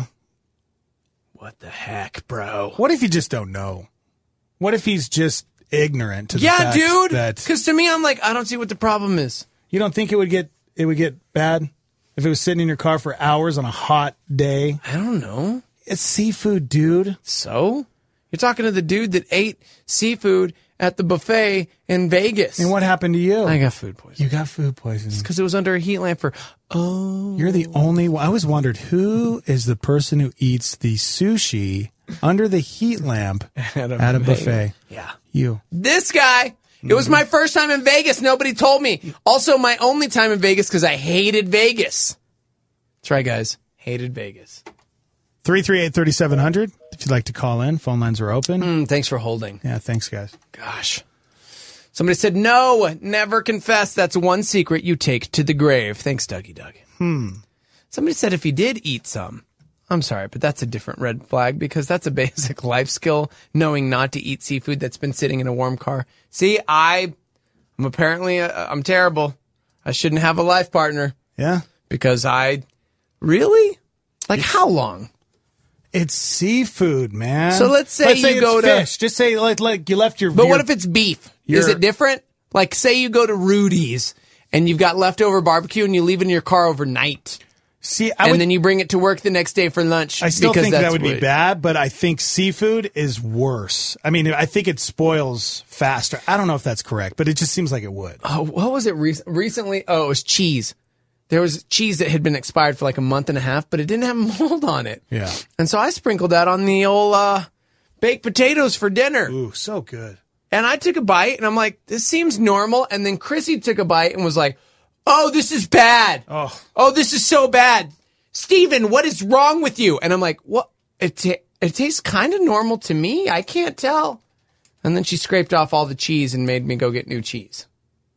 What the heck, bro? What if you just don't know? What if he's just ignorant to the Yeah, fact dude. that Because to me, I'm like, I don't see what the problem is. you don't think it would get it would get bad if it was sitting in your car for hours on a hot day? I don't know. It's seafood, dude. So? You're talking to the dude that ate seafood at the buffet in Vegas. And what happened to you? I got food poisoning. You got food poisoning. Because it was under a heat lamp for, oh. You're the only one. I always wondered who is the person who eats the sushi under the heat lamp At a at a buffet. buffet. Yeah. You. This guy. It was my first time in Vegas. Nobody told me. Also, my only time in Vegas because I hated Vegas. That's right, guys. Hated Vegas. three three eight, three seven zero zero if you'd like to call in. Phone lines are open. Mm, thanks for holding. Yeah, thanks, guys. Gosh. Somebody said, no, never confess. That's one secret you take to the grave. Thanks, Dougie Doug. Hmm. Somebody said if he did eat some. I'm sorry, but that's a different red flag because that's a basic life skill, knowing not to eat seafood that's been sitting in a warm car. See, I, I'm apparently, uh, I'm terrible. I shouldn't have a life partner. Yeah. Because I, really? Like how long? It's seafood, man. So let's say you it's go to- fish. Just say like like you left your. But your- what if it's beef? Is your- it different? Like, say you go to Rudy's and you've got leftover barbecue and you leave it in your car overnight. See, I and would, then you bring it to work the next day for lunch. I still because think that that's would be what- bad, but I think seafood is worse. I mean, I think it spoils faster. I don't know if that's correct, but it just seems like it would. Oh, what was it re- recently? Oh, it was cheese. There was cheese that had been expired for like a month and a half, but it didn't have mold on it. Yeah. And so I sprinkled that on the old uh, baked potatoes for dinner. Ooh, so good. And I took a bite, and I'm like, this seems normal. And then Chrissy took a bite and was like, oh, this is bad. Oh, oh this is so bad. Steven, what is wrong with you? And I'm like, what? It, t- it tastes kind of normal to me. I can't tell. And then she scraped off all the cheese and made me go get new cheese.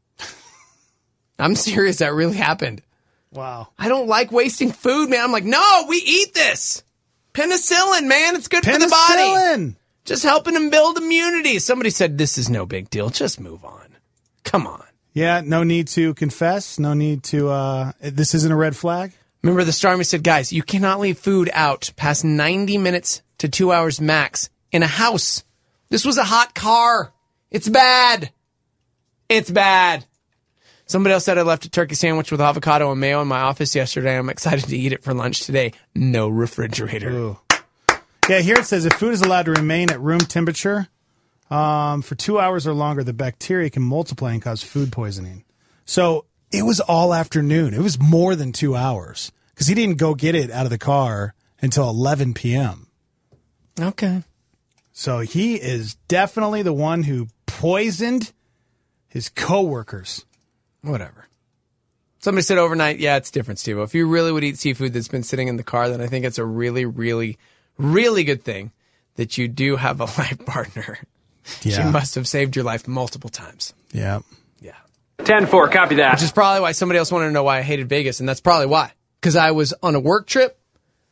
I'm serious. That really happened. Wow. I don't like wasting food, man. I'm like, no, we eat this. Penicillin, man. It's good for the body. Penicillin. Just helping them build immunity. Somebody said, this is no big deal. Just move on. Come on. Yeah, no need to confess. No need to, uh, this isn't a red flag. Remember the Star Army said, guys, you cannot leave food out past ninety minutes to two hours max in a house. This was a hot car. It's bad. It's bad. Somebody else said I left a turkey sandwich with avocado and mayo in my office yesterday. I'm excited to eat it for lunch today. No refrigerator. Ooh. Yeah, here it says if food is allowed to remain at room temperature um, for two hours or longer, the bacteria can multiply and cause food poisoning. So it was all afternoon. It was more than two hours because he didn't go get it out of the car until eleven p.m. Okay. So he is definitely the one who poisoned his coworkers. Whatever. Somebody said overnight, yeah, it's different, Steve. If you really would eat seafood that's been sitting in the car, then I think it's a really, really, really good thing that you do have a life partner. Yeah. She must have saved your life multiple times. Yeah. Yeah. ten four, copy that. Which is probably why somebody else wanted to know why I hated Vegas, and that's probably why. Because I was on a work trip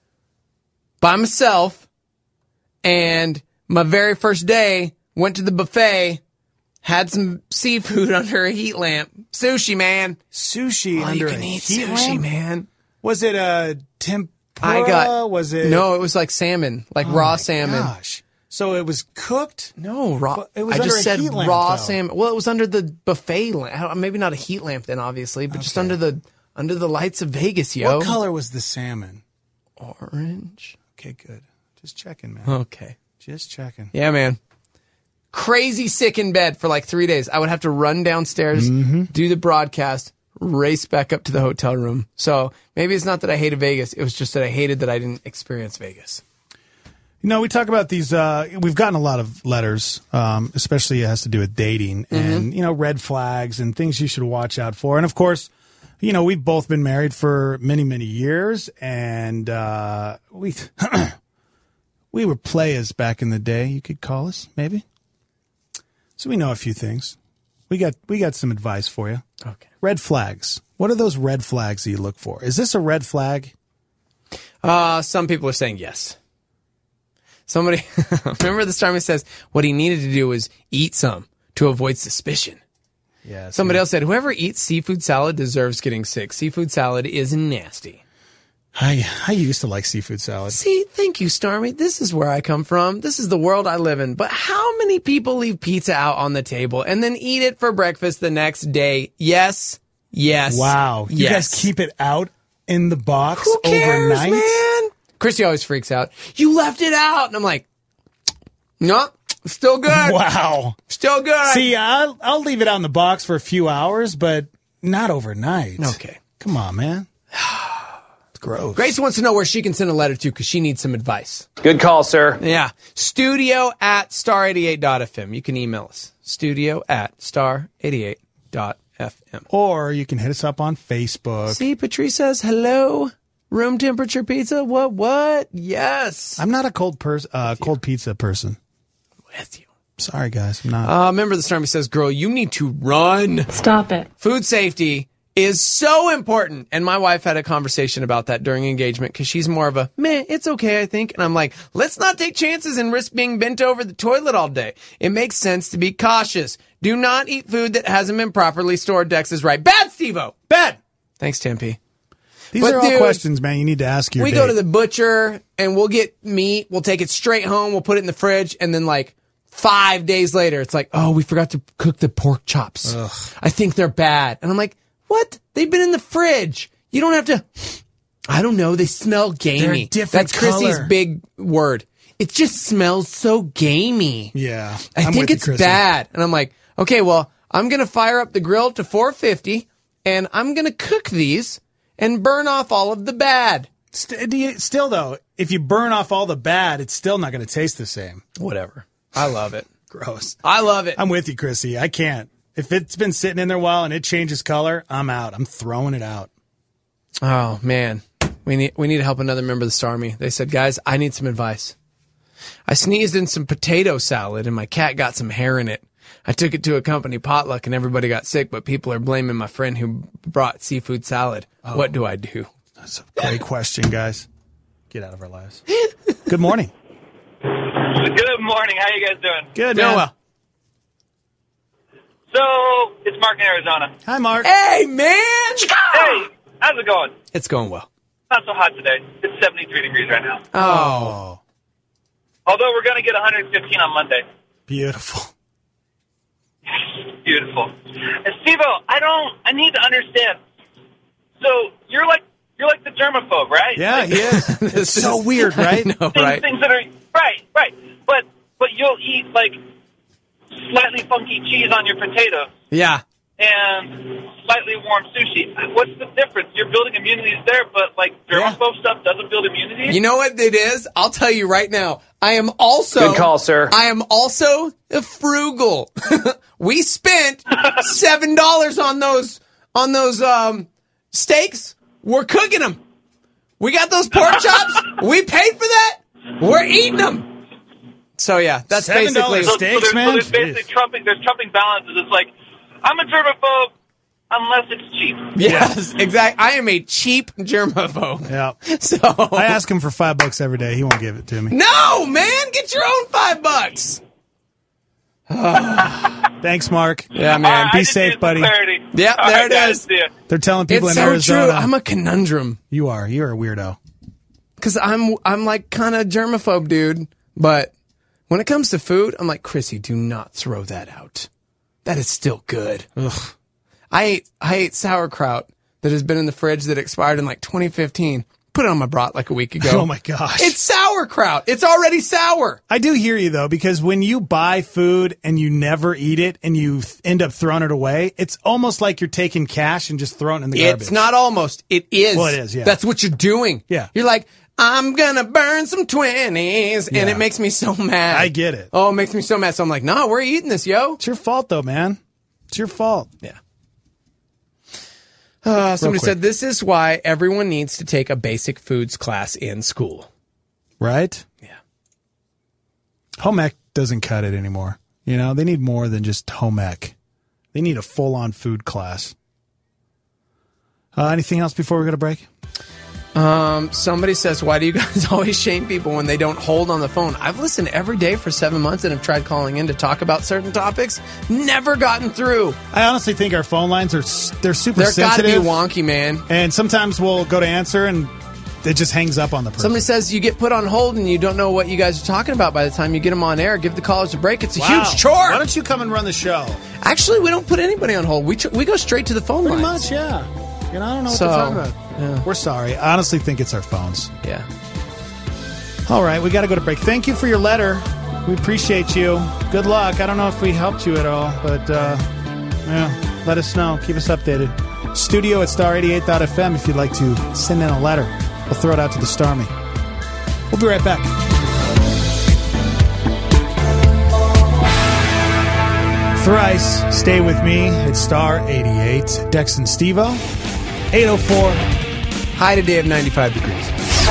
by myself, and my very first day went to the buffet, had some seafood under a heat lamp. Sushi, man. Sushi oh, under you can a eat heat sushi, lamp? man. Was it a tempura? I got, was it? No, it was like salmon, like oh raw my salmon. Gosh. So it was cooked? No, raw. It was I under just a said heat lamp, raw though. salmon. Well, it was under the buffet lamp. Maybe not a heat lamp then, obviously, but okay. just under the under the lights of Vegas, yo. What color was the salmon? Orange. Okay, good. Just checking, man. Okay. Just checking. Yeah, man. Crazy sick in bed for like three days. I would have to run downstairs, mm-hmm. do the broadcast, race back up to the hotel room. So maybe it's not that I hated Vegas. It was just that I hated that I didn't experience Vegas. You know, we talk about these, uh, we've gotten a lot of letters, um, especially it has to do with dating Mm-hmm. and, you know, red flags and things you should watch out for. And of course, you know, we've both been married for many, many years, and uh, we we were players back in the day, you could call us, maybe. So we know a few things. We got we got some advice for you. Okay. Red flags. What are those red flags that you look for? Is this a red flag? Uh, some people are saying yes. Somebody, remember this time he says what he needed to do was eat some to avoid suspicion. Yeah. Somebody yeah. else said, whoever eats seafood salad deserves getting sick. Seafood salad is nasty. I I used to like seafood salad. See, thank you, Starmy. This is where I come from. This is the world I live in. But how many people leave pizza out on the table and then eat it for breakfast the next day? Yes. Yes. Wow. You yes. guys keep it out in the box Who cares, overnight? man? Chrissy always freaks out. You left it out. And I'm like, no, still good. Wow. Still good. See, I'll, I'll leave it out in the box for a few hours, but not overnight. Okay. Come on, man. It's gross. Grace wants to know where she can send a letter to because she needs some advice. Good call, sir. Yeah. Studio at star eighty-eight dot f m. You can email us. Studio at star eighty-eight dot f m. Or you can hit us up on Facebook. See, Patrice says, hello, room temperature pizza. What, what? Yes. I'm not a cold pers- uh, cold pizza person. With you. Sorry, guys. I'm not. Uh, remember the Stormy says, girl, you need to run. Stop it. Food safety is so important. And my wife had a conversation about that during engagement because she's more of a, meh, it's okay, I think. And I'm like, let's not take chances and risk being bent over the toilet all day. It makes sense to be cautious. Do not eat food that hasn't been properly stored. Dex is right. Bad, Steve-O. Bad. Thanks, Tempe. These but are all dude, questions, man. You need to ask your We date. go to the butcher and we'll get meat. We'll take it straight home. We'll put it in the fridge. And then like five days later, it's like, oh, we forgot to cook the pork chops. Ugh. I think they're bad. And I'm like, what? They've been in the fridge. You don't have to. I don't know. They smell gamey. They're a different That's Chrissy's color. big word. It just smells so gamey. Yeah. I I'm think with you, it's Chrissy. bad. And I'm like, okay, well, I'm going to fire up the grill to four fifty and I'm going to cook these and burn off all of the bad. St- do you, still, though, if you burn off all the bad, it's still not going to taste the same. Whatever. I love it. Gross. I love it. I'm with you, Chrissy. I can't. If it's been sitting in there a while and it changes color, I'm out. I'm throwing it out. Oh, man. We need we need to help another member of the Star Army. They said, guys, I need some advice. I sneezed in some potato salad and my cat got some hair in it. I took it to a company potluck and everybody got sick, but people are blaming my friend who brought seafood salad. Oh. What do I do? That's a great question, guys. Get out of our lives. Good morning. Good morning. How you guys doing? Good, Doing man. well. So, it's Mark in Arizona. Hi, Mark. Hey, man! Hey, how's it going? It's going well. Not so hot today. It's seventy-three degrees right now. Oh. Although we're going to get one hundred fifteen on Monday. Beautiful. Beautiful. And Steve-O, I don't, I need to understand. So, you're like, you're like the germaphobe, right? Yeah, like, he is. It's so weird, right? No, things, right? things that are, right, right. But but you'll eat like slightly funky cheese on your potato Yeah. and slightly warm sushi. What's the difference? You're building immunities there, but like germaphobe stuff doesn't build immunity. You know what it is? I'll tell you right now. I am also Good call, sir. I am also a frugal. We spent seven dollars on those on those um, steaks. We're cooking them. We got those pork chops. We paid for that. We're eating them. So yeah, that's seven basically so, steaks, so there's, man. So there's basically trumping. There's trumping balances. It's like I'm a germaphobe unless it's cheap. Yes, exactly. I am a cheap germaphobe. Yeah. So I ask him for five bucks every day. He won't give it to me. No, man, get your own five bucks. Thanks, Mark. Yeah, man. Uh, Be I just safe, need buddy. some clarity. Yep, All there right, it guys, is. see ya. They're telling people It's in so Arizona. true. I'm a conundrum. You are. You're a weirdo. Because I'm I'm like kind of germaphobe, dude. But when it comes to food, I'm like, Chrissy, do not throw that out. That is still good. Ugh. I ate I ate sauerkraut that has been in the fridge that expired in like twenty fifteen. Put it on my brat like a week ago. Oh my gosh. It's sauerkraut. It's already sour. I do hear you though, because when you buy food and you never eat it and you th- end up throwing it away, it's almost like you're taking cash and just throwing it in the garbage. It's not almost. It is. Well, it is, yeah. That's what you're doing. Yeah. You're like, I'm gonna burn some twenties, and Yeah. it makes me so mad. I get it. Oh, it makes me so mad. So I'm like, no, we're eating this, yo. It's your fault though, man. It's your fault. Yeah. Uh, somebody quick. said this is why everyone needs to take a basic foods class in school. Right? Yeah. Home ec doesn't cut it anymore. You know, they need more than just home ec. They need a full-on food class. Uh, anything else before we go to break? Um, somebody says, why do you guys always shame people when they don't hold on the phone? I've listened every day for seven months and have tried calling in to talk about certain topics. Never gotten through. I honestly think our phone lines are s- they're super They're gotta be sensitive. wonky, man. And sometimes we'll go to answer and it just hangs up on the person. Somebody says you get put on hold and you don't know what you guys are talking about by the time you get them on air. Give the callers a break. It's a Wow. huge chore. Why don't you come and run the show? Actually, we don't put anybody on hold. We tr- we go straight to the phone Pretty lines. much, yeah. You know, I don't know what So, to talk about. yeah. We're sorry. I honestly think it's our phones. Yeah. All right, we got to go to break. Thank you for your letter. We appreciate you. Good luck. I don't know if we helped you at all, but uh, yeah, let us know. Keep us updated. Studio at star eighty-eight dot f m if you'd like to send in a letter. We'll throw it out to the Starmy. We'll be right back. Thrice, stay with me. It's Star eighty-eight. Dex and Steve-O. eight oh four. High today of ninety-five degrees.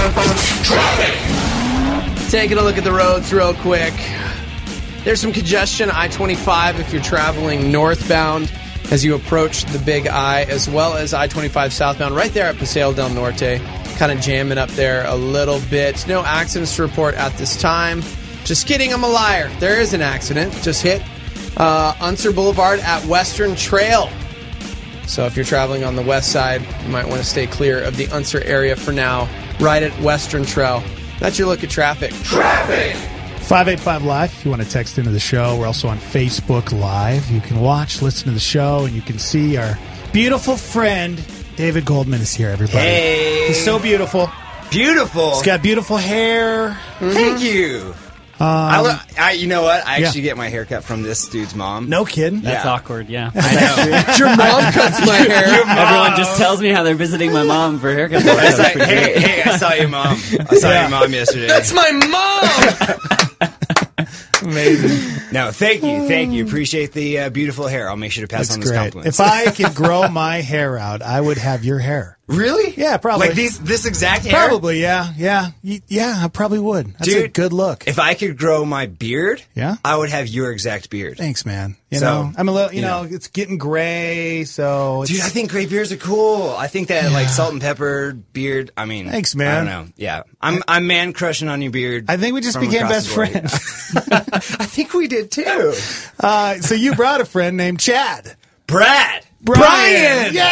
Taking a look at the roads real quick. There's some congestion, I twenty-five if you're traveling northbound as you approach the Big I, as well as I twenty-five southbound right there at Paseo del Norte. Kind of jamming up there a little bit. No accidents to report at this time. Just kidding, I'm a liar. There is an accident. Just hit uh, Unser Boulevard at Western Trail. So if you're traveling on the west side, you might want to stay clear of the Unser area for now, right at Western Trail. That's your look at traffic. Traffic! five eight five Live, if you want to text into the show. We're also on Facebook Live. You can watch, listen to the show, and you can see our beautiful friend, David Goldman, is here, everybody. Hey! He's so beautiful. Beautiful! He's got beautiful hair. Mm-hmm. Thank you! Um, I, lo- I, you know what? I yeah. actually get my haircut from this dude's mom. No kidding. Yeah. That's awkward, yeah. I know. Your mom cuts my hair. Everyone just tells me how they're visiting my mom for haircut. It's like, hey, hey, I saw your mom. I saw Yeah. your mom yesterday. That's my mom! Amazing. No, thank you, thank you. Appreciate the uh, beautiful hair. I'll make sure to pass That's on this great. compliment. If I could grow my hair out, I would have your hair. Really? Yeah, probably. Like these, this exact hair? Probably, yeah. Yeah. Y- Yeah, I probably would. That's Dude, a good look. If I could grow my beard, Yeah? I would have your exact beard. Thanks, man. You So, know, I'm a little, you, you know, know. it's getting gray, so it's, Dude, I think gray beards are cool. I think that like salt and pepper beard. I mean, Thanks, man. I don't know. Yeah, I'm I'm man crushing on your beard. I think we just from became across best the board. friends. I think we did too. Uh, so you brought a friend named Chad. Brad. Brian! Yeah!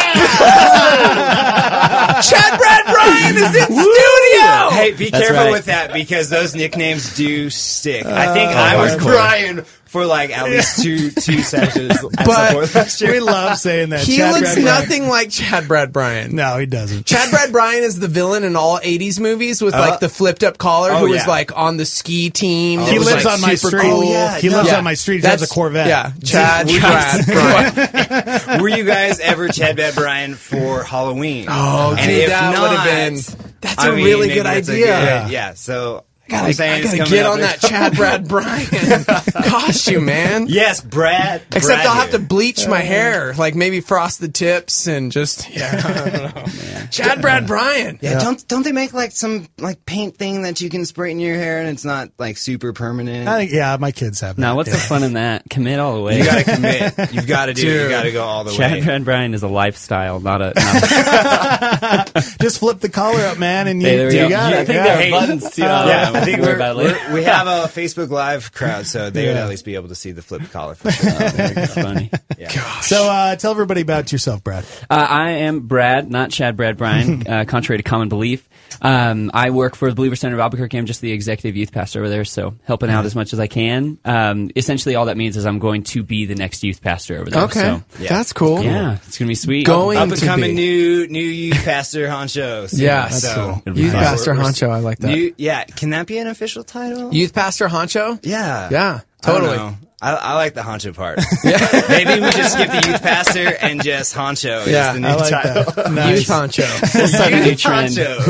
Chad Brad Brian is in studio! Hey, be That's careful right. with that because those nicknames do stick. I think Oh, I was hardcore. Brian for like at least two two sessions. At But some point last year. We love saying that. He Chad looks Brad nothing Bryan. like Chad Brad Bryan. No, he doesn't. Chad Brad Bryan is the villain in all eighties movies with Uh, like the flipped up collar, oh, who was yeah. like on the ski team. He It was, lives like, on my super street. Cool. Oh, yeah, He no. lives on my street. He has a Corvette. Yeah, Chad Were you Brad guys- Bryan. Were you guys ever Chad Brad Bryan for Halloween? Oh, and dude, if that not, would've been- that's I a mean, really maybe good that's a idea. good- yeah, so. Gotta, I'm saying I it's gotta coming get up on that there. Chad Brad Bryan costume, man. Yes, Brad. Except Brad I'll have to here. bleach my hair, like maybe frost the tips and just yeah. I don't know. Chad Brad Bryan. Yeah, don't don't they make like some like paint thing that you can spray in your hair and it's not like super permanent? I think, yeah, my kids have that. Now, what's yeah. the fun in that? Commit all the way. You gotta commit. You've got to do. it. You Dude. got to go all the Chad way. Brad Bryan is a lifestyle, not a. Not a Just flip the collar up, man, and you, Hey, there we you go. got Yeah, it. I think yeah. there are buttons too. Uh, Oh, yeah, we'll I think worry we're, about it later. we're, we have a Facebook Live crowd, so they would Yeah. at least be able to see the flip collar for sure. That's funny. Yeah. So uh, tell everybody about yourself, Brad. Uh, I am Brad, not Chad Brad Bryan, uh, contrary to common belief. Um, I work for the Believer Center of Albuquerque. I'm just the executive youth pastor over there, so helping out as much as I can. Um, essentially, all that means is I'm going to be the next youth pastor over there. Okay, So, Yeah. that's cool. yeah, it's going to be sweet. Going Up to and coming be. new new youth pastor honcho. So, Yeah, that's so, cool. It'll be Youth fun. Pastor We're- we're- Honcho, I like that. New, yeah, can that be an official title? Youth Pastor Honcho. Yeah, Yeah, I don't totally. know. I, I like the honcho part. Maybe we just skip the youth pastor and just honcho Yeah, is the new I like title. that. Nice. Youth Honcho. We'll start a new Youth trend.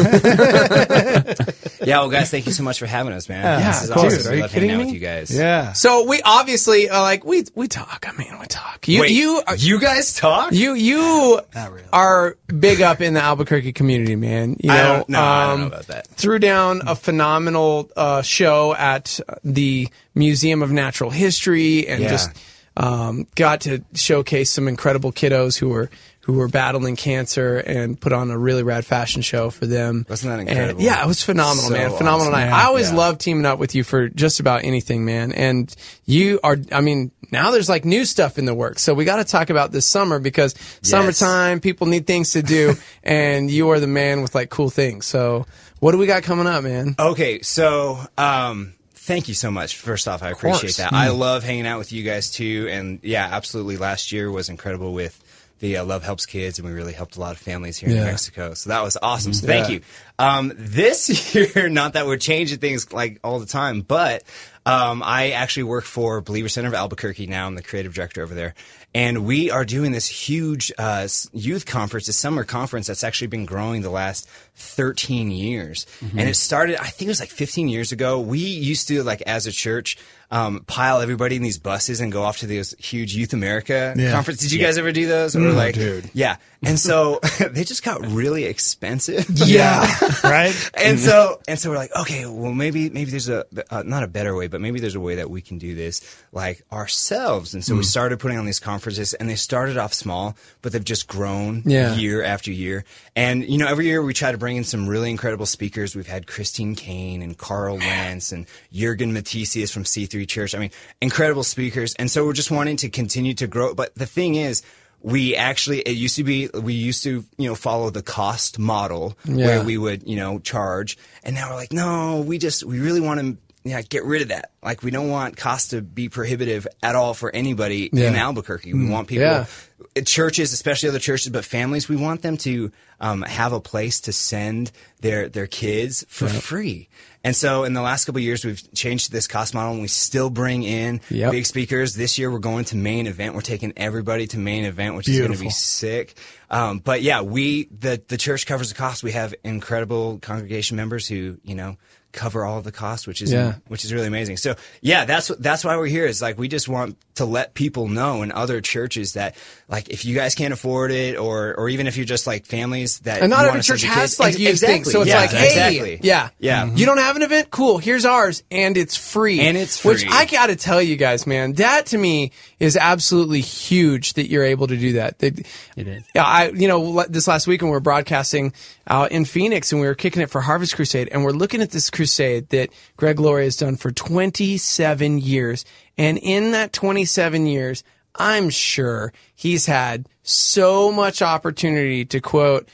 honcho. Yeah, well, guys, thank you so much for having us, man. Yeah, this is of course. awesome. Dude, are We you love hanging kidding out me? with you guys. Yeah. So we obviously uh, like we we talk. I mean, we talk. You Wait, you are, you guys talk? you you Not really. are big up in the Albuquerque community, man. You know, I don't- no, I don't um, know about that. Threw down a phenomenal uh, show at the Museum of Natural History, and Yeah. just um, got to showcase some incredible kiddos who were who were battling cancer, and put on a really rad fashion show for them. Wasn't that And, incredible? yeah, it was phenomenal, So man. Phenomenal awesome. night. Yeah. I always Yeah. love teaming up with you for just about anything, man. And you are, I mean, now there's like new stuff in the works. So we got to talk about this summer, because summertime, people need things to do, and you are the man with like cool things. So what do we got coming up, man? Okay, so um, thank you so much. First off, I course. appreciate that. I love hanging out with you guys too, and yeah, absolutely. Last year was incredible with the uh, Love Helps Kids, and we really helped a lot of families here in Yeah. New Mexico. So that was awesome. So thank Yeah. you. Um, this year, not that we're changing things like all the time, but um, I actually work for Believer Center of Albuquerque now. I'm the creative director over there. And we are doing this huge uh, s- youth conference, this summer conference that's actually been growing the last thirteen years. Mm-hmm. And it started, I think it was like fifteen years ago. We used to, like, as a church, um, pile everybody in these buses and go off to those huge Youth America Yeah. conferences. Did you Yeah. guys ever do those? Or No, like, dude. Yeah. And so they just got really expensive. Yeah. Right? And so, and so we're like, okay, well, maybe, maybe there's a, uh, not a better way, but maybe there's a way that we can do this like ourselves. And so Mm. we started putting on these conferences, and they started off small, but they've just grown Yeah. year after year. And, you know, every year we try to bring in some really incredible speakers. We've had Christine Kane and Carl Lentz and Jurgen Matthesius from C three Church. I mean, incredible speakers. And so we're just wanting to continue to grow. But the thing is, we actually, it used to be, we used to, you know, follow the cost model Yeah. where we would, you know, charge. And now we're like, no, we just, we really want to, yeah, get rid of that. Like, we don't want cost to be prohibitive at all for anybody Yeah. in Albuquerque. We want people, Yeah. churches, especially other churches, but families, we want them to um, have a place to send their their kids for Yep. free. And so in the last couple of years, we've changed this cost model, and we still bring in Yep. big speakers. This year, we're going to Main Event. We're taking everybody to Main Event, which is going to Beautiful. be sick. Um, but yeah, we the the church covers the cost. We have incredible congregation members who, you know, cover all of the costs, which is Yeah. which is really amazing. So yeah, that's that's why we're here. Is like, we just want to let people know in other churches that, like, if you guys can't afford it, or or even if you're just like families that, And not you every wanna send church your has kids- like Ex- youth exactly. things. So it's Yeah, like, hey, exactly. yeah, Yeah. You don't have an event? Cool. Here's ours, and it's free. And it's Which free. I got to tell you guys, man, that to me is absolutely huge that you're able to do that. That It is. Yeah, I, you know, this last week when we were broadcasting out in Phoenix, and we were kicking it for Harvest Crusade, and we're looking at this crusade that Greg Laurie has done for twenty-seven years. And in that twenty-seven years, I'm sure he's had so much opportunity to, quote,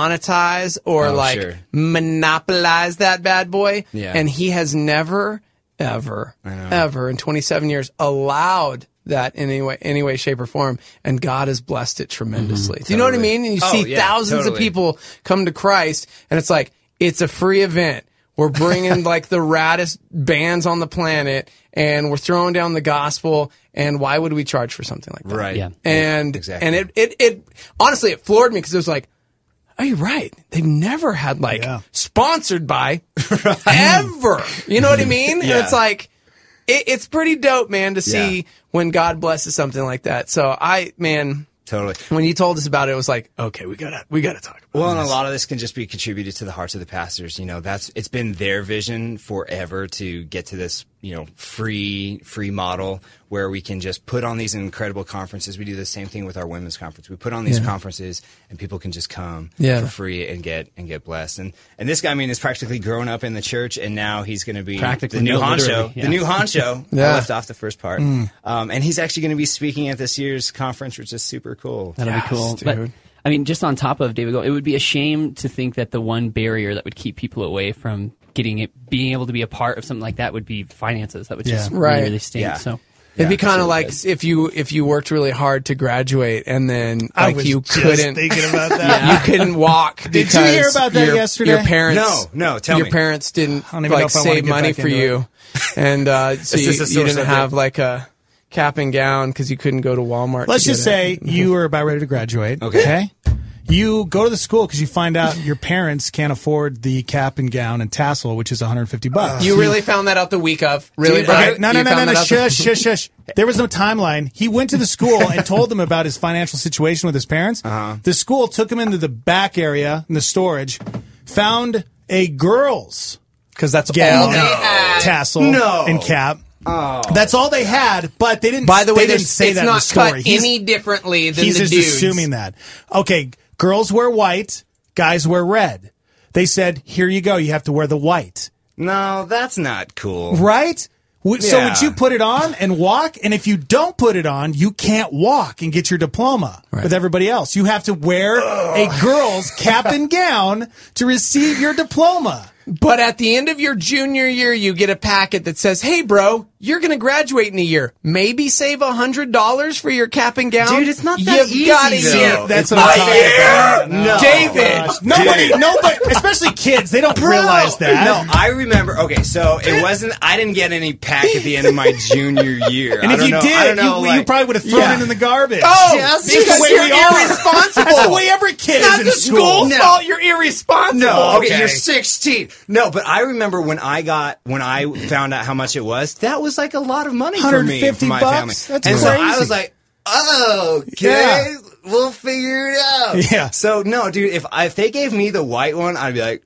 monetize or Oh, like sure. monopolize that bad boy. Yeah. And he has never ever, ever in twenty-seven years allowed that in any way, any way, shape, or form, and God has blessed it tremendously. Mm-hmm. Do you know what I mean? And you Oh, see yeah, thousands totally. of people come to Christ, and it's like, it's a free event. We're bringing like the raddest bands on the planet, and we're throwing down the gospel. And why would we charge for something like that? Right. Yeah. And Exactly. and it, it it honestly it floored me because it was like, oh, you're right. They've never had like Yeah. sponsored by ever. You know what I mean? And Yeah. it's like it, it's pretty dope, man, to see Yeah. when God blesses something like that. So I, man, Totally. when you told us about it, it was like, okay, we gotta we gotta talk about Well, this. and a lot of this can just be contributed to the hearts of the pastors. You know, that's it's been their vision forever to get to this, you know, free free model where we can just put on these incredible conferences. We do the same thing with our women's conference. We put on these Yeah. conferences, and people can just come Yeah. for free and get and get blessed. And and this guy, I mean, is practically grown up in the church, and now he's going to be Practically, the new no, honcho. literally, yeah. The new honcho. Yeah. I left off the first part, Mm. um, and he's actually going to be speaking at this year's conference, which is super cool. That'll Yes, be cool. dude. But, I mean, just on top of David Gold, it would be a shame to think that the one barrier that would keep people away from getting it, being able to be a part of something like that would be finances. That would just Yeah. really, Right. really stink. Yeah. So. It'd be Yeah, kind of so like good. if you if you worked really hard to graduate and then I like was you just couldn't thinking about that. you couldn't walk. Did you hear because about that your, yesterday? Your parents, No, no, tell your me. parents didn't I don't even know like if I wanna save get money back for into you, and uh, so Is you, this a you sore didn't subject? have like a cap and gown because you couldn't go to Walmart. Let's to just get say it. you were about ready to graduate. Okay. Okay. You go to the school because you find out your parents can't afford the cap and gown and tassel, which is one hundred fifty bucks. You really found that out the week of really, Dude, bro? okay, no, no, You no, found no, no, that out the- shush, shush, shush. There was no timeline. He went to the school and told them about his financial situation with his parents. Uh-huh. The school took him into the back area in the storage, found a girl's because that's gown, all they had. tassel, No. and cap. Oh. That's all they had, but they didn't. By the way, they didn't there's- say it's that in the not story. cut He's- any differently than He's the just dudes. assuming that. Okay, girls wear white, guys wear red. They said, here you go, you have to wear the white. No, that's not cool. Right? W- So Yeah. would you put it on and walk? And if you don't put it on, you can't walk and get your diploma with everybody else. You have to wear a girl's cap and gown to receive your diploma. But at the end of your junior year, you get a packet that says, hey, bro, you're going to graduate in a year. Maybe save one hundred dollars for your cap and gown. Dude, it's not that You've got a easy, year. though. That's It's what I'm not talking fair. about. No. David. Gosh, nobody, nobody, especially kids, they don't Bro, realize that. No, I remember. Okay, so it wasn't. I didn't get any pack at the end of my junior year. And I if don't you know, did, I don't know, you, like, you probably would have thrown yeah. it in the garbage. Oh, Just because the way you're we are. irresponsible. That's the way every kid Not is the in school. school's No. fault. You're irresponsible. No, okay, you're sixteen. No, but I remember when I got when I found out how much it was. That was like a lot of money for me, one hundred fifty for my bucks? family. That's and so I crazy. was like, oh, okay, Yeah. we'll figure it out. Yeah. So no, dude, if I, if they gave me the white one, I'd be like,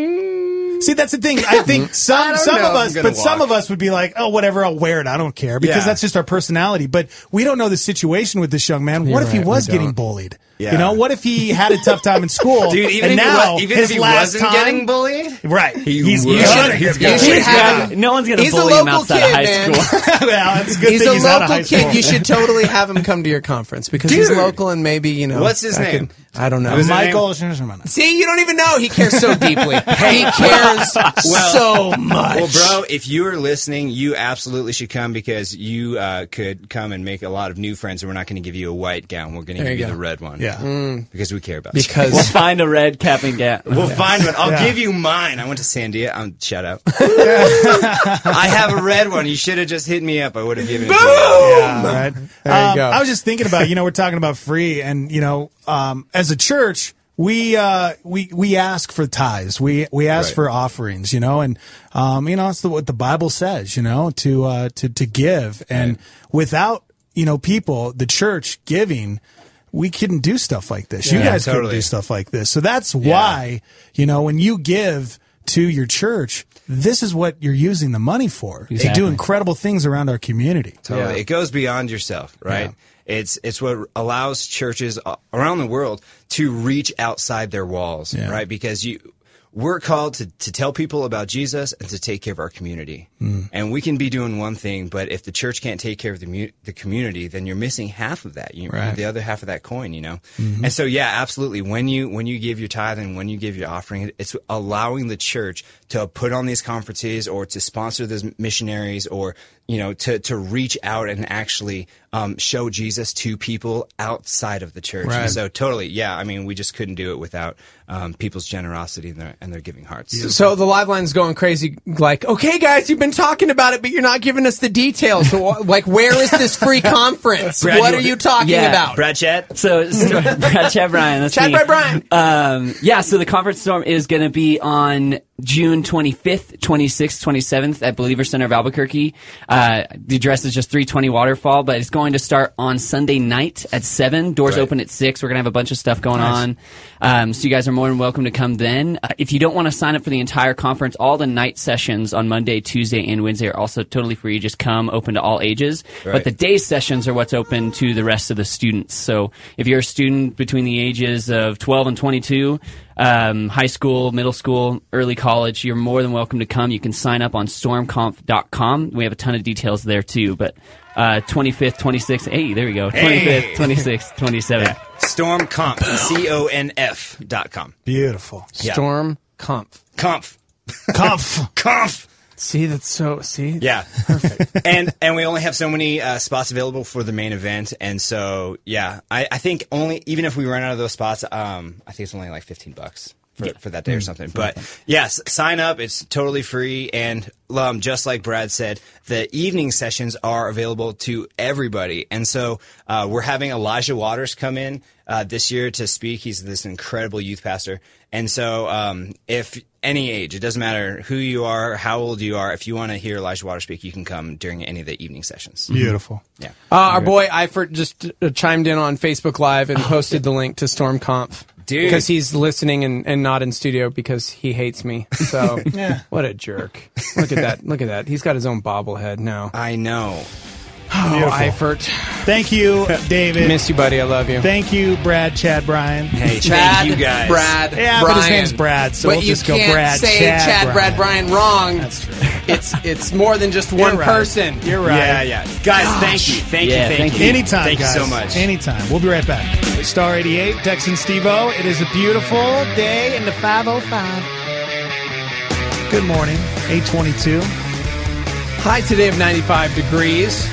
See, that's the thing. I think some I don't some know of if I'm us, gonna but some walk. of us would be like, "Oh, whatever, I'll wear it. I don't care," because Yeah. that's just our personality. But we don't know the situation with this young man. What You're if he right, was we getting don't. bullied? Yeah. You know, what if he had a tough time in school? dude, even and if now he, wa- even his if he last wasn't time, getting bullied, right? he he's would. he's gonna, He's he's gonna. gonna- You should have him. No one's going to He's a bully him local outside kid, of high man. school. well, it's a good He's thing a he's out of local high kid. school. You should totally have him come to your conference because he's Dude. local and maybe, you know. What's his I name? could- I don't know. What's his Michael. See, you don't even know. He cares so deeply. He cares so much. Well, bro, if you are listening, you absolutely should come because you uh, could come and make a lot of new friends. And we're not going to give you a white gown. We're going to There give you you go. the red one. Yeah. Mm. Because we care about Because- you. We'll find a red cap and gown. We'll find one. I'll Yeah. give you mine. I went to Sandia. Um, shout out. I have a red one. You should have just hit me up. I would have given it to you. Yeah, right. There you Um, go. I was just thinking about, you know, we're talking about free, and you know, um, as a church, we uh, we we ask for tithes, we we ask Right. for offerings, you know, and um, you know, it's the, what the Bible says, you know, to uh, to to give, and Right. without you know people, the church giving. We couldn't do stuff like this. You Yeah, guys couldn't totally. do stuff like this. So that's why, you know, when you give to your church, this is what you're using the money for. They do Exactly. incredible things around our community. Totally. Yeah. It goes beyond yourself, right? It's it's what allows churches a- around the world to reach outside their walls, Yeah. right? Because you we're called to, to tell people about Jesus and to take care of our community. Mm. And we can be doing one thing, but if the church can't take care of the, mu- the community, then you're missing half of that. You, Right. The other half of that coin, you know? Mhm. And so, yeah, absolutely. When you, when you give your tithe and when you give your offering, it's allowing the church to put on these conferences or to sponsor those missionaries or, you know, to, to reach out and actually um, show Jesus to people outside of the church. Right. And so totally, yeah, I mean, we just couldn't do it without um, people's generosity and their, and their giving hearts. So the live line's going crazy. Like, okay, guys, you've been talking about it, but you're not giving us the details. So, like, where is this free conference? Brad, what you- are you talking yeah. about? Brad Chad? So, so Brad Chad Bryan. That's Chad me. Brad Bryan. Um, yeah, so the conference storm is going to be on June twenty-fifth, twenty-sixth, twenty-seventh at Believer Center of Albuquerque. Uh, the address is just three twenty Waterfall, but it's going to start on Sunday night at seven. Doors Right. open at six. We're going to have a bunch of stuff going Nice. on. Um, so you guys are more than welcome to come then. Uh, if you don't want to sign up for the entire conference, all the night sessions on Monday, Tuesday, and Wednesday are also totally free. Just come, open to all ages. Right. But the day sessions are what's open to the rest of the students. So if you're a student between the ages of twelve and twenty-two, um, high school, middle school, early college, you're more than welcome to come. You can sign up on storm conf dot com. We have a ton of details there too. But uh, twenty-fifth, twenty-sixth, hey, there we go. twenty-fifth, Hey. twenty-sixth, twenty-seventh. Yeah. Stormconf, C O N F dot com. Beautiful. Yeah. Storm Conf. Conf. Conf. Conf. See, that's so, see? Yeah. Perfect. and and we only have so many uh, spots available for the main event. And so, yeah, I, I think only, even if we run out of those spots, um, I think it's only like fifteen bucks. For, Yeah. for that day or Mm. something. But yes, sign up. It's totally free. And um, just like Brad said, the evening sessions are available to everybody. And so uh, we're having Elijah Waters come in uh, this year to speak. He's this incredible youth pastor. And so um, if any age, it doesn't matter who you are, how old you are, if you want to hear Elijah Waters speak, you can come during any of the evening sessions. Beautiful. Yeah. Uh, our boy Eifert just uh, chimed in on Facebook Live and posted the link to StormConf. Dude. Because he's listening and, and not in studio because he hates me. So, Yeah. what a jerk. Look at that. Look at that. He's got his own bobblehead now. I know. Oh, Beautiful. Eifert. Thank you, David. Miss you, buddy. I love you. Thank you, Brad, Chad, Bryan. Hey, Chad, thank you guys. Brad, Yeah, Bryan. but his name's Brad, so but we'll you just go can't Brad, say Chad, Chad, Brad, Bryan wrong. That's true. It's it's more than just one You're right. person. You're right. Yeah, yeah. Guys, thank you. Thank Yeah, you. Thank, thank you. you. Anytime, Thank guys. you so much. Anytime. We'll be right back. Star eighty-eight, Tex and Steve-O. It is a beautiful day in the five oh five. Good morning, eight twenty-two. High today of ninety-five degrees.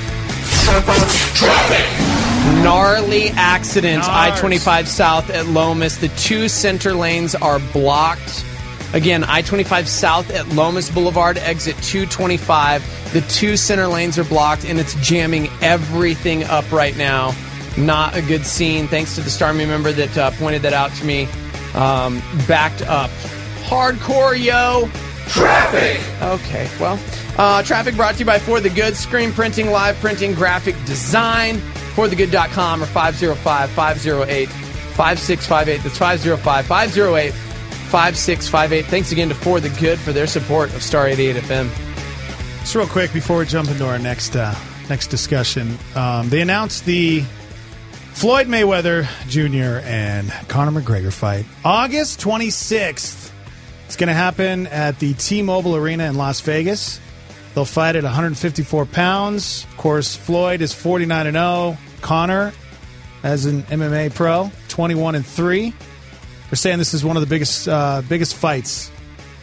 Gnarly accident. Gnars. I twenty-five south at Lomas. The two center lanes are blocked. Again, I twenty-five south at Lomas Boulevard, exit two twenty-five. The two center lanes are blocked, and it's jamming everything up right now. Not a good scene. Thanks to the Starmy member that uh, pointed that out to me. Um, backed up. Hardcore, yo. Traffic. Okay, well, uh, traffic brought to you by For the Good, screen printing, live printing, graphic design. for the good dot com or five oh five, five oh eight, five six five eight. That's five oh five, five oh eight, five six five eight. Thanks again to For the Good for their support of Star eighty-eight F M. Just real quick before we jump into our next uh, next discussion, um, they announced the Floyd Mayweather Junior and Conor McGregor fight August twenty-sixth. It's going to happen at the T-Mobile Arena in Las Vegas. They'll fight at one hundred fifty-four pounds. Of course, Floyd is forty-nine and oh. Conor, as an M M A pro, twenty-one and three. They're saying this is one of the biggest uh, biggest fights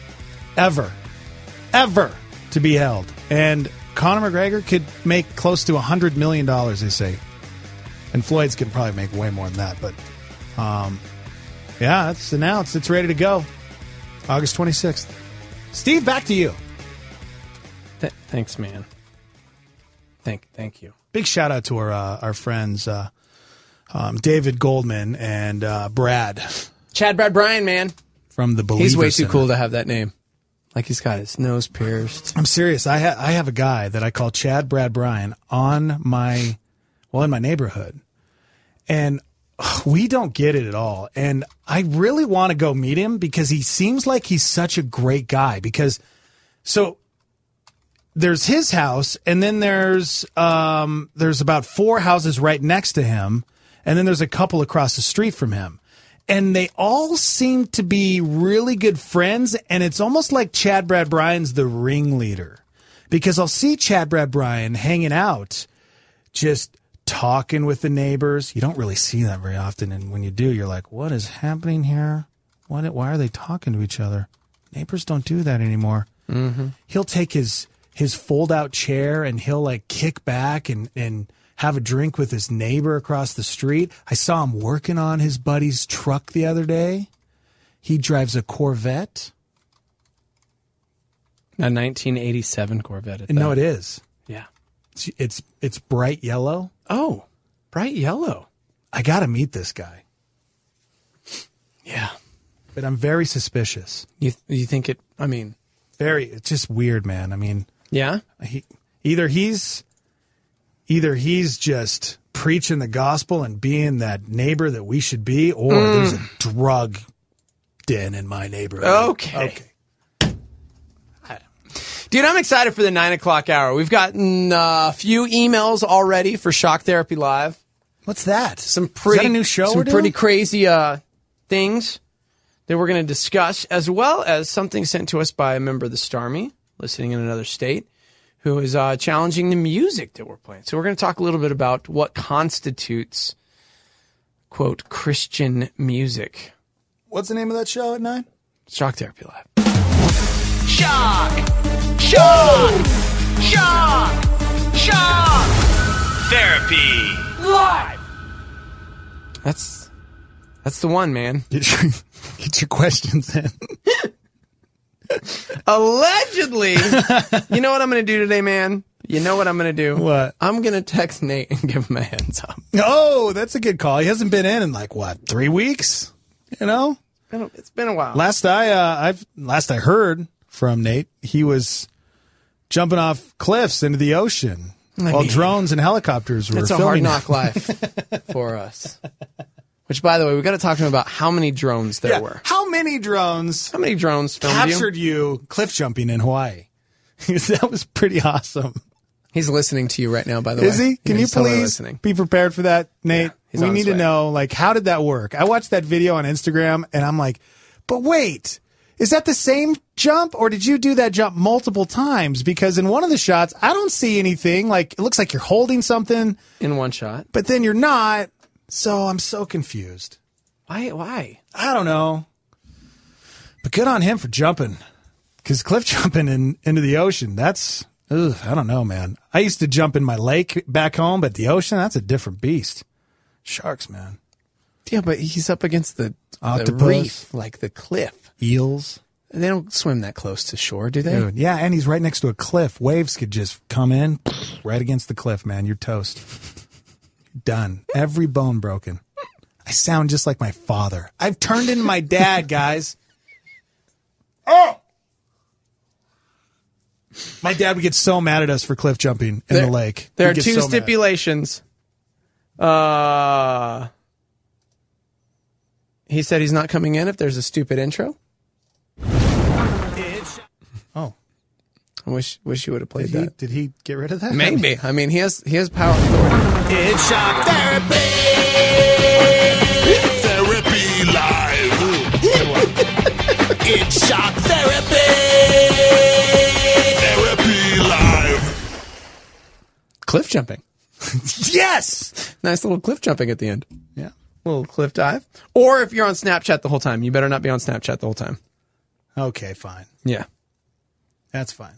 ever, ever to be held. And Conor McGregor could make close to one hundred million dollars, they say. And Floyd's can probably make way more than that. But, um, yeah, it's announced. It's ready to go. August twenty-sixth. Steve, back to you. Th- thanks, man. Thank, thank you. Big shout out to our uh, our friends uh, um, David Goldman and uh, Brad Chad Brad Bryan, man. from the Believer He's way Center. too cool to have that name. Like he's got his nose pierced. I'm serious. I ha- I have a guy that I call Chad Brad Bryan on my well in my neighborhood, and ugh, we don't get it at all. And I really want to go meet him because he seems like he's such a great guy. Because so there's his house, and then there's um there's about four houses right next to him, and then there's a couple across the street from him. and they all seem to be really good friends, and it's almost like Chad Brad Bryan's the ringleader. Because I'll see Chad Brad Bryan hanging out, just talking with the neighbors. You don't really see that very often, and when you do, you're like, what is happening here? What, why are they talking to each other? Neighbors don't do that anymore. Mm-hmm. He'll take his his fold-out chair, and he'll like kick back and, and have a drink with his neighbor across the street. I saw him working on his buddy's truck the other day. He drives a Corvette. A nineteen eighty-seven Corvette. At No, that. it is. Yeah. It's, it's it's bright yellow. Oh, bright yellow. I got to meet this guy. Yeah. But I'm very suspicious. You you think it, I mean. Very, it's just weird, man. I mean. Yeah? He, either he's, either he's just preaching the gospel and being that neighbor that we should be, or Mm. there's a drug den in my neighborhood. Okay. Okay. Dude, I'm excited for the nine o'clock hour. We've gotten uh, a few emails already for Shock Therapy Live. What's that? Some pretty Is that a new show Some we're doing? pretty crazy uh, things that we're going to discuss, as well as something sent to us by a member of the Starmy, listening in another state, who is uh, challenging the music that we're playing. So we're going to talk a little bit about what constitutes, quote, Christian music. What's the name of that show at nine? Shock Therapy Live. Shock! Shock! Shock! Shock! Therapy Live! That's that's the one, man. Get your, get your questions in. Allegedly. You know what I'm going to do today, man? You know what I'm going to do? What? I'm going to text Nate and give him a heads up. Oh, that's a good call. He hasn't been in in like, what, three weeks? You know? It's been a, it's been a while. Last I, uh, I've, last I heard from Nate, he was jumping off cliffs into the ocean I while mean, drones and helicopters were It's a filming hard knock him. life for us. Which, by the way, we got to talk to him about how many drones there Yeah. were. How many drones How many drones filmed captured you? cliff jumping in Hawaii? That was pretty awesome. He's listening to you right now, by the way. Is he? Can Yeah, you he's totally please listening. be prepared for that, Nate? he's We on need his to way. know, like, how did that work? I watched that video on Instagram, and I'm like, but wait, is that the same jump, or did you do that jump multiple times? Because in one of the shots, I don't see anything. Like, it looks like you're holding something. In one shot. But then you're not. So I'm so confused. Why? Why? I don't know. But good on him for jumping. Because cliff jumping in, into the ocean, that's, ugh, I don't know, man. I used to jump in my lake back home, but the ocean, that's a different beast. Sharks, man. Yeah, but he's up against the, the Octopus. reef, like the cliff. Eels. And they don't swim that close to shore, do they? Dude, yeah, and he's right next to a cliff. Waves could just come in right against the cliff, man. You're toast. You're done. Every bone broken. I sound just like my father. I've turned into my dad, guys. Oh! My dad would get so mad at us for cliff jumping in there, the lake. There He'd are get two so mad. stipulations. Uh, he said he's not coming in if there's a stupid intro. Oh. I wish wish you would have played Did he, that. did he get rid of that? Maybe. I mean, he has he has power authority. It's Shock Therapy! Therapy Live! It's Shock Therapy! Therapy Live! Cliff jumping. Yes! Nice little cliff jumping at the end. Yeah. Little cliff dive. Or if you're on Snapchat the whole time, you better not be on Snapchat the whole time. Okay, fine. Yeah. That's fine.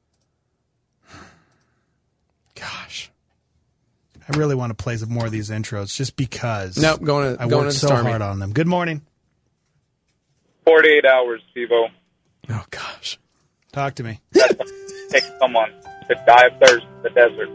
Gosh. I really want to play some more of these intros just because Nope, going to I going worked to so Starmy. hard on them. Good morning. forty-eight hours, Steve-O. Oh, gosh. Talk to me. Take someone to die of thirst in the desert.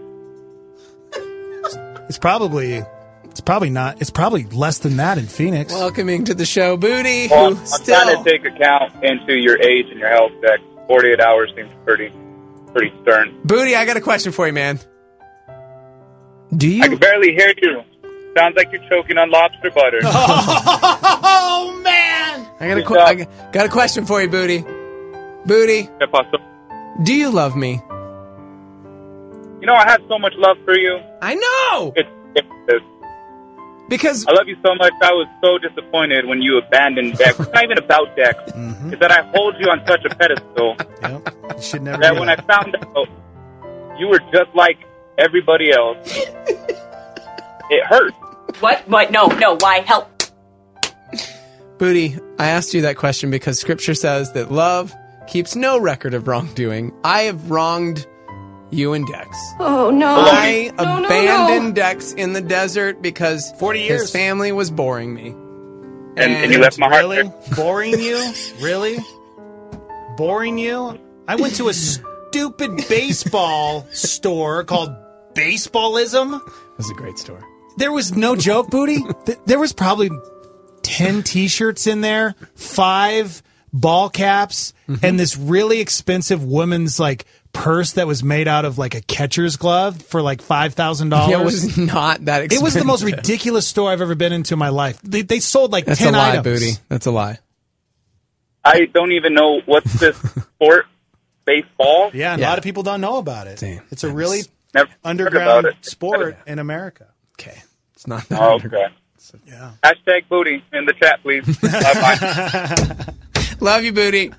It's probably it's probably not it's probably less than that in Phoenix. Welcoming to the show, Booty. Well, who I'm still... trying to take account into your age and your health deck. forty-eight hours seems pretty pretty stern. Booty, I got a question for you, man. Do you... I can barely hear you. Sounds like you're choking on lobster butter. Oh, man! I got a qu- I got- got a question for you, Booty. Booty, ¿Qué pasó? do you love me? You know, I have so much love for you. I know! It's, it's, Because I love you so much. I was so disappointed when you abandoned Dex. It's not even about Dex. Mm-hmm. It's that I hold you on such a pedestal. Yep. You should never. That do when that. I found out you were just like everybody else, it hurt. What? What? No, no. Why? Help. Booty, I asked you that question because Scripture says that love keeps no record of wrongdoing. I have wronged you and Dex. Oh, no. I No, no, abandoned no. Dex in the desert because forty years. his family was boring me. And, and you left my heart really there. boring you? Really boring you? I went to a stupid baseball store called Baseballism. It was a great store. There was no joke, Booty. Th- There was probably ten T-shirts in there, five ball caps, Mm-hmm. and this really expensive woman's like purse that was made out of like a catcher's glove for like five thousand dollars. Yeah, it was not that expensive. It was the most ridiculous store I've ever been into in my life. They, they sold like That's ten a lie, items. Booty. That's a lie. I don't even know what's this sport, baseball. Yeah, and a lot of people don't know about it. Damn. It's a really Never heard underground about it. sport in America. Okay. It's not that Oh, underground. okay. Yeah. Hashtag booty in the chat, please. Bye-bye. Love you, Booty.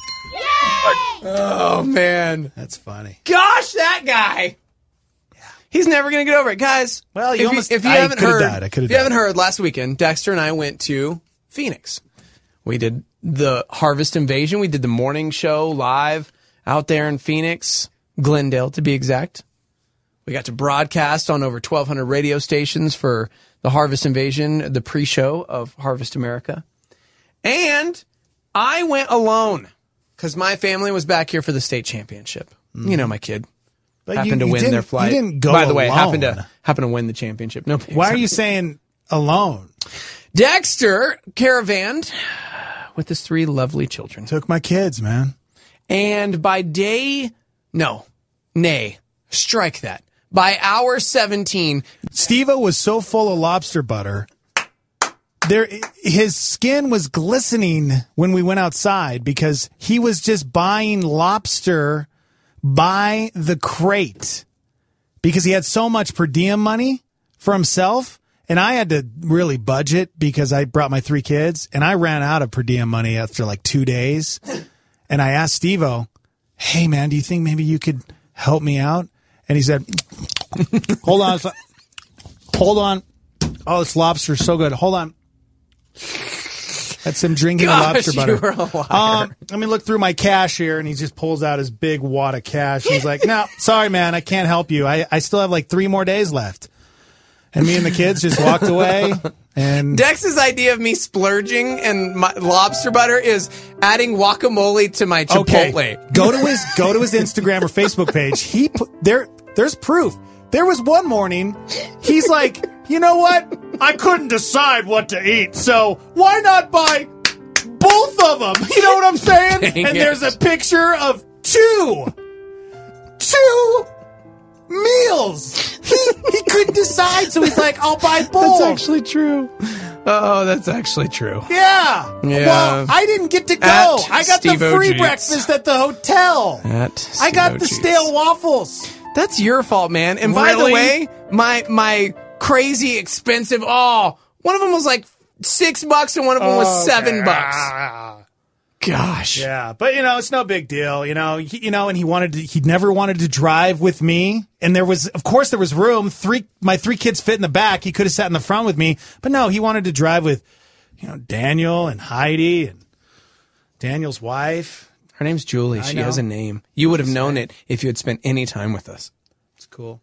Oh, man. That's funny. Gosh, that guy. He's never going to get over it. Guys, Well, you if almost- you, if you I haven't could've heard, died. I could've if you died. haven't heard, last weekend, Dexter and I went to Phoenix. We did the Harvest Invasion. We did the morning show live out there in Phoenix, Glendale to be exact. We got to broadcast on over twelve hundred radio stations for the Harvest Invasion, the pre-show of Harvest America. And I went alone because my family was back here for the state championship. You know, my kid But happened you- to you win didn't- their flight. you didn't go By the way, alone. happened to happened to win the championship. No, Why are you saying alone? Dexter caravanned with his three lovely children. Took my kids, man. And by day, no, nay, strike that. By hour seventeen, Steve-O was so full of lobster butter. There, his skin was glistening when we went outside because he was just buying lobster by the crate because he had so much per diem money for himself. And I had to really budget because I brought my three kids and I ran out of per diem money after like two days. And I asked Steve-O, hey man, do you think maybe you could help me out? And he said, hold on. Hold on. Oh, this lobster is so good. Hold on. That's him drinking Gosh, the lobster butter. you were a liar. Um, let me look through my cash here. And he just pulls out his big wad of cash. He's like, no, sorry, man. I can't help you. I, I still have like three more days left. And me and the kids just walked away. And Dex's idea of me splurging and my lobster butter is adding guacamole to my Chipotle. Okay, go to his go to his Instagram or Facebook page. He put there. There's proof. There was one morning. He's like, you know what? I couldn't decide what to eat, so why not buy both of them? You know what I'm saying? Dang And it. there's a picture of two, two meals. He he couldn't decide, so he's like, I'll buy both. That's actually true. Oh, that's actually true. Yeah. Yeah. Well, I didn't get to go. At I got Steve the O. free Jeets. breakfast at the hotel. At I got Steve-O the Jeets. stale waffles. That's your fault, man. And by the Really? way, my my crazy expensive. Oh, one of them was like six bucks, and one of them was seven Okay. bucks. Gosh. Yeah, but you know, it's no big deal. You know, he, you know, and he wanted to, he never wanted to drive with me. And there was, of course, there was room. Three, my three kids fit in the back. He could have sat in the front with me, but no, he wanted to drive with, you know, Daniel and Heidi and Daniel's wife. Her name's Julie. I She know. has a name. You would have known it if you had spent any time with us. It's cool.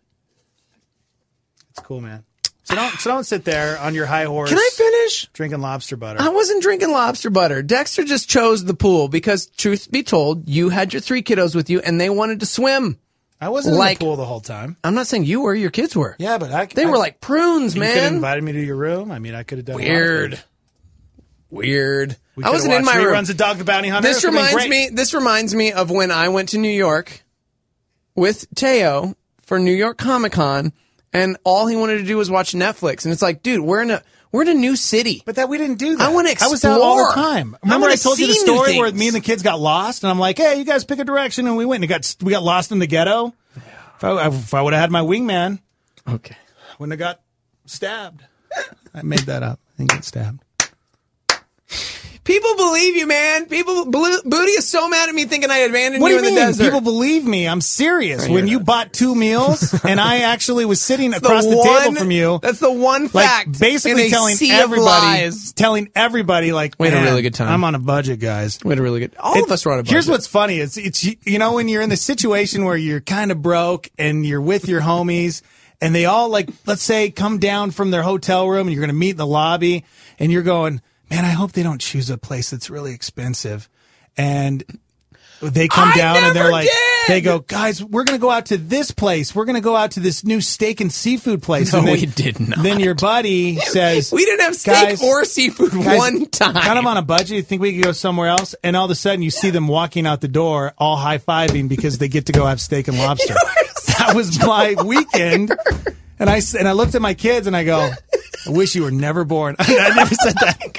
It's cool, man. So don't, so don't sit there on your high horse. Can I finish? Drinking lobster butter. I wasn't drinking lobster butter. Dexter just chose the pool because, truth be told, you had your three kiddos with you and they wanted to swim. I wasn't like, in the pool the whole time. I'm not saying you were. Your kids were. Yeah, but I, They I- were like prunes, You could have man. invited me to your room. I mean, I could have done a lot of Weird. things. Weird. We I could have wasn't in watched my room. reruns of Dog the Bounty Hunter. This It would've been reminds great. me. This reminds me of when I went to New York with Teo for New York Comic Con, and all he wanted to do was watch Netflix. And it's like, dude, we're in a we're in a new city. But that we didn't do that. I want to explore. I was out all the time. Remember I, wanna told you the see new story where things. me and the kids got lost, and I'm like, "Hey, you guys pick a direction," and we went and got we got lost in the ghetto. If I, if I would have had my wingman, okay, wouldn't have got stabbed. I made that up. I didn't get stabbed. People believe you, man. People, Booty is so mad at me thinking I abandoned What you do you in mean? the desert. People believe me. I'm serious. I When hear you that. bought two meals and I actually was sitting That's across the, one- table from you. That's the one fact. Like basically in a telling sea of everybody, lies. telling everybody like, We had a "Man, really good time. I'm on a budget, guys. We had a really good. All of us were on a budget. Here's what's funny. It's it's you know when you're in the situation where you're kind of broke and you're with your homies and they all like let's say come down from their hotel room and you're going to meet in the lobby and you're going, man, I hope they don't choose a place that's really expensive. And they come I down and never they're like, did! they go, guys, we're going to go out to this place. We're going to go out to this new steak and seafood place. No, and then, we did not. Then your buddy says, We didn't have steak "Guys, or seafood guys, one time. Kind of on a budget. You think we could go somewhere else? And all of a sudden you see them walking out the door all high-fiving because they get to go have steak and lobster. That was my weekend. And I, s- and I looked at my kids and I go, I wish you were never born. I never said that.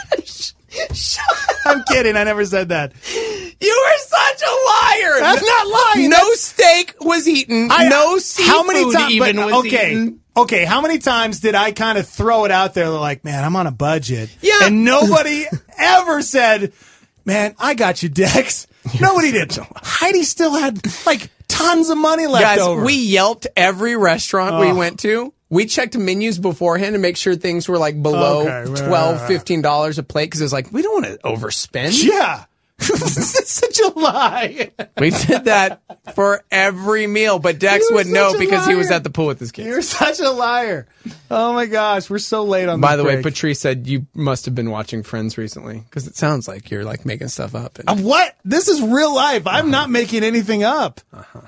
I'm kidding. I never said that. You are such a liar. That's not lying. No That's- steak was eaten. I- no seafood how many times, even but, was okay, eaten. Okay, how many times did I kind of throw it out there like, man, I'm on a budget. Yeah. And nobody ever said, man, I got you, Dex. Nobody did. Heidi still had like tons of money left Guys, over. we Yelped every restaurant we Oh. went to. We checked menus beforehand to make sure things were like below Okay, right, twelve right, dollars, right. fifteen dollars a plate because it was like, we don't want to overspend. Yeah. It's such a lie. We did that for every meal, but Dex You're would know such a because he was liar. at the pool with his kids. You're such a liar. Oh my gosh, we're so late on By this the way, break. Patrice said you must have been watching Friends recently because it sounds like you're like making stuff up. And- Uh, what? This is real life. I'm not making anything up. Uh-huh.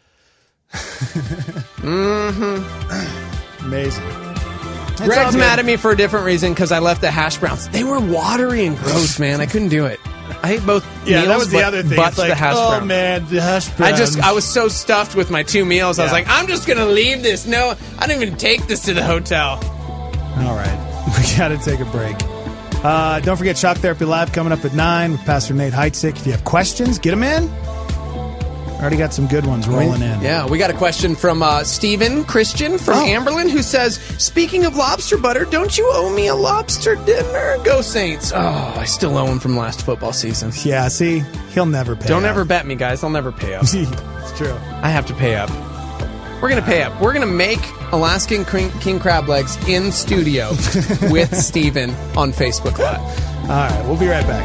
mm-hmm. Amazing. all Greg's good. mad at me for a different reason because I left the hash browns. They were watery and gross, man. I couldn't do it. I hate both Yeah, meals, that was the but, other thing. but It's like, the hash oh brown. man, the hash browns. I just, I was so stuffed with my two meals. I was Yeah. like, I'm just going to leave this. No, I didn't even take this to the hotel. All right. We got to take a break. Uh, don't forget Shock Therapy Live coming up at nine with Pastor Nate Heitzig. If you have questions, get them in. Already got some good ones rolling in. Yeah, we got a question from uh, Stephen Christian from Oh. Amberlin who says, speaking of lobster butter, don't you owe me a lobster dinner? Go Saints. Oh, I still owe him from last football season. Yeah, see, he'll never pay Don't up. ever bet me, guys. I'll never pay up. It's true. I have to pay up. We're going to pay up. We're going to make Alaskan king, king crab legs in studio with Steven on Facebook Live. All right, we'll be right back.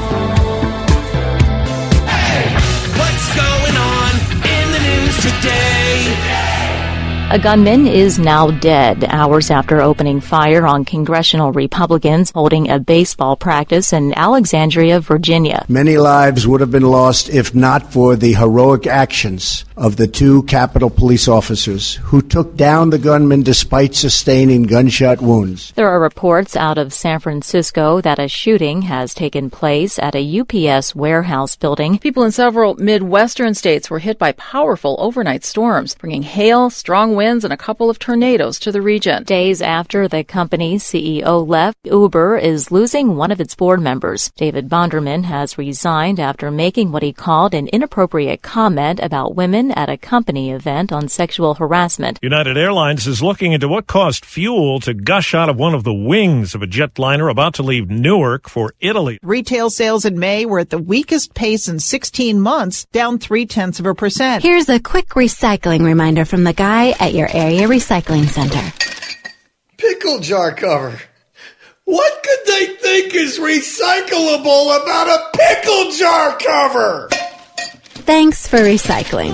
What's going on in the news today? A gunman is now dead hours after opening fire on congressional Republicans holding a baseball practice in Alexandria, Virginia. Many lives would have been lost if not for the heroic actions of the two Capitol Police officers who took down the gunman despite sustaining gunshot wounds. There are reports out of San Francisco that a shooting has taken place at a U P S warehouse building. People in several Midwestern states were hit by powerful overnight storms, bringing hail, strong winds, and a couple of tornadoes to the region. Days after the company's C E O left, Uber is losing one of its board members. David Bonderman has resigned after making what he called an inappropriate comment about women at a company event on sexual harassment. United Airlines is looking into what caused fuel to gush out of one of the wings of a jetliner about to leave Newark for Italy. Retail sales in May were at the weakest pace in sixteen months, down three tenths of a percent. Here's a quick recycling reminder from the guy at your area recycling center. Pickle jar cover. What could they think is recyclable about a pickle jar cover? Thanks for recycling.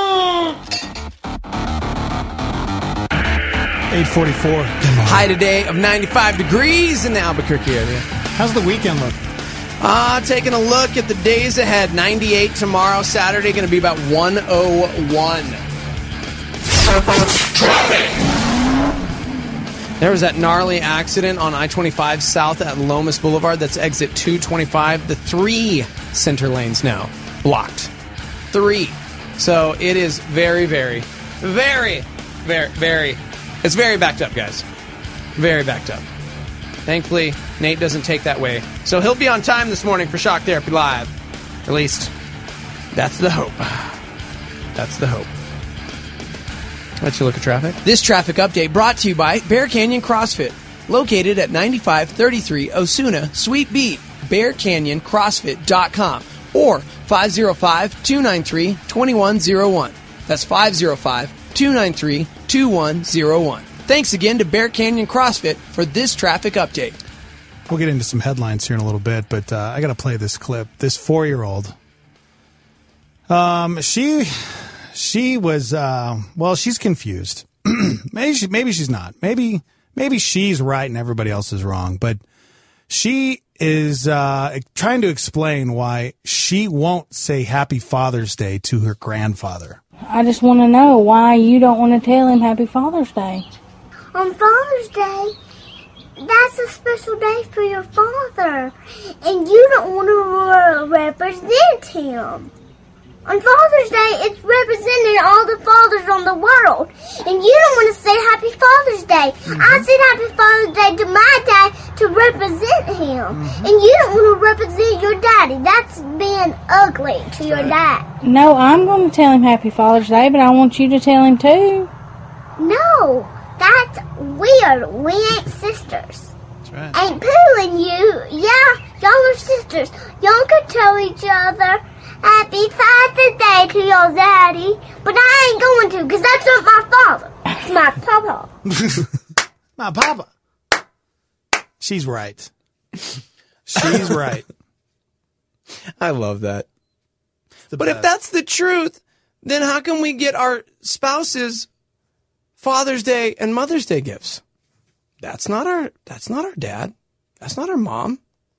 eight forty-four. High today of ninety-five degrees in the Albuquerque area. How's the weekend look? Uh, taking a look at the days ahead. ninety-eight tomorrow. Saturday going to be about one oh one. There was that gnarly accident on I twenty-five south at Lomas Boulevard. That's exit two twenty-five. The three center lanes now blocked. Three. So it is very, very, very, very, very, it's very backed up, guys. Very backed up. Thankfully, Nate doesn't take that way. So he'll be on time this morning for Shock Therapy Live. At least, that's the hope. That's the hope. Let's look at traffic. This traffic update brought to you by Bear Canyon CrossFit. located at ninety-five thirty-three Osuna, Suite B, Bear Canyon CrossFit dot com, or five oh five, two nine three, two one oh one. That's five oh five, two nine three, two one oh one. Thanks again to Bear Canyon CrossFit for this traffic update. We'll get into some headlines here in a little bit, but uh, I got to play this clip. This four-year-old, um, she, she was, uh, well, she's confused. maybe she, maybe she's not. Maybe, maybe she's right and everybody else is wrong. But she is uh, trying to explain why she won't say Happy Father's Day to her grandfather. I just want to know why you don't want to tell him Happy Father's Day. On Father's Day, that's a special day for your father, and you don't want to represent him. On Father's Day, it's representing all the fathers on the world, and you don't want to say Happy Father's Day. Mm-hmm. I said Happy Father's Day to my dad to represent him, mm-hmm. and you don't want to represent your daddy. That's being ugly to your dad. No, I'm going to tell him Happy Father's Day, but I want you to tell him too. No, that's weird. We ain't sisters. That's right. Ain't Pooh and you. Yeah, y'all are sisters. Y'all could tell each other Happy Father's Day to your daddy, but I ain't going to, because that's not my father. It's my papa. My papa. She's right. She's right. I love that. The but best. if that's the truth, then how can we get our spouses Father's Day and Mother's Day gifts? That's not our that's not our dad. That's not our mom.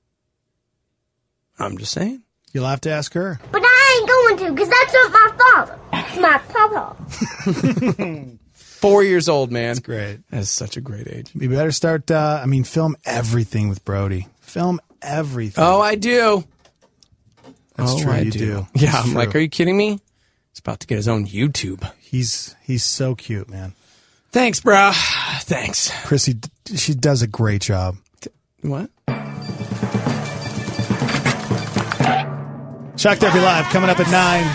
I'm just saying. You'll have to ask her. But I ain't going to, because that's not my father. It's my papa. Four years old, man. That's great. That's such a great age. You better start, uh, I mean, film everything with Brody. Film everything. Oh, I do. That's oh, true, I you do. do. Yeah, That's I'm true. like, are you kidding me? He's about to get his own YouTube. He's he's so cute, man. Thanks, bro. Thanks. Chrissy, she does a great job. What? Shock Derby Live coming up at nine.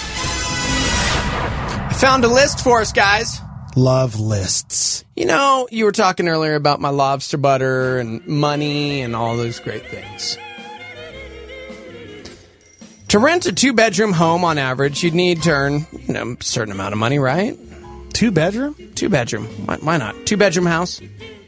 I found a list for us, guys. Love lists. You know, you were talking earlier about my lobster butter and money and all those great things. To rent a two-bedroom home on average, you'd need to earn, you know, a certain amount of money, right? Two-bedroom? Two-bedroom. Why, why not? Two-bedroom house.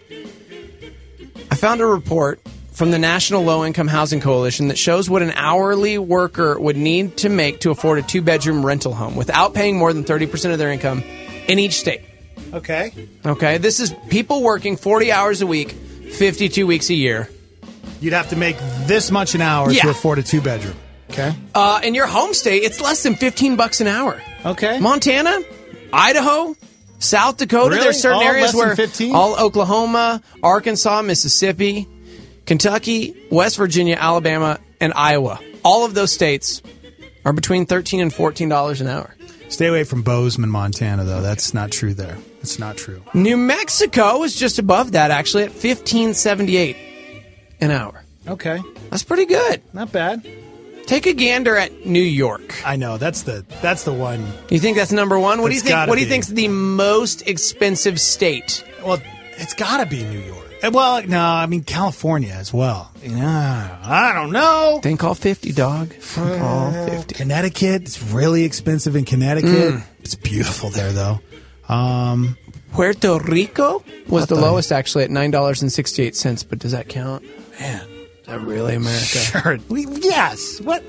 I found a report from the National Low-Income Housing Coalition that shows what an hourly worker would need to make to afford a two-bedroom rental home without paying more than thirty percent of their income in each state. Okay. Okay, this is people working forty hours a week, fifty-two weeks a year. You'd have to make this much an hour Yeah. to afford a two-bedroom. Okay. Uh, in your home state, it's less than fifteen bucks an hour. Okay. Montana, Idaho, South Dakota, Really? there's certain All areas less than where fifteen? all Oklahoma, Arkansas, Mississippi, Kentucky, West Virginia, Alabama, and Iowa. All of those states are between thirteen and fourteen dollars an hour. Stay away from Bozeman, Montana, though. That's not true there. That's not true. New Mexico is just above that, actually, at fifteen seventy-eight an hour. Okay. That's pretty good. Not bad. Take a gander at New York. I know that's the that's the one. You think that's number one? What do you That's think? gotta What do you be. think's the most expensive state? Well, it's got to be New York. Uh, Well, no, I mean California as well. Yeah, I don't know. Think all fifty, dog. Think all fifty. Connecticut, it's really expensive in Connecticut. Mm. It's beautiful there, though. Um, Puerto Rico was What the the- lowest, actually, at nine dollars and sixty-eight cents. But does that count? Man, is that really America? Sure. We, yes. What?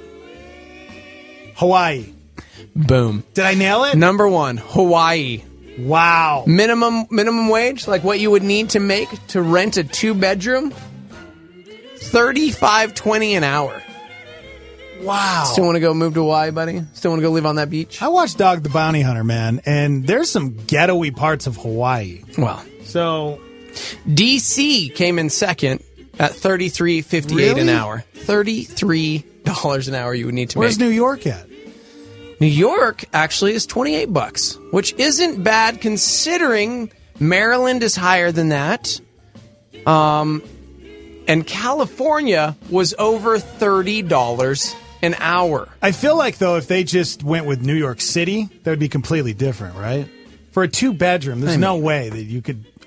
Hawaii. Boom. Did I nail it? Number one, Hawaii. Wow. Minimum minimum wage, like what you would need to make to rent a two bedroom, thirty-five twenty an hour. Wow. Still want to go move to Hawaii, buddy? Still want to go live on that beach? I watched Dog the Bounty Hunter, man, and there's some ghetto-y parts of Hawaii. Well, so D C came in second at thirty-three fifty-eight Really? an hour. Thirty-three dollars an hour you would need to Where's make. New York at? New York actually is twenty-eight bucks, which isn't bad considering Maryland is higher than that. Um, and California was over thirty dollars an hour. I feel like, though, if they just went with New York City, that would be completely different, right? For a two-bedroom, there's I no way that you could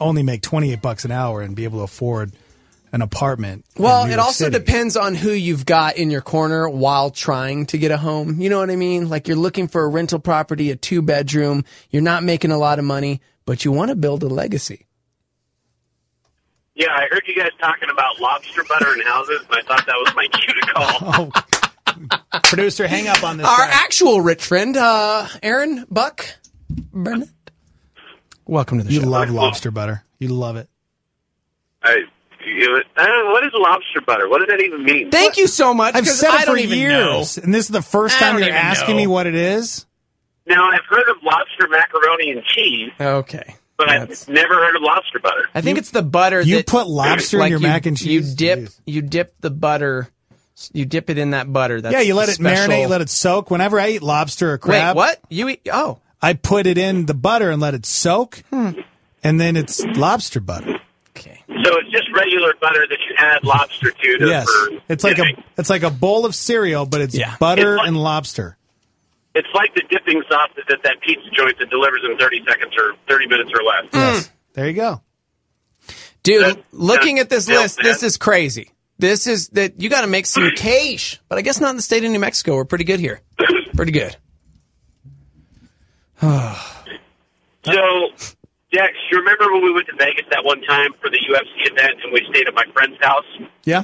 only make twenty-eight bucks an hour and be able to afford an apartment. Well, in New it York also City. depends on who you've got in your corner while trying to get a home. You know what I mean? Like you're looking for a rental property, a two bedroom. You're not making a lot of money, but you want to build a legacy. Yeah, I heard you guys talking about lobster butter and houses, and I thought that was my cue to call. Oh. Producer, hang up on this. Our guy. actual rich friend, uh, Aaron Buck Burnett. Welcome to the You show. love lobster butter. You love it. I, you, uh, what is lobster butter? What does that even mean? Thank you so much. I've 'cause said I it for don't even years, know. and this is the first I time don't you're even asking know. me what it is. Now, I've heard of lobster macaroni and cheese, Okay. but I've never heard of lobster butter. I think it's the butter. You that, put lobster in like your you, mac and cheese? You dip. Jeez. You dip the butter. You dip it in that butter. That's yeah, you let the it special- marinate, let it soak. Whenever I eat lobster or crab, Wait, what? You eat? Oh, I put it in the butter and let it soak, Hmm. and then it's lobster butter. So it's just regular butter that you add lobster to. to Yes, for it's like a dipping. it's like a bowl of cereal, but it's Yeah. butter It's like- and lobster. It's like the dipping sauce that that, that pizza joint that delivers in thirty seconds or thirty minutes or less. Yes, there you go. dude! That- looking at this that- list, this is crazy. This is that you got to make some cash, but I guess not in the state of New Mexico. We're pretty good here. Pretty good. So, Dex, you remember when we went to Vegas that one time for the U F C event and we stayed at my friend's house? Yeah.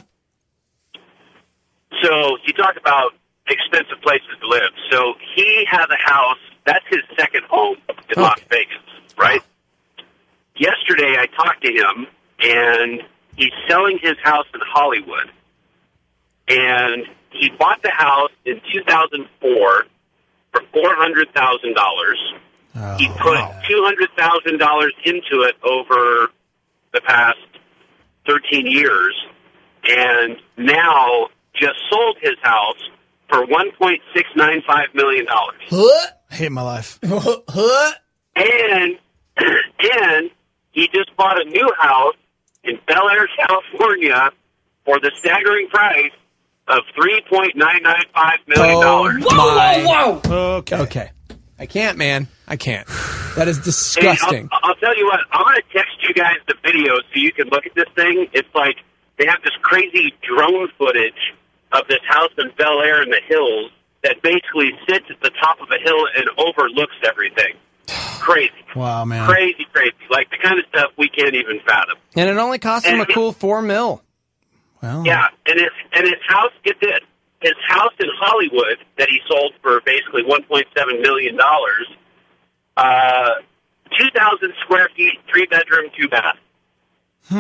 So you talk about expensive places to live. So he has a house. That's his second home in Las Vegas, right? Yesterday I talked to him, and he's selling his house in Hollywood. And he bought the house in two thousand four for four hundred thousand dollars. He put two hundred thousand dollars into it over the past thirteen years, and now just sold his house for one point six nine five million dollars. I hate my life. And and he just bought a new house in Bel Air, California, for the staggering price of three point nine nine five million dollars. Oh, my. Okay. Okay. I can't, man. I can't. That is Hey, disgusting. I'll, I'll tell you what. I'm going to text you guys the video so you can look at this thing. It's like they have this crazy drone footage of this house in Bel Air in the hills that basically sits at the top of a hill and overlooks everything. Crazy. Wow, man. Crazy, crazy. Like the kind of stuff we can't even fathom. And it only cost him a And- cool four mil. Well, Yeah, and his and his house, get this, his house in Hollywood that he sold for basically one point seven million dollars, uh, two thousand square feet, three bedroom, two bath. Hmm.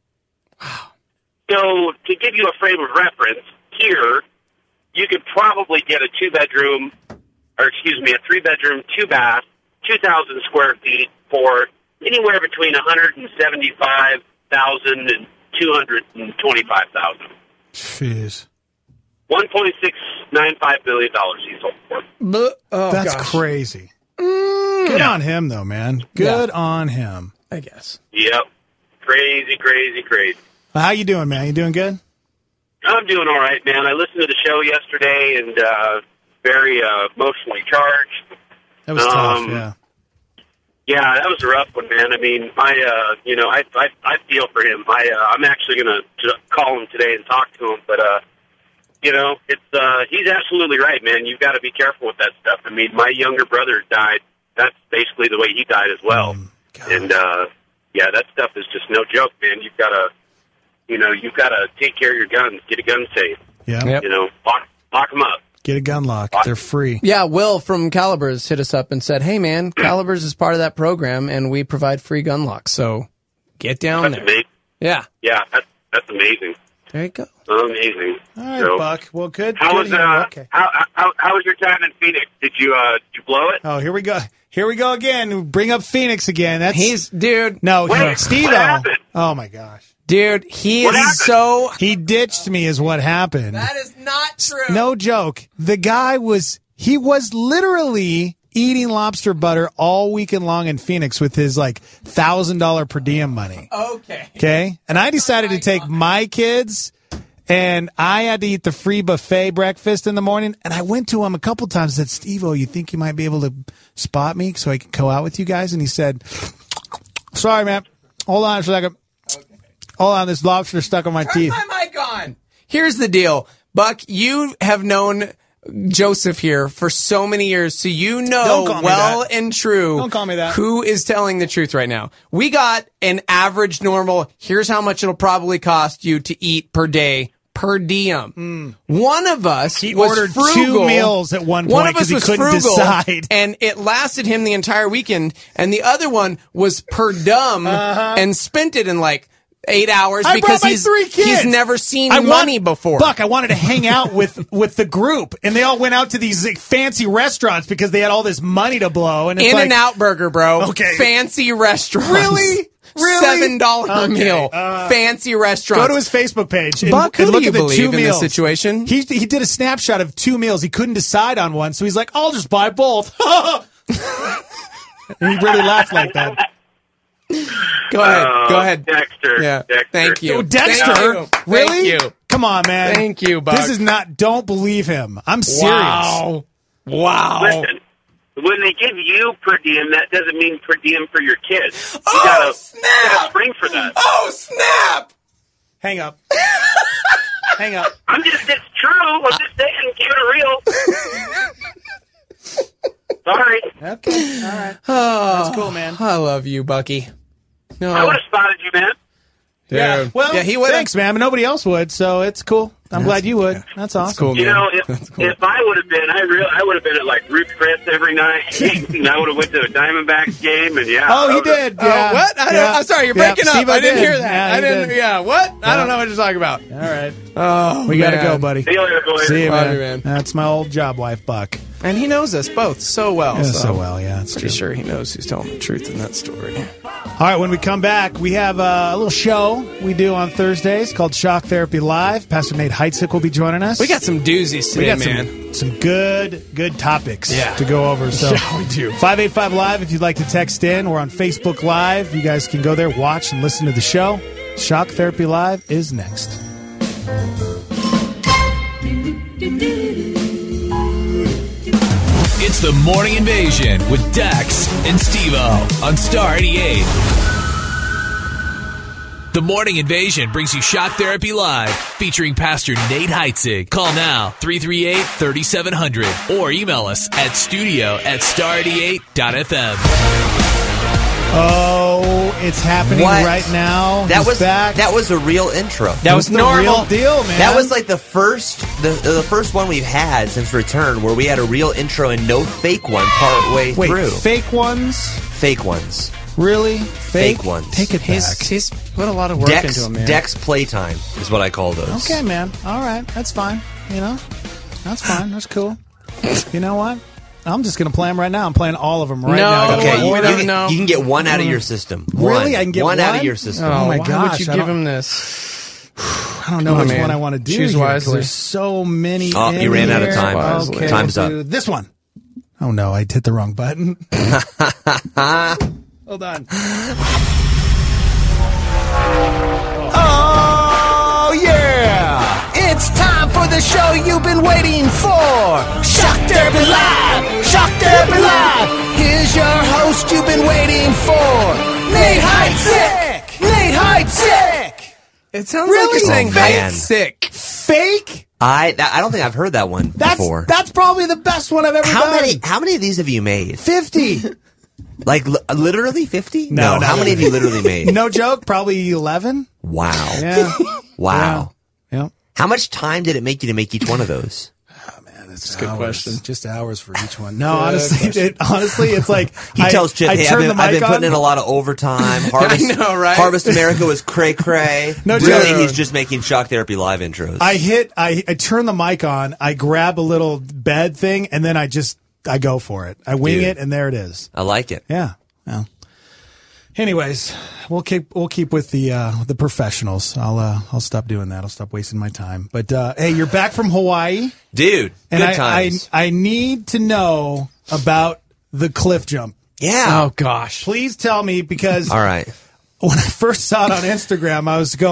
So to give you a frame of reference, here you could probably get a two bedroom, or excuse me, a three bedroom, two bath, two thousand square feet for anywhere between one hundred and seventy five thousand and two hundred and twenty five thousand. Jeez. One point six nine five billion dollars he sold for. Oh, That's gosh. crazy. Mm. Good on him, though, man. Good on him. I guess. Yep, crazy, crazy, crazy. How you doing, man? You doing good? I'm doing all right, man. I listened to the show yesterday and uh, very uh, emotionally charged. That was Um, tough, yeah. Yeah, that was a rough one, man. I mean, I, uh, you know, I, I, I feel for him. I, uh, I'm actually going to call him today and talk to him, but, uh, you know, it's, uh, he's absolutely right, man. You've got to be careful with that stuff. I mean, my younger brother died. That's basically the way he died as well. And, uh, yeah, that stuff is just no joke, man. You've got to, you know, you've got to take care of your guns, get a gun safe. Yeah. You know, lock, lock them up. Get a gun lock. They're free. Yeah, Will from Calibers hit us up and said, hey, man, Calibers is part of that program, and we provide free gun locks. So get down That's there. amazing. Yeah. Yeah, that's, that's amazing. There you go. Amazing. All right, So- Buck. Well, good. How good was here. uh, Okay. how, how how was your time in Phoenix? Did you uh did you blow it? Oh, here we go. Here we go again. Bring up Phoenix again. That's He's, dude. no, Wait, Steve. what happened? Oh my gosh, Dude, he What is happened? so. he ditched me. Is what happened. That is not true. No joke. The guy was he was literally eating lobster butter all weekend long in Phoenix with his like thousand dollar per diem money. Okay. Okay, and I decided to take my kids. And I had to eat the free buffet breakfast in the morning. And I went to him a couple times and said, Steve-O, you think you might be able to spot me so I can go out with you guys? And he said, sorry, man. Hold on a second. Hold on, this lobster's stuck on my Turn teeth. my mic on. Here's the deal. Buck, you have known Joseph here for so many years, so you know Don't call me well that. and true Don't call me that. who is telling the truth right now. We got an average normal, here's how much it'll probably cost you to eat per day, per diem. One of us He was ordered frugal. two meals at one One point of us 'cause he was couldn't frugal, decide. and it lasted him the entire weekend, and the other one was per dumb Uh-huh. and spent it in like eight hours I because brought my he's, three kids. he's never seen I want- money before. Buck, I wanted to hang out with, with the group, and they all went out to these like, fancy restaurants because they had all this money to blow. And it's In like, and Out Burger, bro. Okay. Fancy restaurants. Really? Really? Seven dollar Okay, meal. uh, Fancy restaurants. Go to his Facebook page and, Buck, who and do look you at the believe two in this meals. situation? He he did a snapshot of two meals. He couldn't decide on one, so he's like, "I'll just buy both." And he really laughed like that. Go ahead. Oh, Go ahead. Dexter. Yeah. Dexter. Thank you. Oh, Dexter, Thank you. really? Thank you. Come on, man. Thank you, Buck. This is not. Don't believe him. I'm serious. Wow. Wow. Listen, when they give you per diem, that doesn't mean per diem for your kids. You Oh, gotta, snap! you gotta spring for that. Oh, snap! Hang up. Hang up. I'm just, it's true. I'm just saying, keep it real. Sorry. Okay. All right. Oh, That's cool, man. I love you, Bucky. No. I would have spotted you, man. Yeah. Well, Yeah, he would've- thanks, man. But nobody else would, so it's cool. I'm glad you would. That's awesome. cool, You man. know, if if I would have been, I real, I would have been at like Ruth Chris every night, and I would have went to a Diamondbacks game, and yeah. Oh, I he would've- did. Oh, Yeah. what? I don't, Yeah. I'm sorry, you're Yeah, breaking up. Steve, I didn't did. hear that. Yeah, I he didn't. did. Yeah, what? I Yeah. don't know what you're talking about. All right. Oh, We got to man. go, buddy. See you later, boys. See you, Love man. you, man. That's my old job wife, Buck. And he knows us both so well. Yeah, so, so well, yeah. It's Pretty true. sure he knows who's telling the truth in that story. All right, when we come back, we have uh, a little show we do on Thursdays called Shock Therapy Live. Pastor Nate Heitzig will be joining us. We got some doozies We today, got man. some, some good, good topics Yeah. to go over. So Yeah, we do. five eight five Live if you'd like to text in. We're on Facebook Live. You guys can go there, watch, and listen to the show. Shock Therapy Live is next. It's the Morning Invasion with Dex and Steve-O on Star eighty-eight. The Morning Invasion brings you Shock Therapy Live, featuring Pastor Nate Heitzig. Call now, three three eight, three seven zero zero, or email us at studio at star eighty-eight dot f m. Oh, it's happening What? right now. That He's was back. that was a real intro. That was the real deal, man. That was like the first the the first one we've had since return where we had a real intro and no fake one part way Wait, through. fake ones? Fake ones. Really? Fake, Fake? ones. Take it He's, back. he's put a lot of work Dex, into him, man. Dex Playtime is what I call those. Okay, man. All right. That's fine. You know, that's fine. That's cool. You know what? I'm just going to play them right now. I'm playing all of them right No, now. I got Okay, one you, order. you, can, you can get one out of your system. One. Really? I can get one, one? out of your system. Oh, Oh, my why gosh, would you I give don't- him this? I don't know Come on, which man. one I want to do. Choose here, 'cause wisely. There's so many. Oh, in you ran out of here. time. Okay, Time's we'll up. do This one. Oh no, I hit the wrong button. Hold on. Oh, yeah! It's time for the show you've been waiting for! Shock Therapy Live! Shock Therapy Live! Here's your host you've been waiting for, Nate Heitzig! Nate Heitzig! It sounds Really? like you're saying Oh, man. Heitzig. Fake? I that, I don't think I've heard that one That's before. that's probably the best one I've ever how done. many how many of these have you made? Fifty. Like li- literally fifty? No, How not many have you literally made? No joke. Probably eleven. Wow. Yeah. Wow. Yeah. Yeah. How much time did it make you to make each one of those? That's a good question. Just hours for each one. No, honestly, it, honestly, it's like He I, tells Chip, I hey, I've turn been, the I've mic been putting on. in a lot of overtime. Harvest, I know, right? Harvest America was cray cray. No really, joke. he's just making Shock Therapy Live intros. I hit, I, I turn the mic on, I grab a little bed thing, and then I just, I go for it. I wing Dude. it, and there it is. I like it. Yeah. Well. Anyways, we'll keep we'll keep with the uh, the professionals. I'll uh, I'll stop doing that. I'll stop wasting my time. But uh, hey, you're back from Hawaii, Dude, and good I, times. I I need to know about the cliff jump. yeah. Oh, gosh. Please tell me, because All right. when I first saw it on Instagram, I was going,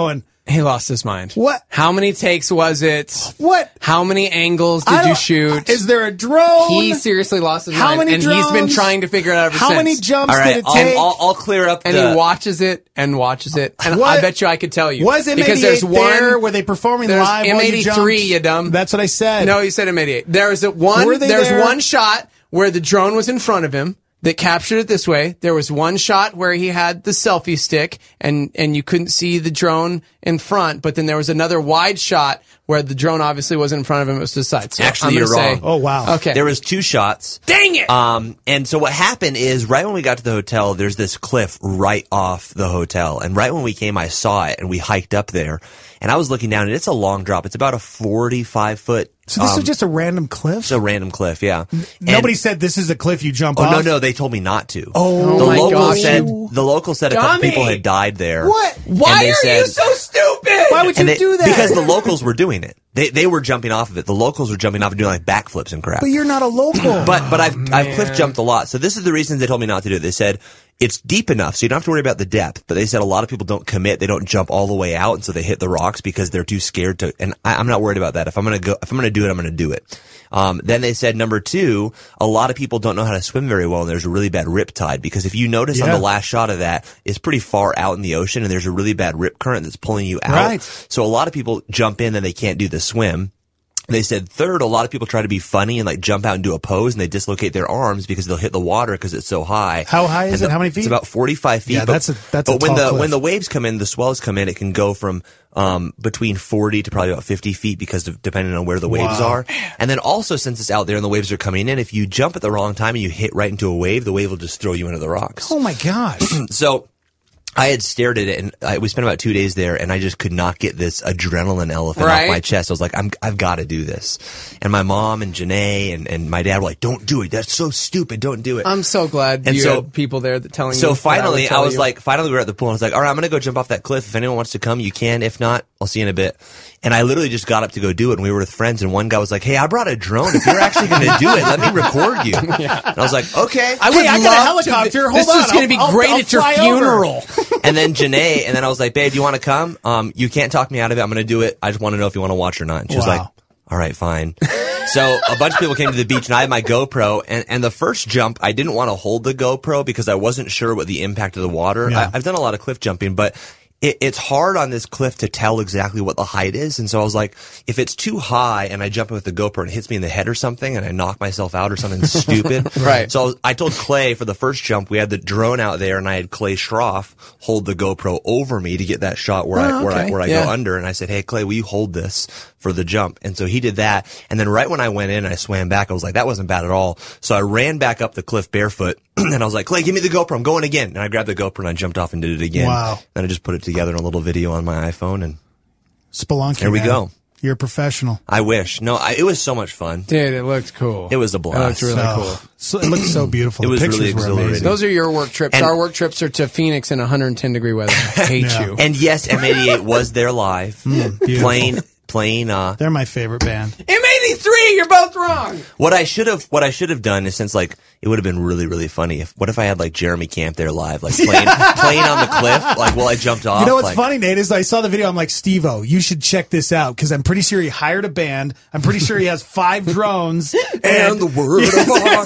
He lost his mind. What? How many takes was it? What? How many angles I did you don't- shoot? Is there a drone? He seriously lost his How mind. many and he's been drones? trying to figure it out ever How since. many jumps All right, did it I'll, take? I'll, I'll clear up And the... he watches it and watches it. And What? I bet you I could tell you. Was M eighty-eight because there's there? one, Were they performing there's live while M you eighty-three, jumped? you dumb. That's what I said. No, you said M eighty-eight. There's a one. Were they There's there? one shot where the drone was in front of him that captured it this way. There was one shot where he had the selfie stick and and you couldn't see the drone in front. But then there was another wide shot where the drone obviously wasn't in front of him. It was to the side. So Actually, I'm you're gonna wrong. say- Oh, wow. Okay. There was two shots. Dang it! Um, and so what happened is right when we got to the hotel, there's this cliff right off the hotel. And right when we came, I saw it and we hiked up there and I was looking down and it's a long drop. It's about a forty-five foot. So this um, is just a random cliff? It's a random cliff, yeah. Nobody And- said this is a cliff you jump Oh off? no, no, they told me not to. Oh, the my local gosh. said the local said a couple Dummy. people had died there. What? Why And they are said- you so stupid? Why would you and they- do that? Because the locals were doing it. They they were jumping off of it. The locals were jumping off and doing like backflips and crap. But you're not a local. But but I've I've cliff jumped a lot. So this is the reasons they told me not to do it. They said it's deep enough, so you don't have to worry about the depth. But they said a lot of people don't commit. They don't jump all the way out, and so they hit the rocks because they're too scared to. And I, I'm not worried about that. If I'm gonna go, if I'm gonna do it, I'm gonna do it. Um, then they said number two, a lot of people don't know how to swim very well, and there's a really bad rip tide because if you notice on Yeah. the last shot of that, it's pretty far out in the ocean, and there's a really bad rip current that's pulling you out. Right. So a lot of people jump in and they can't do the swim. They said third, a lot of people try to be funny and like jump out and do a pose and they dislocate their arms because they'll hit the water because it's so high. How high is And it? the- How many feet? It's about forty-five feet. Yeah, but, that's a- that's a but when tall the cliff. when the waves come in, the swells come in, it can go from um between forty to probably about fifty feet because of depending on where the waves Wow. are. And then also since it's out there and the waves are coming in, if you jump at the wrong time and you hit right into a wave, the wave will just throw you into the rocks. Oh my gosh. So I had stared at it, and I, we spent about two days there, and I just could not get this adrenaline elephant Right. off my chest. I was like, I'm, I've got to do this. And my mom and Janae and, and my dad were like, don't do it. That's so stupid. Don't do it. I'm so glad And you so- had people there that telling you. So what finally, would I, tell was you. like, finally we were at the pool. And I was like, all right, I'm going to go jump off that cliff. If anyone wants to come, you can. If not, I'll see you in a bit. And I literally just got up to go do it. And we were with friends. And one guy was like, hey, I brought a drone. If you're actually going to do it, let me record you. And I was like, okay. I would Hey, I got a love helicopter. To, Hold this on. is going to be I'll- I'll- great I'll at your fly over. funeral. And then Janae, and then I was like, babe, do you want to come? Um, you can't talk me out of it. I'm going to do it. I just want to know if you want to watch or not. And she was Wow. like, all right, fine. So a bunch of people came to the beach and I had my GoPro and, and the first jump, I didn't want to hold the GoPro because I wasn't sure what the impact of the water. Yeah. I, I've done a lot of cliff jumping, but it, it's hard on this cliff to tell exactly what the height is. And so I was like, if it's too high and I jump in with the GoPro and it hits me in the head or something and I knock myself out or something stupid. Right. So I, was, I told Clay for the first jump, we had the drone out there and I had Clay Schroff hold the GoPro over me to get that shot where I, Oh, where I, okay. where I Yeah. go under. And I said, hey, Clay, will you hold this for the jump? And so he did that. And then right when I went in, I swam back. I was like, that wasn't bad at all. So I ran back up the cliff barefoot and I was like, Clay, give me the GoPro. I'm going again. And I grabbed the GoPro and I jumped off and did it again. Wow. Then I just put it together in a little video on my iPhone and Spelunky. there we man. go. You're a professional. I wish. No, I, it was so much fun. Dude, it looked cool. It was a It blast. looked really Oh, cool. So, it looks so beautiful. It The was pictures really were exhilarating. amazing. Those are your work trips. And- Our work trips are to Phoenix in one hundred ten degree weather. I hate Yeah. you. And yes, M eighty-eight was there live, Mm, beautiful. playing, playing, uh, They're my favorite band. M eighty-three, you're both wrong. what I should have, what I should have done is since like, it would have been really, really funny if, what if I had like Jeremy Camp there live, like playing, playing on the cliff, like while I jumped off. You know what's like, funny, Nate, is I saw the video. I'm like, Steve-O, you should check this out because I'm pretty sure he hired a band. I'm pretty sure he has five drones. And the word of our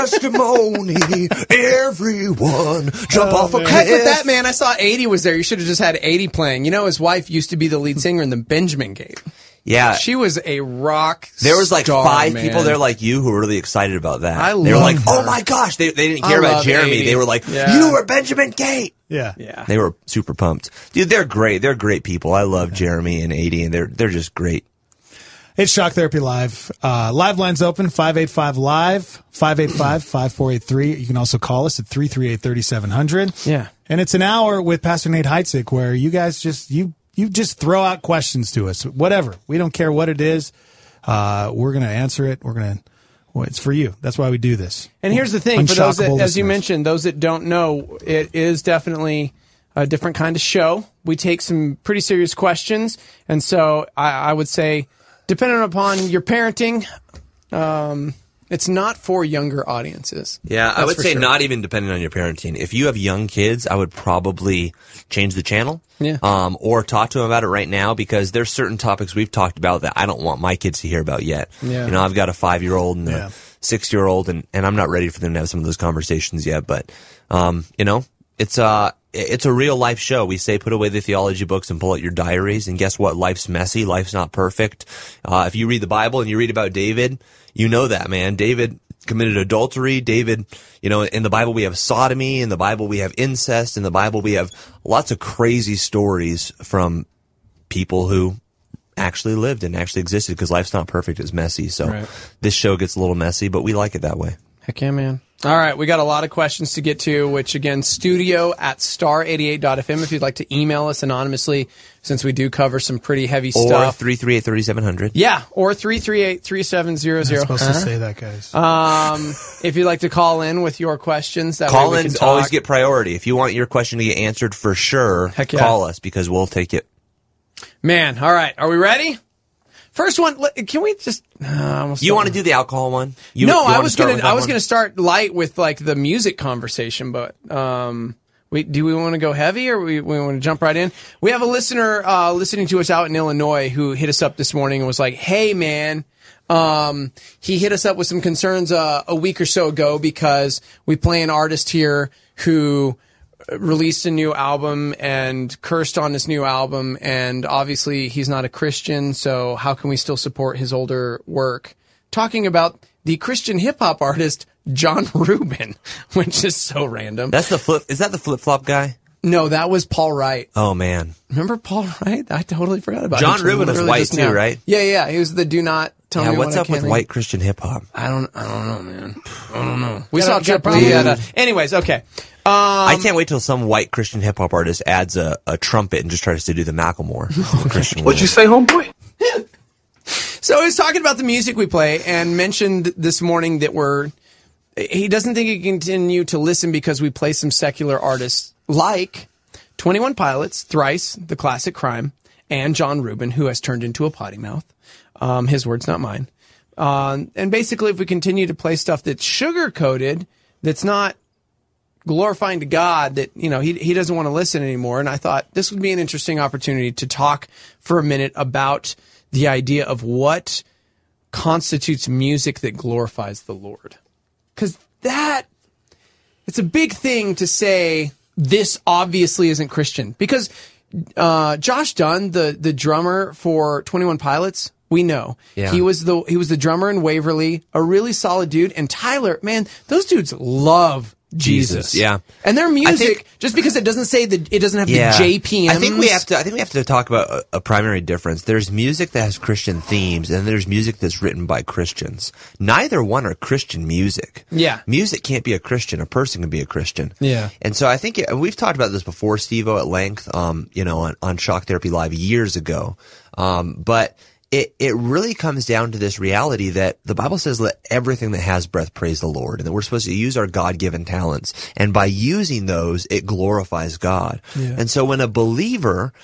testimony, everyone jump off a cliff. Heck with that, man. I saw eighty was there. You should have just had eighty playing. You know, his wife used to be the lead singer in the Benjamin Gate. Yeah. She was a rock There was like star, five man. people there like you who were really excited about that. I they were love like, her. oh my gosh. They, they didn't I care about love Jeremy. eighty. They were like, Yeah. you were Benjamin Gate. Yeah. Yeah. They were super pumped. Dude, they're great. They're great people. I love Jeremy and eighty and they're, they're just great. It's Shock Therapy Live. Uh, live lines open, five eight five live, five eight five, five four eight three. You can also call us at three three eight, three seven zero zero. Yeah. And it's an hour with Pastor Nate Heitzig where you guys just, you, you just throw out questions to us. Whatever. We don't care what it is. Uh, we're going to answer it. We're going to, well, it's for you. That's why we do this. And here's the thing, for those that, Unshockable as you listeners. mentioned, those that don't know, it is definitely a different kind of show. We take some pretty serious questions, and so I, I would say, depending upon your parenting, um, It's not for younger audiences. Yeah, I That's would for say sure. not even depending on your parenting. If you have young kids, I would probably change the channel. Yeah. Um, or talk to them about it right now, because there's certain topics we've talked about that I don't want my kids to hear about yet. Yeah. You know, I've got a five-year-old and Yeah. a six-year-old, and, and I'm not ready for them to have some of those conversations yet. But, um, you know, it's uh it's a real life show. We say put away the theology books and pull out your diaries. And guess what? Life's messy. Life's not perfect. Uh, if you read the Bible and you read about David, you know that, man. David committed adultery. David, you know, in the Bible we have sodomy. In the Bible we have incest. In the Bible we have lots of crazy stories from people who actually lived and actually existed, because life's not perfect. It's messy. So Right. this show gets a little messy, but we like it that way. Heck yeah, man. All right, we got a lot of questions to get to, which again, studio at star eighty-eight dot f m if you'd like to email us anonymously, since we do cover some pretty heavy Or stuff. three three eight, three seven zero zero. Yeah, or three three eight, three seven zero zero. You're supposed to say that, guys. Um, if you'd like to call in with your questions, that way we Call-ins can talk. always get priority. If you want your question to get answered for sure, Heck yeah. call us, because we'll take it. Man, all right, are we ready? First one, let- can we just? Uh, almost You want to do the alcohol one? You, no, you I wanna was start gonna. with that I was one? gonna start light with like the music conversation, but um, we do we want to go heavy or we we want to jump right in? We have a listener uh, listening to us out in Illinois who hit us up this morning and was like, "Hey, man." Um, he hit us up with some concerns uh, a week or so ago because we play an artist here who released a new album and cursed on this new album, and obviously he's not a Christian, so how can we still support his older work? Talking about the Christian hip hop artist John Rubin, which is so random. That's the flip. Is that the flip flop guy? No, that was Paul Wright. Oh man, Remember Paul Wright? I totally forgot about John him. Rubin is Literally white just too, now. right? Yeah, yeah. He was the do not tell yeah, me what's what up I with can't white Christian hip hop? I don't, I don't know, man. I don't know. We Got saw a- got a Triple problem? E at a, anyways, okay. Um, I can't wait till some white Christian hip hop artist adds a, a trumpet and just tries to do the Macklemore. Christian What'd you say, homeboy? So he was talking about the music we play and mentioned this morning that we're, he doesn't think he can continue to listen because we play some secular artists like twenty-one Pilots, Thrice, The Classic Crime, and John Rubin, who has turned into a potty mouth. Um, his words, not mine. Uh, and basically, if we continue to play stuff that's sugar-coated, that's not glorifying to God, that, you know, he he doesn't want to listen anymore. And I thought this would be an interesting opportunity to talk for a minute about the idea of what constitutes music that glorifies the Lord. Because that, it's a big thing to say this obviously isn't Christian. Because uh, Josh Dunn, the the drummer for twenty-one Pilots, we know. Yeah. He was the he was the drummer in Waverly, a really solid dude. And Tyler, man, those dudes love Jesus. Jesus, yeah. And their I music, think- just because it doesn't say that, it doesn't have Yeah. the J P Ms. I think we have to. I think we have to talk about a, a primary difference. There's music that has Christian themes, and there's music that's written by Christians. Neither one are Christian music. Yeah. Music can't be a Christian. A person can be a Christian. Yeah. And so I think it, and we've talked about this before, Steve-O, at length. Um, you know, on, on Shock Therapy Live years ago. Um, but. It, it really comes down to this reality that the Bible says, let everything that has breath praise the Lord, and that we're supposed to use our God-given talents. And by using those, it glorifies God. Yeah. And so when a believer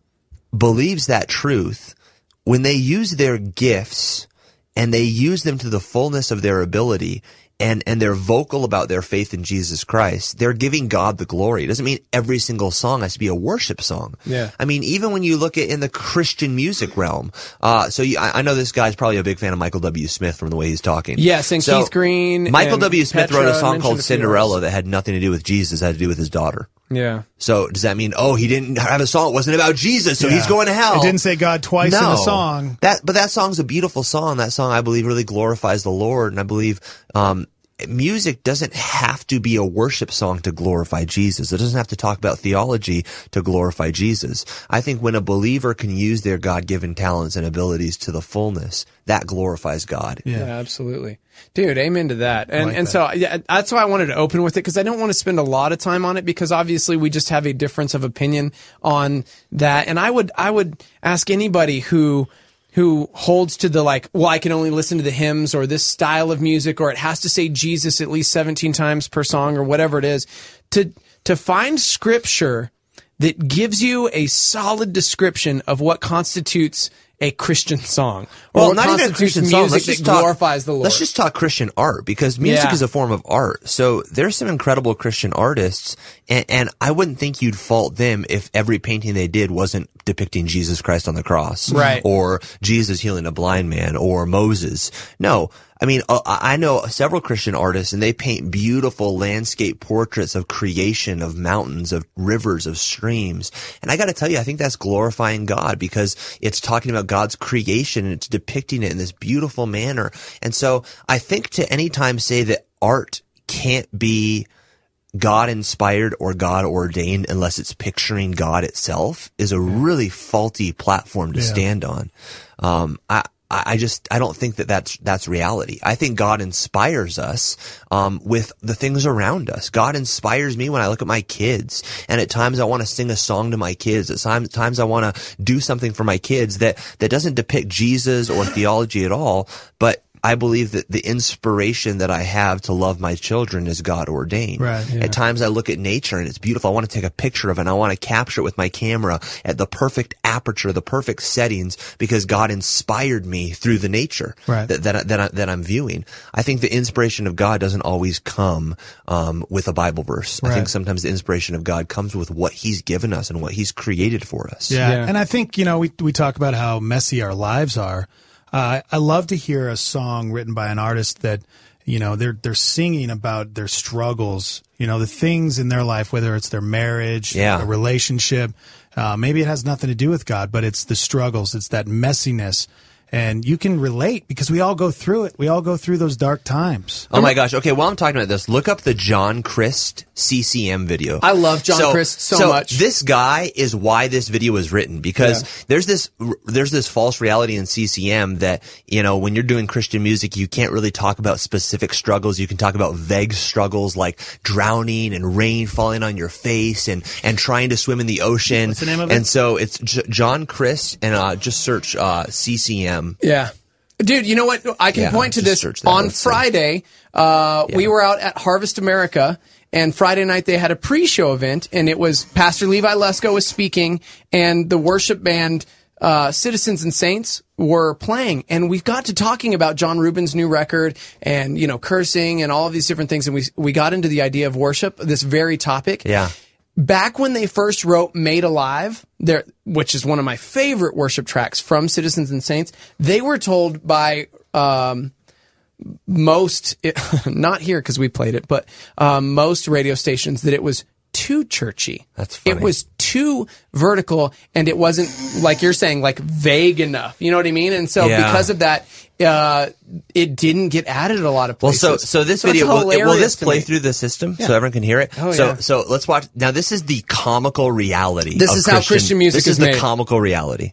believes that truth, when they use their gifts and they use them to the fullness of their ability, and, and they're vocal about their faith in Jesus Christ, they're giving God the glory. It doesn't mean every single song has to be a worship song. Yeah. I mean, even when you look at in the Christian music realm, uh, so you, I, I know this guy's probably a big fan of Michael W. Smith from the way he's talking. Yes, and So, Keith Green Michael and W. Smith Petra wrote a song mentioned called a few Cinderella others. that had nothing to do with Jesus, it had to do with his daughter. Yeah. So does that mean, oh, he didn't have a song, it wasn't about Jesus, so Yeah. he's going to hell? It didn't say God twice in No. the song. That, but that song's a beautiful song. That song, I believe, really glorifies the Lord, and I believe, um, music doesn't have to be a worship song to glorify Jesus. It doesn't have to talk about theology to glorify Jesus. I think when a believer can use their God-given talents and abilities to the fullness, that glorifies God. Yeah, absolutely. Dude, amen to that. And like and that. so yeah, that's why I wanted to open with it, because I don't want to spend a lot of time on it, because obviously we just have a difference of opinion on that. And I would I would ask anybody who who holds to the like, well, I can only listen to the hymns or this style of music, or it has to say Jesus at least seventeen times per song or whatever it is, to to find scripture that gives you a solid description of what constitutes a Christian song? Well, or what not even a constitutes Christian song. music Let's that just talk, glorifies the Lord? Let's just talk Christian art, because music Yeah. is a form of art. So there's some incredible Christian artists, and, and I wouldn't think you'd fault them if every painting they did wasn't depicting Jesus Christ on the cross. Right. Or Jesus healing a blind man, or Moses. No. I mean, uh, I know several Christian artists, and they paint beautiful landscape portraits of creation, of mountains, of rivers, of streams. And I got to tell you, I think that's glorifying God, because it's talking about God's creation and it's depicting it in this beautiful manner. And so I think to any time say that art can't be God inspired or God ordained unless it's picturing God itself is a really faulty platform to Yeah. stand on. Um, I, I just, I don't think that that's, that's reality. I think God inspires us, um, with the things around us. God inspires me when I look at my kids, and at times I want to sing a song to my kids. At times, times I want to do something for my kids that, that doesn't depict Jesus or theology at all, but I believe that the inspiration that I have to love my children is God ordained. Right, yeah. At times I look at nature and it's beautiful. I want to take a picture of it and I want to capture it with my camera at the perfect aperture, the perfect settings, because God inspired me through the nature Right. that, that, that, I, that I'm viewing. I think the inspiration of God doesn't always come, um, with a Bible verse. I Right. think sometimes the inspiration of God comes with what He's given us and what He's created for us. Yeah. And I think, you know, we, we talk about how messy our lives are. Uh, I love to hear a song written by an artist that, you know, they're, they're singing about their struggles, you know, the things in their life, whether it's their marriage, Yeah. a relationship, uh, maybe it has nothing to do with God, but it's the struggles. It's that messiness. And you can relate because we all go through it. We all go through those dark times. Oh my gosh. Okay, while I'm talking about this, look up the John Christ C C M video. I love John Christ so much. This guy is why this video was written, because Yeah. there's this there's this false reality in C C M that, you know, when you're doing Christian music, you can't really talk about specific struggles. You can talk about vague struggles like drowning and rain falling on your face and and trying to swim in the ocean. What's the name of it? And so it's J- John Christ, and uh, just search uh, C C M. Yeah. Dude, you know what? I can Yeah, point to just this. search that. On Let's see. Friday, uh, we were out at Harvest America, and Friday night they had a pre-show event, and it was Pastor Levi Lesko was speaking, and the worship band uh, Citizens and Saints were playing. And we got to talking about John Rubin's new record and, you know, cursing and all of these different things, and we, we got into the idea of worship, this very topic. Yeah. Back when they first wrote Made Alive, there, which is one of my favorite worship tracks from Citizens and Saints, they were told by um, most, not here because we played it, but um, most radio stations that it was too churchy. That's funny. It was too vertical, and it wasn't, like you're saying, like vague enough. You know what I mean? And so Yeah. because of that, uh, it didn't get added a lot of Well, places. so so this it's video will, will hilarious this to play me. through the system Yeah. so everyone can hear it? Oh, so yeah. so let's watch. Now this is the comical reality. This of is how Christian music This is is the made. comical reality.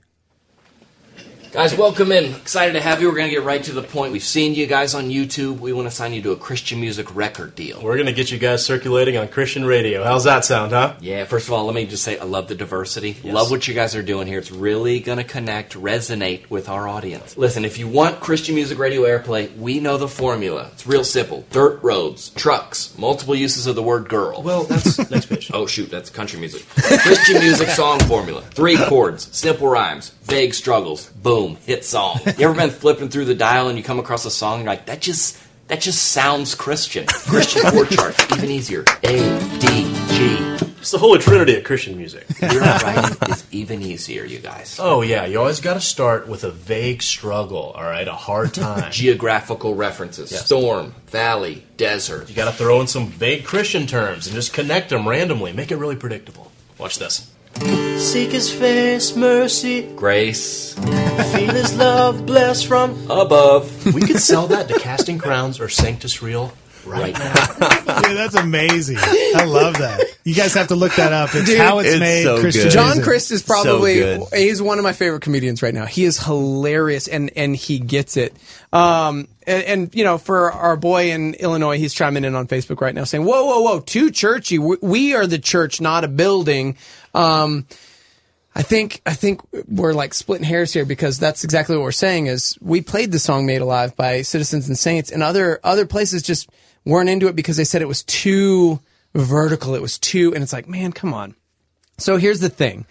Guys, welcome in. Excited to have you. We're going to get right to the point. We've seen you guys on YouTube. We want to sign you to a Christian music record deal. We're going to get you guys circulating on Christian radio. How's that sound, huh? Yeah, first of all, let me just say I love the diversity. Yes. Love what you guys are doing here. It's really going to connect, resonate with our audience. Listen, if you want Christian music radio airplay, we know the formula. It's real simple. Dirt roads, trucks, multiple uses of the word girl. Well, that's next pitch. Oh, shoot, that's country music. Christian music song formula. Three chords, simple rhymes, vague struggles, boom, hit song. You ever been flipping through the dial and you come across a song and you're like, that just, that just sounds Christian. Christian chord chart, even easier. A, D, G. It's the holy trinity of Christian music. You're right. It's even easier, you guys. Oh, yeah. You always got to start with a vague struggle, all right? A hard time. Geographical references. Yes. Storm, valley, desert. You got to throw in some vague Christian terms and just connect them randomly. Make it really predictable. Watch this. Seek His face, mercy, grace. Feel His love, blessed from above. We could sell that to Casting Crowns or Sanctus Real right now. Dude, that's amazing. I love that. You guys have to look that up. It's Dude, how it's, it's made. so Christian good. John music. Christ is probably So good. he's one of my favorite comedians right now. He is hilarious and and he gets it. Um and, and you know, for our boy in Illinois, he's chiming in on Facebook right now saying, "Whoa, whoa, whoa, too churchy. We, we are the church, not a building." Um I think I think we're like splitting hairs here because that's exactly what we're saying is we played the song Made Alive by Citizens and Saints, and other other places just weren't into it because they said it was too vertical, it was too, and it's like, man, come on. So here's the thing.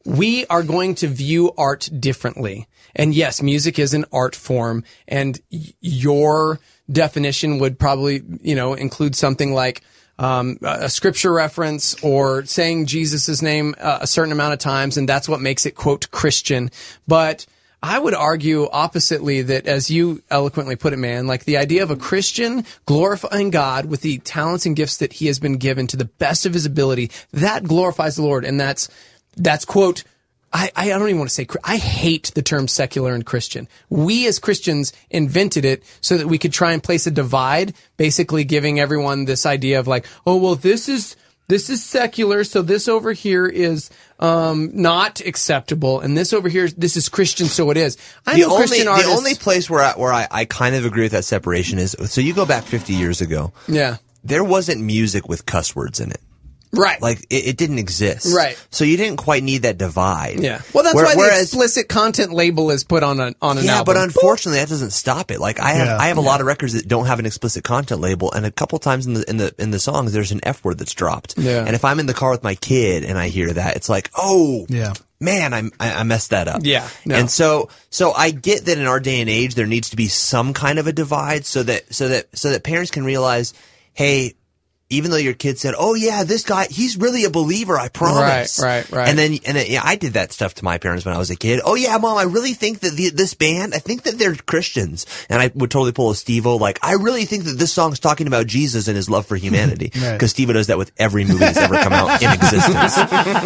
we are going to view art differently. And yes, music is an art form, and y- your definition would probably, you know, include something like um, a scripture reference or saying Jesus' name uh, a certain amount of times, and that's what makes it, quote, Christian. But I would argue oppositely that, as you eloquently put it, man, like the idea of a Christian glorifying God with the talents and gifts that he has been given to the best of his ability, that glorifies the Lord. And that's, that's quote, I, I don't even want to say, I hate the term secular and Christian. We as Christians invented it so that we could try and place a divide, basically giving everyone this idea of like, oh, well, this is, this is secular, so this over here is um, not acceptable, and this over here, this is Christian, so it is. I the know only, Christian the artists. only place where I, where I, I kind of agree with that separation is, so you go back fifty years ago. Yeah. There wasn't music with cuss words in it. Right. Like, it, it didn't exist. Right. So you didn't quite need that divide. Yeah. Well, that's Where- why the whereas- explicit content label is put on a, on an yeah, album. but unfortunately, that doesn't stop it. Like I have, Yeah. I have a Yeah. lot of records that don't have an explicit content label, and a couple times in the in the in the songs, there's an F word that's dropped. Yeah. And if I'm in the car with my kid and I hear that, it's like, oh, yeah, man, I'm, I I messed that up. Yeah. No. And so, so I get that in our day and age, there needs to be some kind of a divide, so that so that so that parents can realize, hey, even though your kid said, "Oh yeah, this guy, he's really a believer, I promise." Right, right, right. And then, and then, yeah, I did that stuff to my parents when I was a kid. "Oh yeah, Mom, I really think that the, this band, I think that they're Christians." And I would totally pull a Steve-O, like, "I really think that this song's talking about Jesus and his love for humanity." Because Right. Steve-O does that with every movie that's ever come out in existence.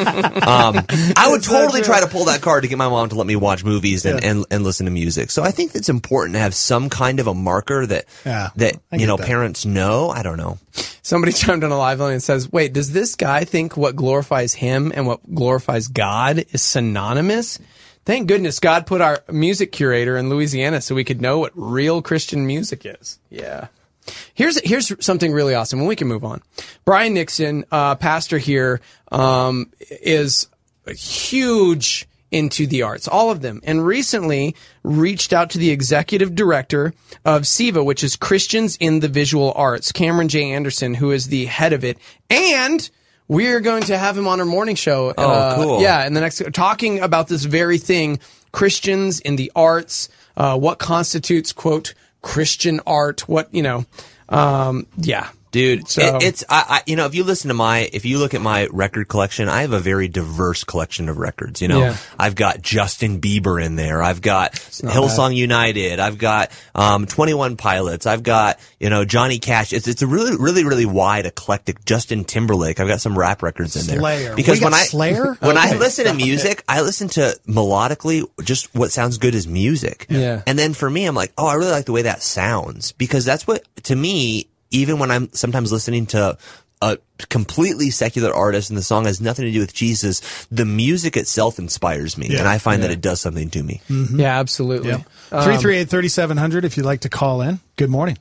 um, I would totally try to pull that card to get my mom to let me watch movies and, Yeah. and, and listen to music. So I think it's important to have some kind of a marker that, Yeah, that, I you get know, that. parents know. I don't know. Somebody chimed on a live line and says, wait, does this guy think what glorifies him and what glorifies God is synonymous? Thank goodness God put our music curator in Louisiana so we could know what real Christian music is. Yeah. Here's here's something really awesome, and we can move on. Brian Nixon, uh, pastor here, um, is a huge into the arts, all of them, and recently reached out to the executive director of SIVA, which is Christians in the Visual Arts, Cameron J. Anderson, who is the head of it, and we're going to have him on our morning show. Oh, uh, cool. Yeah, and the next, talking about this very thing, Christians in the arts, uh, what constitutes, quote, Christian art, what, you know, um, yeah. Dude, So- it, it's I, I, you know, if you listen to my, if you look at my record collection, I have a very diverse collection of records. You know, Yeah. I've got Justin Bieber in there. I've got not Hillsong United. I've got um, twenty-one Pilots. I've got you know Johnny Cash. It's it's a really really really wide eclectic. Justin Timberlake. I've got some rap records in there. Slayer. Because We got when I Slayer? when I Okay. listen to music, I listen to melodically just what sounds good as music. Yeah. And then for me, I'm like, oh, I really like the way that sounds, because that's what, to me, even when I'm sometimes listening to a completely secular artist and the song has nothing to do with Jesus, the music itself inspires me, Yeah. and I find that Yeah. it does something to me. Mm-hmm. Yeah, absolutely. Yep. Um, three three eight, three seven zero zero if you'd like to call in. Good morning.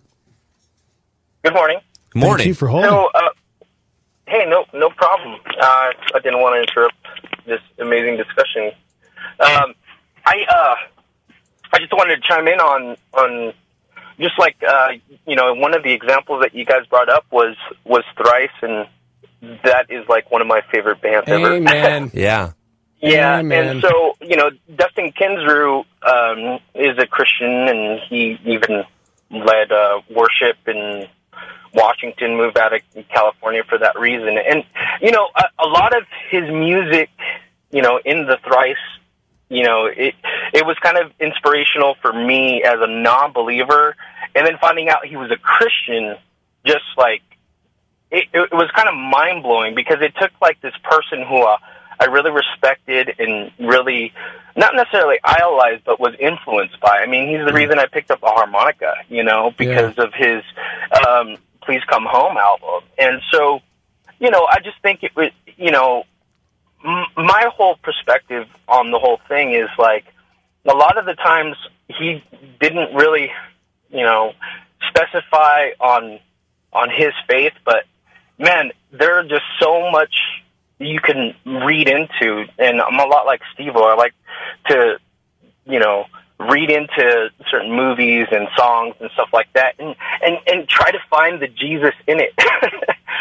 Good morning. Good morning. Thank you for holding. So, uh, hey, no, no problem. Uh, I didn't want to interrupt this amazing discussion. Um, I, uh, I just wanted to chime in on, on just like, uh, you know, one of the examples that you guys brought up was, was Thrice, and that is like one of my favorite bands ever. Amen. Yeah. Yeah, Amen. and so, you know, Dustin Kinsrew um, is a Christian, and he even led uh, worship in Washington, moved out of California for that reason. And, you know, a, a lot of his music, you know, in the Thrice, you know, it it was kind of inspirational for me as a non-believer, and then finding out he was a Christian, just like, it, it was kind of mind-blowing, because it took, like, this person who uh, I really respected and really, not necessarily idolized, but was influenced by. I mean, he's the reason I picked up a harmonica, you know, because of his um, Please Come Home album. And so, you know, I just think it was, you know, m- my whole perspective on the whole thing is, like, a lot of the times he didn't really, you know, specify on on his faith, but, man, there are just so much you can read into, and I'm a lot like Steve-O. I like to, you know, read into certain movies and songs and stuff like that, and, and, and try to find the Jesus in it.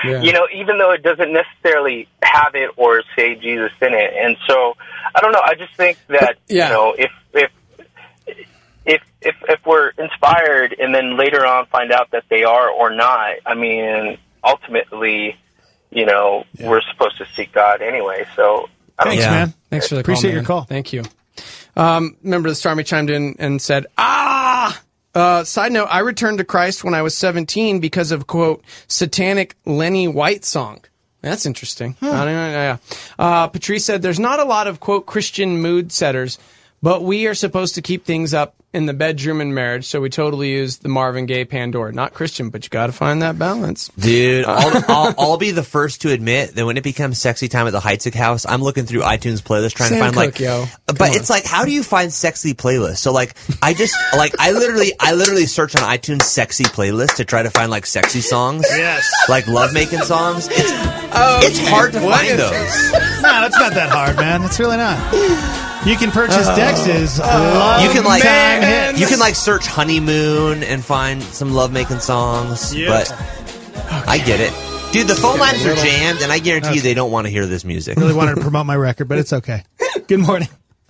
Yeah. You know, even though it doesn't necessarily have it or say Jesus in it. And so, I don't know, I just think that, yeah. you know, if, if, if, if, if we're inspired and then later on find out that they are or not, I mean, ultimately, you know, yeah. we're supposed to seek God anyway. So, I don't Thanks, know. man. Thanks for the Appreciate call, man. your call. Thank you. Um, remember the Stormy chimed in and said, ah! Uh, side note, I returned to Christ when I was seventeen because of, quote, satanic Lenny White song. That's interesting. Hmm. I don't know, yeah. Uh, Patrice said, there's not a lot of, quote, Christian mood setters, but we are supposed to keep things up in the bedroom and marriage, so we totally use the Marvin Gaye Pandora. Not Christian, but you got to find that balance. Dude, I'll, I'll, I'll be the first to admit that when it becomes sexy time at the Heitzig house, I'm looking through iTunes playlist trying Sam to find Cooke, like, yo. but Come it's on. like, how do you find sexy playlists? So like, I just, like, I literally, I literally search on iTunes sexy playlist to try to find like sexy songs. Yes. Like love making songs. It's, okay. it's hard to What find is- those. No, that's not that hard, man. It's really not. You can purchase Oh. Dex's love You can like, time hits. you can like search honeymoon and find some love making songs, Yep. but I get it. Dude, the phone lines are jammed, and I guarantee you they don't want to hear this music. Really wanted to promote my record, but it's okay. Good morning.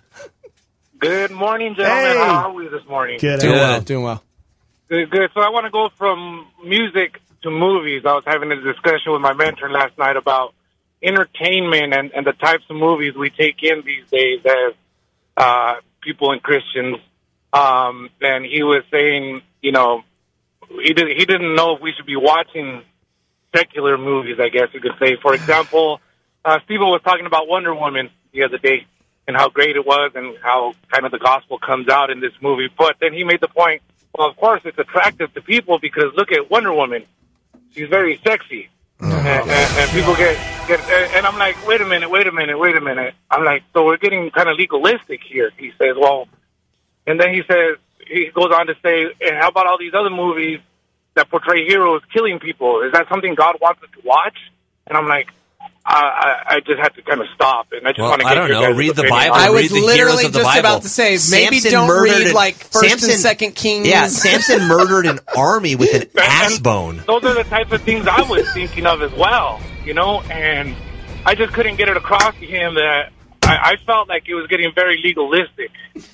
Good morning, gentlemen. Hey. How are we this morning? Good. Doing well, doing well. Good, good. So I want to go from music to movies. I was having a discussion with my mentor last night about entertainment and, and the types of movies we take in these days as uh, people and Christians. Um, and he was saying, you know, he, did, he didn't know if we should be watching secular movies, I guess you could say. For example, uh, Steven was talking about Wonder Woman the other day and how great it was and how kind of the gospel comes out in this movie. But then he made the point, well, of course, it's attractive to people because look at Wonder Woman. She's very sexy. And, and, and people get, get, and I'm like, wait a minute, wait a minute, wait a minute. I'm like, so we're getting kind of legalistic here. He says, well, and then he says, he goes on to say, and how about all these other movies that portray heroes killing people? Is that something God wants us to watch? And I'm like, I, I, I just had to kind of stop, and I just Well, want to I get don't your know. guys' Read the opinion Bible. on it. I was Read the literally heroes of the just Bible. about to say, maybe Samson don't murdered read an- like First Samson- and Second Kings. Yeah, Samson murdered an army with an ass bone. Those are the type of things I was thinking of as well, you know, and I just couldn't get it across to him that I, I felt like it was getting very legalistic.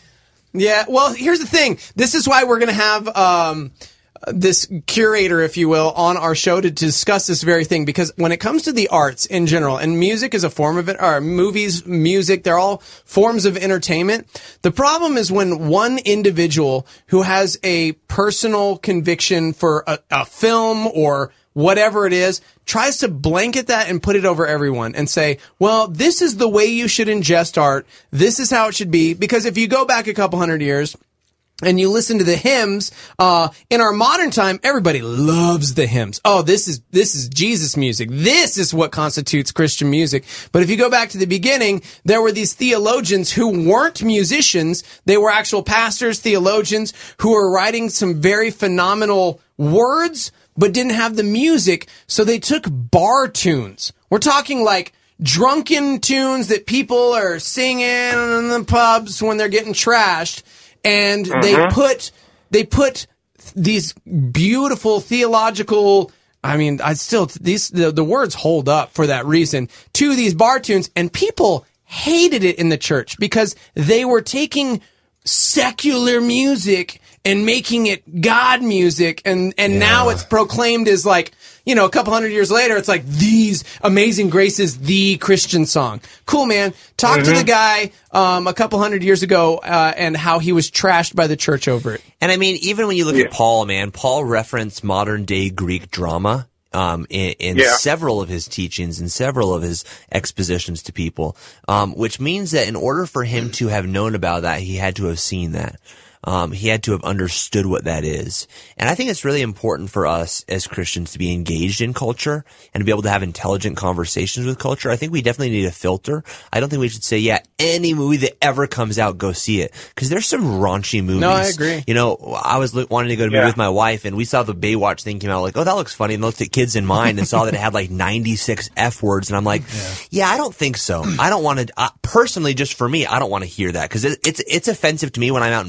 Yeah, well, here's the thing. This is why we're going to have um, this curator, if you will, on our show to discuss this very thing. Because when it comes to the arts in general, and music is a form of it, or movies, music, they're all forms of entertainment. The problem is when one individual who has a personal conviction for a, a film or whatever it is, tries to blanket that and put it over everyone and say, well, this is the way you should ingest art. This is how it should be. Because if you go back a couple hundred years and you listen to the hymns, uh, in our modern time, everybody loves the hymns. Oh, this is, this is Jesus music. This is what constitutes Christian music. But if you go back to the beginning, there were these theologians who weren't musicians. They were actual pastors, theologians who were writing some very phenomenal words, but didn't have the music, so they took bar tunes. We're talking like drunken tunes that people are singing in the pubs when they're getting trashed, and Mhm. they put they put these beautiful theological, I mean, I still these the, the words hold up for that reason, to these bar tunes, and people hated it in the church because they were taking secular music and making it God music, and, and yeah. now it's proclaimed as like, you know, a couple hundred years later, it's like these Amazing Grace is the Christian song. Cool, man. Talk mm-hmm. to the guy um, a couple hundred years ago uh, and how he was trashed by the church over it. And I mean, even when you look yeah. at Paul, man, Paul referenced modern day Greek drama um, in, in yeah. several of his teachings and several of his expositions to people, um, which means that in order for him to have known about that, he had to have seen that. Um, he had to have understood what that is. And I think it's really important for us as Christians to be engaged in culture and to be able to have intelligent conversations with culture. I think we definitely need a filter. I don't think we should say, yeah, any movie that ever comes out, go see it. Because there's some raunchy movies. No, I agree. You know, I was li- wanting to go to a movie Yeah. with my wife, and we saw the Baywatch thing came out, like, oh, that looks funny, and looked at Kids in Mind and saw that it had like ninety-six F words, and I'm like, yeah, yeah I don't think so. I don't want to, uh, personally, just for me, I don't want to hear that, because it, it's, it's offensive to me when I'm out in public.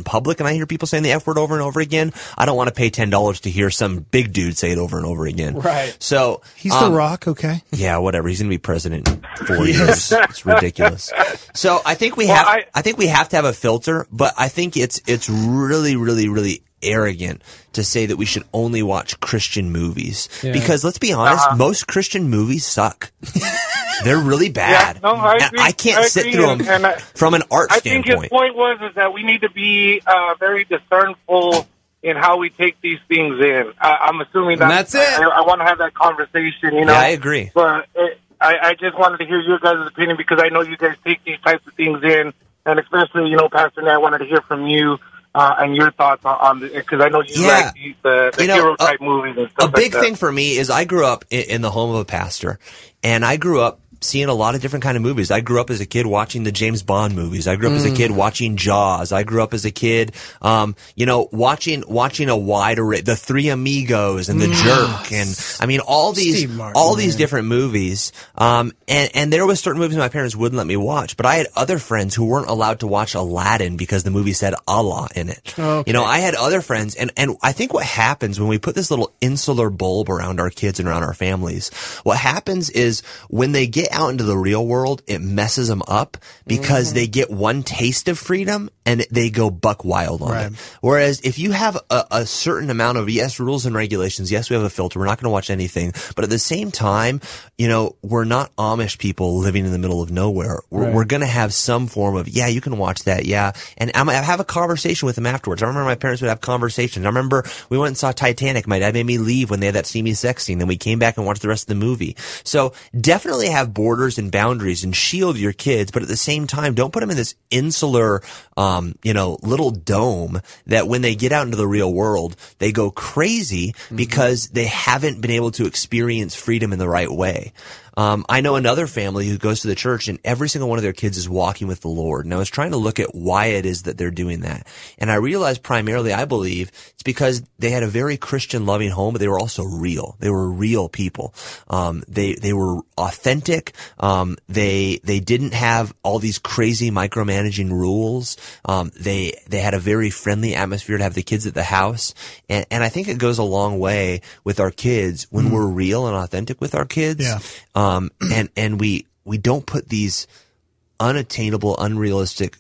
and I hear people saying the F word over and over again, I don't want to pay ten dollars to hear some big dude say it over and over again. Right. So He's um, The Rock, okay? Yeah, whatever. He's going to be president in four Yes. years. It's ridiculous. So I think we Well, have, I- I think we have to have a filter, but I think it's, it's really, really, really arrogant to say that we should only watch Christian movies. Yeah. Because let's be honest, Uh-huh. most Christian movies suck. They're really bad. Yeah, no, I And agree. I can't I sit agree, through and- them and I- from an art I think standpoint. his point was is that we need to be uh, very discernful in how we take these things in. I, I'm assuming that And that's it. I, I want to have that conversation. You know, Yeah, I agree. But it, I, I just wanted to hear your guys' opinion because I know you guys take these types of things in, and especially you know, Pastor Nat, I wanted to hear from you. Uh, and your thoughts on, on because I know you Yeah. like the, the, the You know, hero a- type movies and A stuff big like that. thing for me is I grew up in, in the home of a pastor, and I grew up seeing a lot of different kind of movies. I grew up as a kid watching the James Bond movies. I grew up as a Mm. kid watching Jaws. I grew up as a kid, um, you know, watching watching a wide array, the Three Amigos and the Mm. Jerk, and I mean all these Steve Martin, all these man. different movies. Um, and and there was certain movies my parents wouldn't let me watch, but I had other friends who weren't allowed to watch Aladdin because the movie said Allah in it. Okay. You know, I had other friends, and, and I think what happens when we put this little insular bulb around our kids and around our families, what happens is when they get out into the real world, it messes them up because Mm-hmm. they get one taste of freedom and they go buck wild on Right. it. Whereas if you have a, a certain amount of, yes, rules and regulations, yes, we have a filter, we're not going to watch anything, but at the same time, you know, we're not Amish people living in the middle of nowhere. We're, Right. we're going to have some form of, yeah, you can watch that, yeah. And I'm, I have a conversation with them afterwards. I remember my parents would have conversations. I remember we went and saw Titanic. My dad made me leave when they had that steamy sex scene, and we came back and watched the rest of the movie. So definitely have borders and boundaries and shield your kids, but at the same time, don't put them in this insular, um, you know, little dome that when they get out into the real world, they go crazy because they haven't been able to experience freedom in the right way. Um, I know another family who goes to the church and every single one of their kids is walking with the Lord. And I was trying to look at why it is that they're doing that. And I realized primarily, I believe, it's because they had a very Christian loving home, but they were also real. They were real people. Um, they, they were authentic. Um, they, they didn't have all these crazy micromanaging rules. Um, they, they had a very friendly atmosphere to have the kids at the house. And, and I think it goes a long way with our kids when we're real and authentic with our kids. Yeah. Um, and, and we, we don't put these unattainable, unrealistic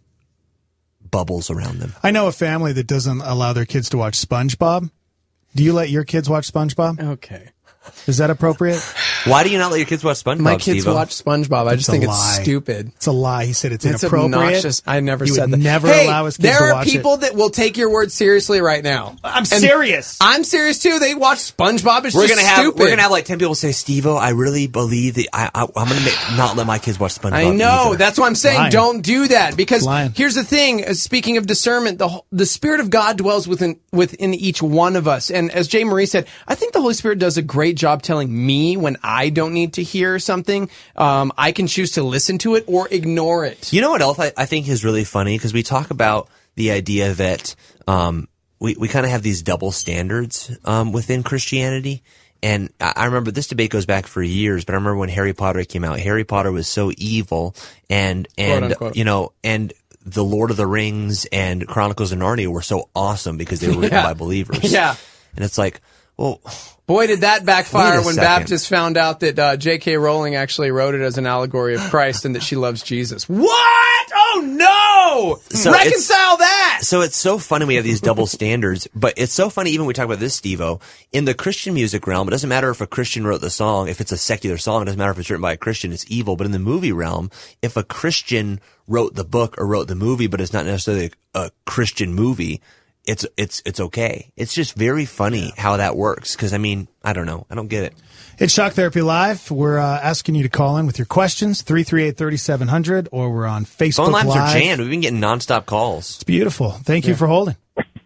bubbles around them. I know a family that doesn't allow their kids to watch SpongeBob. Do you let your kids watch SpongeBob? Okay. Is that appropriate? Why do you not let your kids watch SpongeBob, My kids Steve-O? watch SpongeBob. I It's just a think lie. it's stupid. It's a lie. He said it's, It's inappropriate. obnoxious. I never You said would that. never hey, allow his kids there to are watch people it. that will take your word seriously right now. I'm And serious. I'm serious too. They watch SpongeBob. It's We're just gonna have stupid. we're gonna have like ten people say, Steve-O, I really believe that I, I I'm gonna make, not let my kids watch SpongeBob. I know. either. That's what I'm saying. Lying. Don't do that because Lying. here's the thing. uh, Speaking of discernment, the whole- the Spirit of God dwells within within each one of us. And as Jay Marie said, I think the Holy Spirit does a great job telling me when I don't need to hear something. Um, I can choose to listen to it or ignore it. You know what else I, I think is really funny? Because we talk about the idea that um, we, we kind of have these double standards um, within Christianity. And I I remember this debate goes back for years, but I remember when Harry Potter came out, Harry Potter was so evil and, and, unquote. you know, and the Lord of the Rings and Chronicles of Narnia were so awesome because they were written Yeah. by believers. Yeah. And it's like, well, Boy, did that backfire Wait a when second. Baptists found out that uh, J K. Rowling actually wrote it as an allegory of Christ and that she loves Jesus. What? Oh, no! So it's- Reconcile that! So it's so funny we have these double standards, but it's so funny even when we talk about this, Steve-O. In the Christian music realm, it doesn't matter if a Christian wrote the song, if it's a secular song, it doesn't matter if it's written by a Christian, it's evil. But in the movie realm, if a Christian wrote the book or wrote the movie, but it's not necessarily a, a Christian movie, it's it's it's okay. It's just very funny how that works. Because I mean, I don't know, I don't get it. It's Shock Therapy Live. We're uh, asking you to call in with your questions, three three eight, three seven zero zero, or we're on Facebook Phone lines Live. are jammed. We've been getting nonstop calls. It's beautiful. Thank you for holding.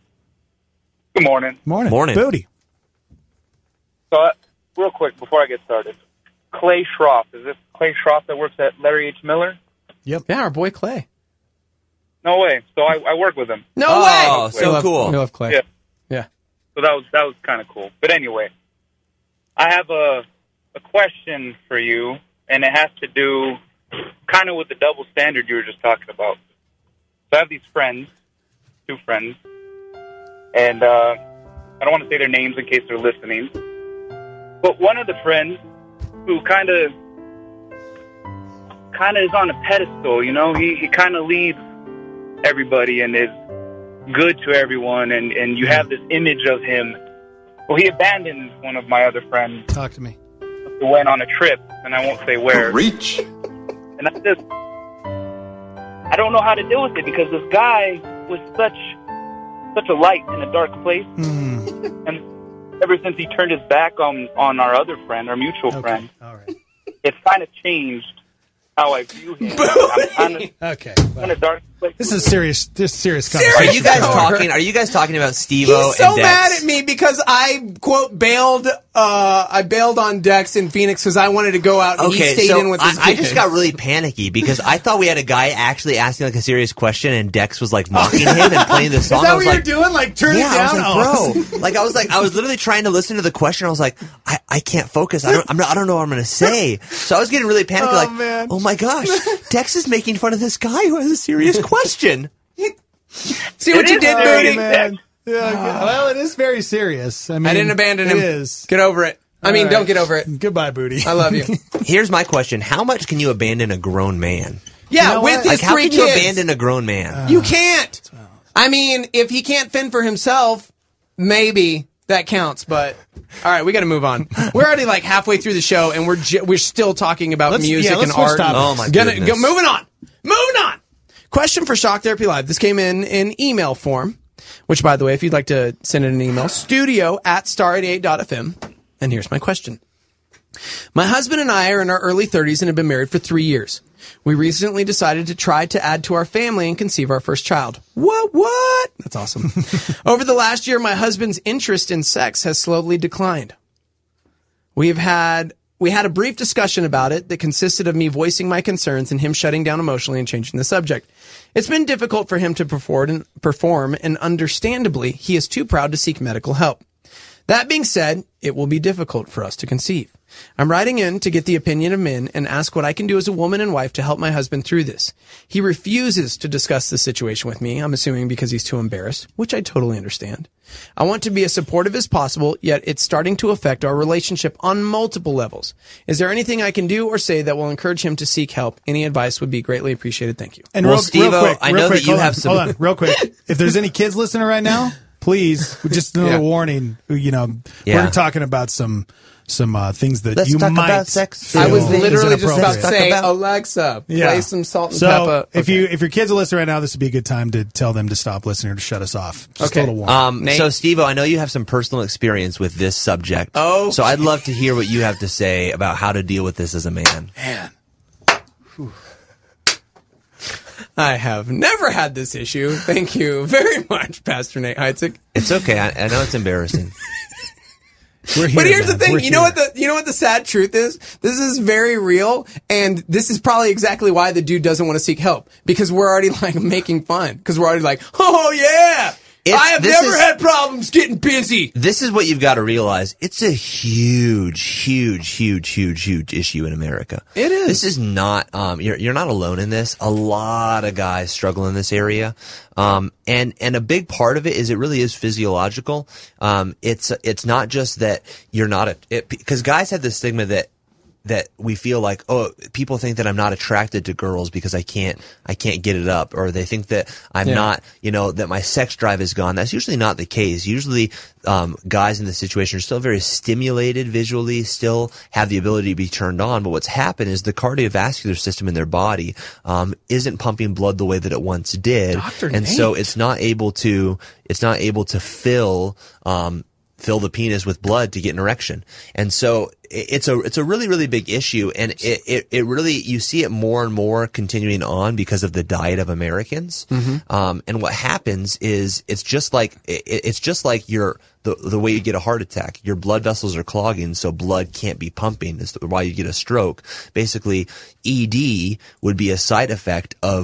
Good morning. Morning. Morning. Booty. So, uh, real quick before I get started, Clay Schroff. Is this Clay Schroff that works at Larry H. Miller? Yep. Yeah, our boy Clay. No way. So I, I work with him. No Oh, way! so We love- cool. We love Clay. Yeah. Yeah. So that was that was kind of cool. But anyway, I have a a question for you, and it has to do kind of with the double standard you were just talking about. So I have these friends, two friends, and uh, I don't want to say their names in case they're listening. But one of the friends who kind of kind of is on a pedestal, you know, he, he kind of leads everybody and is good to everyone, and, and you have this image of him. Well, he abandoned one of my other friends. Talk to me. Who went on a trip, and I won't say where. Reach. And I just, I don't know how to deal with it, because this guy was such such a light in a dark place. Mm. And ever since he turned his back on, on our other friend, our mutual Okay. friend, All right. it's kind of changed how I view him. I'm kind of okay. in a dark place. This is serious. This is serious conversation. Are you guys talking? Are you guys talking about Steve-O He's so and Dex? mad at me because I quote bailed. Uh, I bailed on Dex in Phoenix because I wanted to go out and Okay, he stayed so in with I, his I kids. just got really panicky because I thought we had a guy actually asking like a serious question, and Dex was like mocking him and playing the song. Is that I what was you're like, doing? Like turn yeah, it down? I was like, bro, like I was like, I was literally trying to listen to the question. I was like, I, I can't focus. I don't, I'm not, I don't know what I'm going to say. So I was getting really panicky. Oh, like, man. oh my gosh, Dex is making fun of this guy who has a serious question. See what It you is did, serious, Booty? Dex. Yeah, okay. Well, it is very serious. I mean, I didn't abandon him. It is. Get over it. I All mean, right. don't get over it. Goodbye, Booty. I love you. Here's my question: how much can you abandon a grown man? Yeah, You know with what? his Like, how three can you kids. abandon a grown man? You can't. I mean, if he can't fend for himself, maybe that counts. But all right, we got to move on. We're already like halfway through the show, and we're ju- we're still talking about Let's- music yeah, let's and switch art. topics. Oh, my Gonna- goodness. Go, moving on. Moving on. Question for Shock Therapy Live. This came in in email form. Which, by the way, if you'd like to send in an email, studio at star eighty-eight dot f m. And here's my question. My husband and I are in our early thirties and have been married for three years. We recently decided to try to add to our family and conceive our first child. What, what? That's awesome. Over the last year, my husband's interest in sex has slowly declined. We've had... We had a brief discussion about it that consisted of me voicing my concerns and him shutting down emotionally and changing the subject. It's been difficult for him to perform, perform, and understandably, he is too proud to seek medical help. That being said, it will be difficult for us to conceive. I'm writing in to get the opinion of men and ask what I can do as a woman and wife to help my husband through this. He refuses to discuss the situation with me, I'm assuming because he's too embarrassed, which I totally understand. I want to be as supportive as possible, yet it's starting to affect our relationship on multiple levels. Is there anything I can do or say that will encourage him to seek help? Any advice would be greatly appreciated. Thank you. And Well, real, Steve-O, real quick, I real know quick, that you hold have on, some- Hold on, real quick. If there's any kids listening right now, please, just another Yeah. warning. You know, Yeah. we're talking about some some uh, things that Let's you talk might. about sex. feel I was is literally just about to inappropriate. say, about- Alexa, play some salt and so pepper. if Okay. you if your kids are listening right now, this would be a good time to tell them to stop listening or to shut us off. Just Okay. a little warning. Um, Nate? so, Steve-O, I know you have some personal experience with this subject. Oh. So I'd love to hear what you have to say about how to deal with this as a man. Man, I have never had this issue. Thank you very much, Pastor Nate Heitzig. It's okay. I, I know it's embarrassing. we're here. But here's man. the thing, We're you know here. what the you know what the sad truth is? This is very real, and this is probably exactly why the dude doesn't want to seek help, because we're already like making fun, because we're already like, oh yeah, It's- I have this never is- had problems getting busy. This is what you've got to realize. It's a huge, huge, huge, huge, huge issue in America. It is. This is not, um, you're, you're not alone in this. A lot of guys struggle in this area. Um, and, and a big part of it is it really is physiological. Um, it's, it's not just that you're not a, it, cause guys have this stigma that, that we feel like, oh, people think that I'm not attracted to girls because I can't, I can't get it up, or they think that I'm Yeah. not, you know, that my sex drive is gone. That's usually not the case. Usually, um, guys in this situation are still very stimulated visually, still have the ability to be turned on. But what's happened is the cardiovascular system in their body, um, isn't pumping blood the way that it once did. Doctor And so Nate. it's not able to, it's not able to fill, um, fill the penis with blood to get an erection. And so it- it's a, it's a really, really big issue. And it, it, it really, you see it more and more continuing on because of the diet of Americans. Mm-hmm. Um, and what happens is it's just like, it, it's just like your, the, the way you get a heart attack. Your blood vessels are clogging, so blood can't be pumping. Is why you get a stroke. Basically, E D would be a side effect of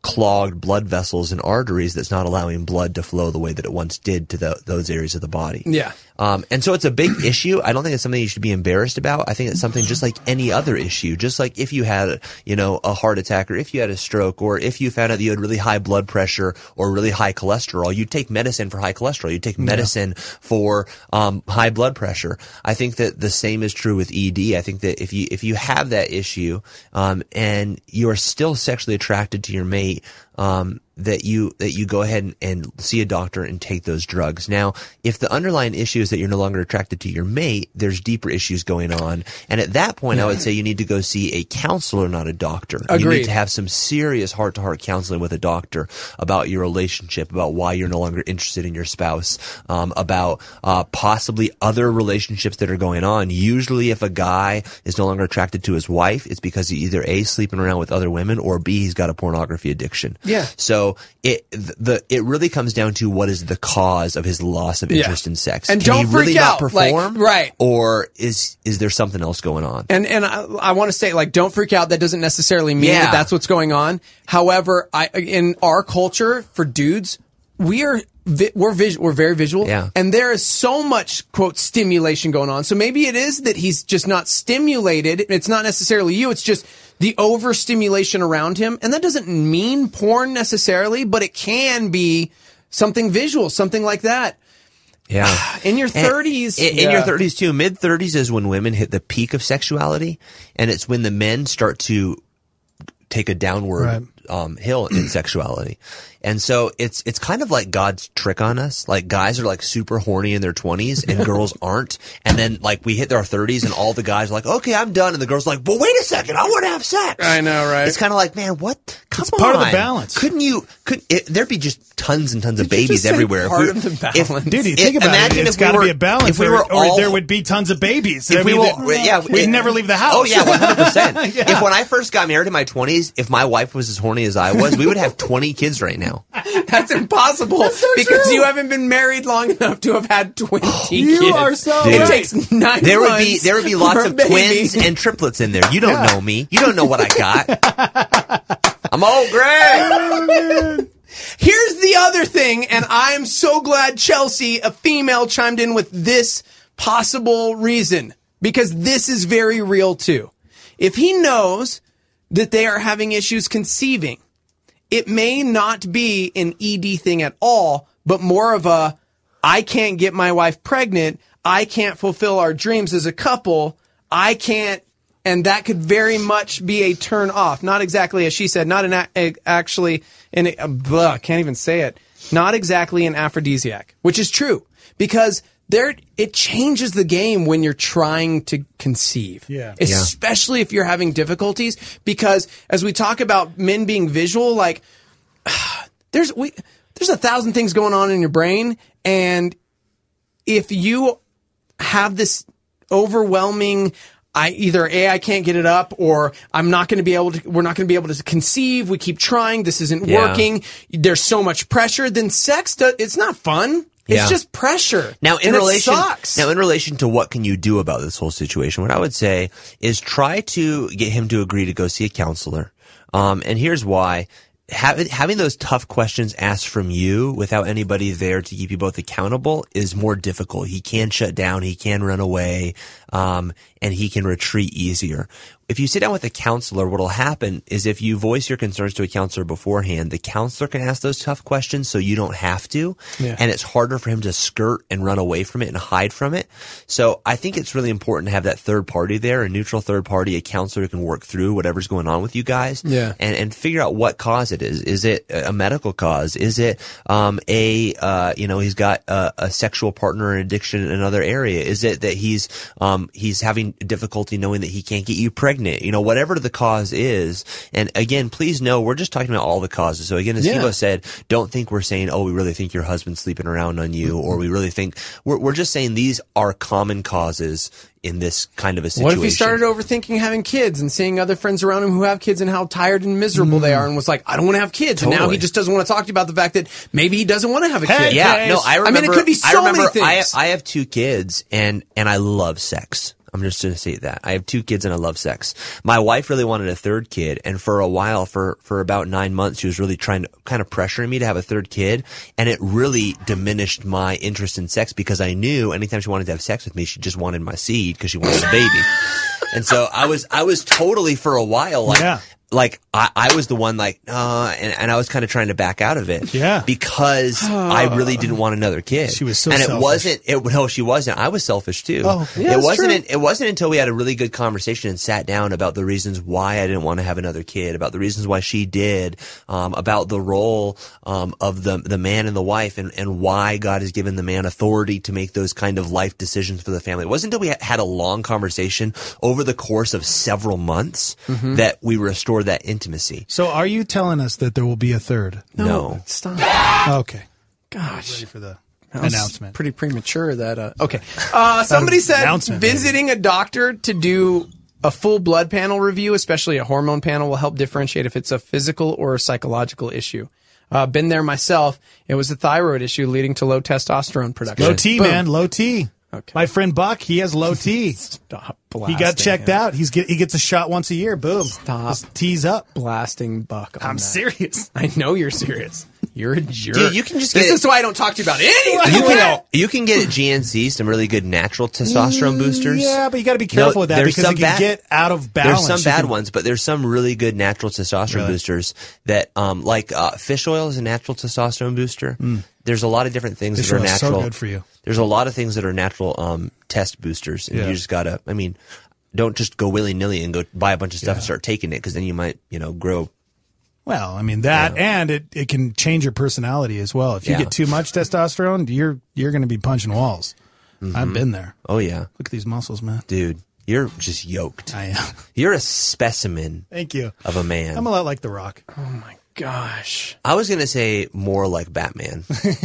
clogged blood vessels and arteries that's not allowing blood to flow the way that it once did to the, those areas of the body. Yeah. Um, and so it's a big issue. I don't think it's something you should be embarrassed about. I think it's something just like any other issue. Just like if you had, you know, a heart attack, or if you had a stroke, or if you found out that you had really high blood pressure or really high cholesterol, you'd take medicine for high cholesterol. You'd take medicine yeah. for um, high blood pressure. I think that the same is true with E D. I think that if you if you have that issue um, and you're still sexually attracted to your mate, um, that you that you go ahead and, and see a doctor and take those drugs. Now, if the underlying issue is that you're no longer attracted to your mate, there's deeper issues going on. And at that point, yeah. I would say you need to go see a counselor, not a doctor. Agreed. You need to have some serious heart-to-heart counseling with a doctor about your relationship, about why you're no longer interested in your spouse, um, about uh, possibly other relationships that are going on. Usually, if a guy is no longer attracted to his wife, it's because he either A, sleeping around with other women, or B, he's got a pornography addiction. Yeah. So it the it really comes down to what is the cause of his loss of interest yeah. in sex. And Can don't he really freak not out, perform, like, right? Or is is there something else going on? And and I, I want to say, like, don't freak out. That doesn't necessarily mean Yeah. that that's what's going on. However, I in our culture for dudes, we are vi- we're vis- we're very visual, Yeah. and there is so much quote stimulation going on. So maybe it is that he's just not stimulated. It's not necessarily you. It's just the overstimulation around him. And that doesn't mean porn necessarily, but it can be something visual, something like that. Yeah. In your thirties. In, in yeah. your thirties too. Mid thirties is when women hit the peak of sexuality, and it's when the men start to take a downward Right. um, hill in sexuality. And so it's it's kind of like God's trick on us. Like, guys are like super horny in their twenties and girls aren't. And then like we hit our thirties and all the guys are like, okay, I'm done. And the girls are like, well, wait a second, I want to have sex. I know, right? It's kind of like, man, what? Come It's on. part of the balance. Couldn't you, could, it, there'd be just tons and tons of Did you babies just say everywhere. part we, of the balance? Dude, you it- think about imagine it, it's if we got to were- be a balance, if we or, were or all- there would be tons of babies. If I we mean, were, the- yeah, we'd it- never leave the house. Oh yeah, one hundred percent. Yeah. If when I first got married in my twenties, if my wife was as horny as I was, we would have twenty kids right now. That's impossible so because true. you haven't been married long enough to have had twenty You kids. are so It right. takes nine There would months be there would be for lots a of baby. twins and triplets in there. You don't Yeah. know me. You don't know what I got. I'm old Greg. Here's the other thing, and I'm so glad Chelsea, a female, chimed in with this possible reason, because this is very real too. If he knows that they are having issues conceiving, it may not be an E D thing at all, but more of a, I can't get my wife pregnant, I can't fulfill our dreams as a couple, I can't, and that could very much be a turn off. Not exactly, as she said, not an a- a- actually, an, uh, blah, can't even say it, not exactly an aphrodisiac, which is true, because there, it changes the game when you're trying to conceive. Yeah. Especially if you're having difficulties, because as we talk about men being visual, like, there's, we, there's a thousand things going on in your brain, and if you have this overwhelming, I either A, I can't get it up, or I'm not going to be able to, we're not going to be able to conceive, we keep trying, this isn't Yeah. working, there's so much pressure, then sex, does, it's not fun. It's Yeah. just pressure. Now, in and relation, it sucks. now in relation to what can you do about this whole situation, what I would say is try to get him to agree to go see a counselor. Um, and here's why. Having, having those tough questions asked from you without anybody there to keep you both accountable is more difficult. He can shut down, he can run away, um, and he can retreat easier. If you sit down with a counselor, what will happen is if you voice your concerns to a counselor beforehand, the counselor can ask those tough questions so you don't have to. Yeah. And it's harder for him to skirt and run away from it and hide from it. So I think it's really important to have that third party there, a neutral third party, a counselor who can work through whatever's going on with you guys. Yeah. And, and figure out what cause it is. Is it a medical cause? Is it, um, a, uh, you know, he's got a, a sexual partner and addiction in another area? Is it that he's, um, he's having difficulty knowing that he can't get you pregnant? You know, whatever the cause is. And again, please know, we're just talking about all the causes. So again, as Yeah. Steve said, don't think we're saying, oh, we really think your husband's sleeping around on you, or we really think, we're, we're just saying these are common causes in this kind of a situation. What if he started overthinking having kids and seeing other friends around him who have kids and how tired and miserable they are, and was like, I don't want to have kids. And now Totally. he just doesn't want to talk to you about the fact that maybe he doesn't want to have a kid. Yeah, no, I remember. I mean, it could be so I remember many things. I, I have two kids, and and I love sex. I'm just going to say that. I have two kids and I love sex. My wife really wanted a third kid, and for a while, for, for about nine months, she was really trying to kind of pressuring me to have a third kid, and it really diminished my interest in sex because I knew anytime she wanted to have sex with me, she just wanted my seed because she wanted a baby. And so I was, I was totally for a while like, Yeah. like I, I was the one like, uh, and, and I was kind of trying to back out of it. Yeah. Because I really didn't want another kid. She was so And it selfish. wasn't, it, no, she wasn't. I was selfish too. Oh, yeah, it that's wasn't, true. in- it wasn't until we had a really good conversation and sat down about the reasons why I didn't want to have another kid, about the reasons why she did, um, about the role, um, of the, the man and the wife and, and why God has given the man authority to make those kind of life decisions for the family. It wasn't until we had a long conversation over the course of several months Mhm. that we restored that intimacy. So are you telling us that there will be a third? No. Stop. Okay. Gosh. Ready for the That was announcement. Pretty premature. That uh, okay. Uh, somebody said Announcement, maybe. visiting a doctor to do a full blood panel review, especially a hormone panel, will help differentiate if it's a physical or a psychological issue. Uh, been there myself. It was a thyroid issue leading to low testosterone production. Low T, Boom. man. Low T. Okay. My friend Buck, he has low T. Stop He blasting got checked him. out. He's get, he gets a shot once a year. Boom. Stop. His T's up. Blasting Buck. on I'm that. serious. I know you're serious. You're a jerk. Dude, you can just This get is why I don't talk to you about anything. You Will. can, you can get at G N C some really good natural testosterone boosters. Yeah, but you got to be careful No, with that there's because some it can bad- get out of balance. There's some You bad can- ones, but there's some really good natural testosterone Really? boosters that, um, like uh, fish oil is a natural testosterone booster. There's a lot of different things Fish that are oil is so natural. good for you. There's a lot of things that are natural um, test boosters, and Yeah. you just gotta. I mean, don't just go willy nilly and go buy a bunch of stuff Yeah. and start taking it because then you might, you know, grow. Well, I mean that, and it, it can change your personality as well. If you Yeah. get too much testosterone, you're you're going to be punching walls. Mhm. I've been there. Oh yeah, Look at these muscles, man. dude, you're just yoked. I am. You're a specimen Thank you. of a man. I'm a lot like The Rock. Oh my gosh. I was gonna say more like Batman.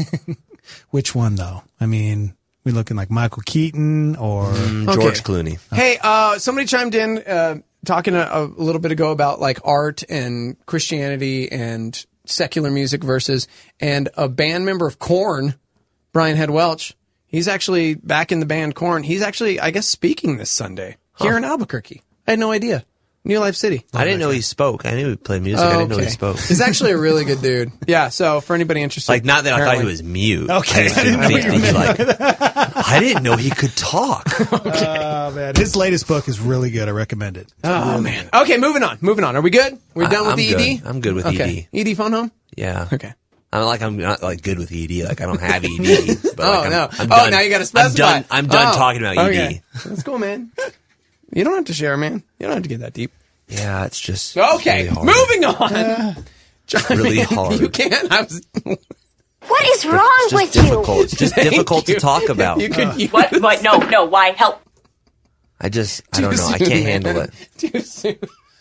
Which one though? I mean, we looking like Michael Keaton or Mm, Okay. George Clooney. Hey, uh, somebody chimed in uh, talking a, a little bit ago about like art and Christianity and secular music versus, and a band member of Korn, Brian Head Welch. He's actually back in the band Korn. He's actually, I guess, speaking this Sunday here in Albuquerque. I had no idea. New Life City. I didn't know he spoke. I knew he played music. I Oh, didn't know he okay. spoke. He's actually a really good dude. Yeah. So for anybody interested, Like, not that I thought he apparently- was mute. Okay, I, just I didn't didn't know think you that he, like, I didn't know he could talk. Oh man, his latest book is really good. I recommend it. Oh man. Okay, moving on. Moving on. Are we good? We're done I- with I'm the E D. good. I'm good with okay. E D. E D phone home. Yeah. Okay. I'm like I'm not like good with E D. Like I don't have E D. But Oh, like, I'm, no. I'm Oh, done. now you gotta I'm specify. done. I'm done Oh, talking about E D. okay. That's cool, man. You don't have to share, man. You don't have to get that deep. Yeah, it's just Okay, really hard. moving on. It's really hard. You can't. I was. What is wrong It's just with you? difficult. It's just Thank difficult you. to talk about. You could use What? What? No, no. Why? Help. I just I don't Too know. I soon, can't man. handle it. Too soon.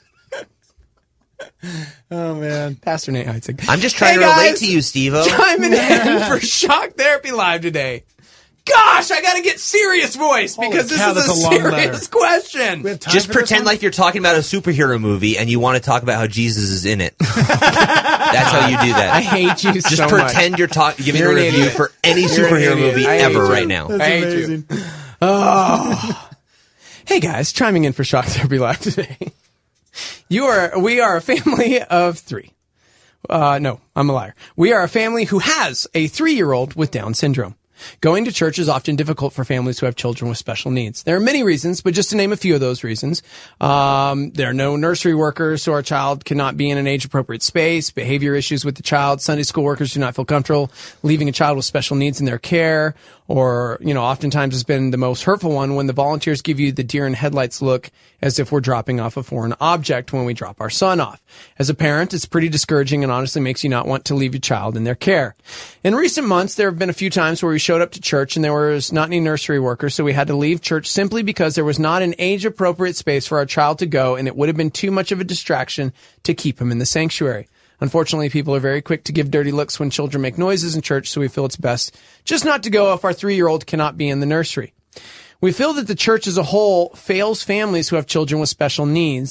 Oh man, Pastor Nate Heitzig. I'm just trying Hey, to relate guys. to you, Steve-O. Chiming in for Shock Therapy Live today. Gosh, I got to get serious voice because this cow, is a, that's a long serious letter. question. We have time Just for this pretend one? like you're talking about a superhero movie and you want to talk about how Jesus is in it. That's how you do that. I hate you Just so pretend much. you're talk- giving You're a an review idiot. for any You're an superhero idiot. movie I hate ever you. right now. That's I hate amazing. you. Oh. Hey guys, chiming in for Shock Therapy Live today. You are, we are a family of three. Uh, no, I'm a liar. We are a family who has a three-year-old with Down syndrome. Going to church is often difficult for families who have children with special needs. There are many reasons, but just to name a few of those reasons, um, there are no nursery workers, so our child cannot be in an age-appropriate space, behavior issues with the child, Sunday school workers do not feel comfortable leaving a child with special needs in their care, or, you know, oftentimes has been the most hurtful one when the volunteers give you the deer in headlights look as if we're dropping off a foreign object when we drop our son off. As a parent, it's pretty discouraging and honestly makes you not want to leave your child in their care. In recent months, there have been a few times where we showed up to church and there was not any nursery workers, so we had to leave church simply because there was not an age-appropriate space for our child to go, and it would have been too much of a distraction to keep him in the sanctuary. Unfortunately, people are very quick to give dirty looks when children make noises in church, so we feel it's best just not to go if our three-year-old cannot be in the nursery. We feel that the church as a whole fails families who have children with special needs.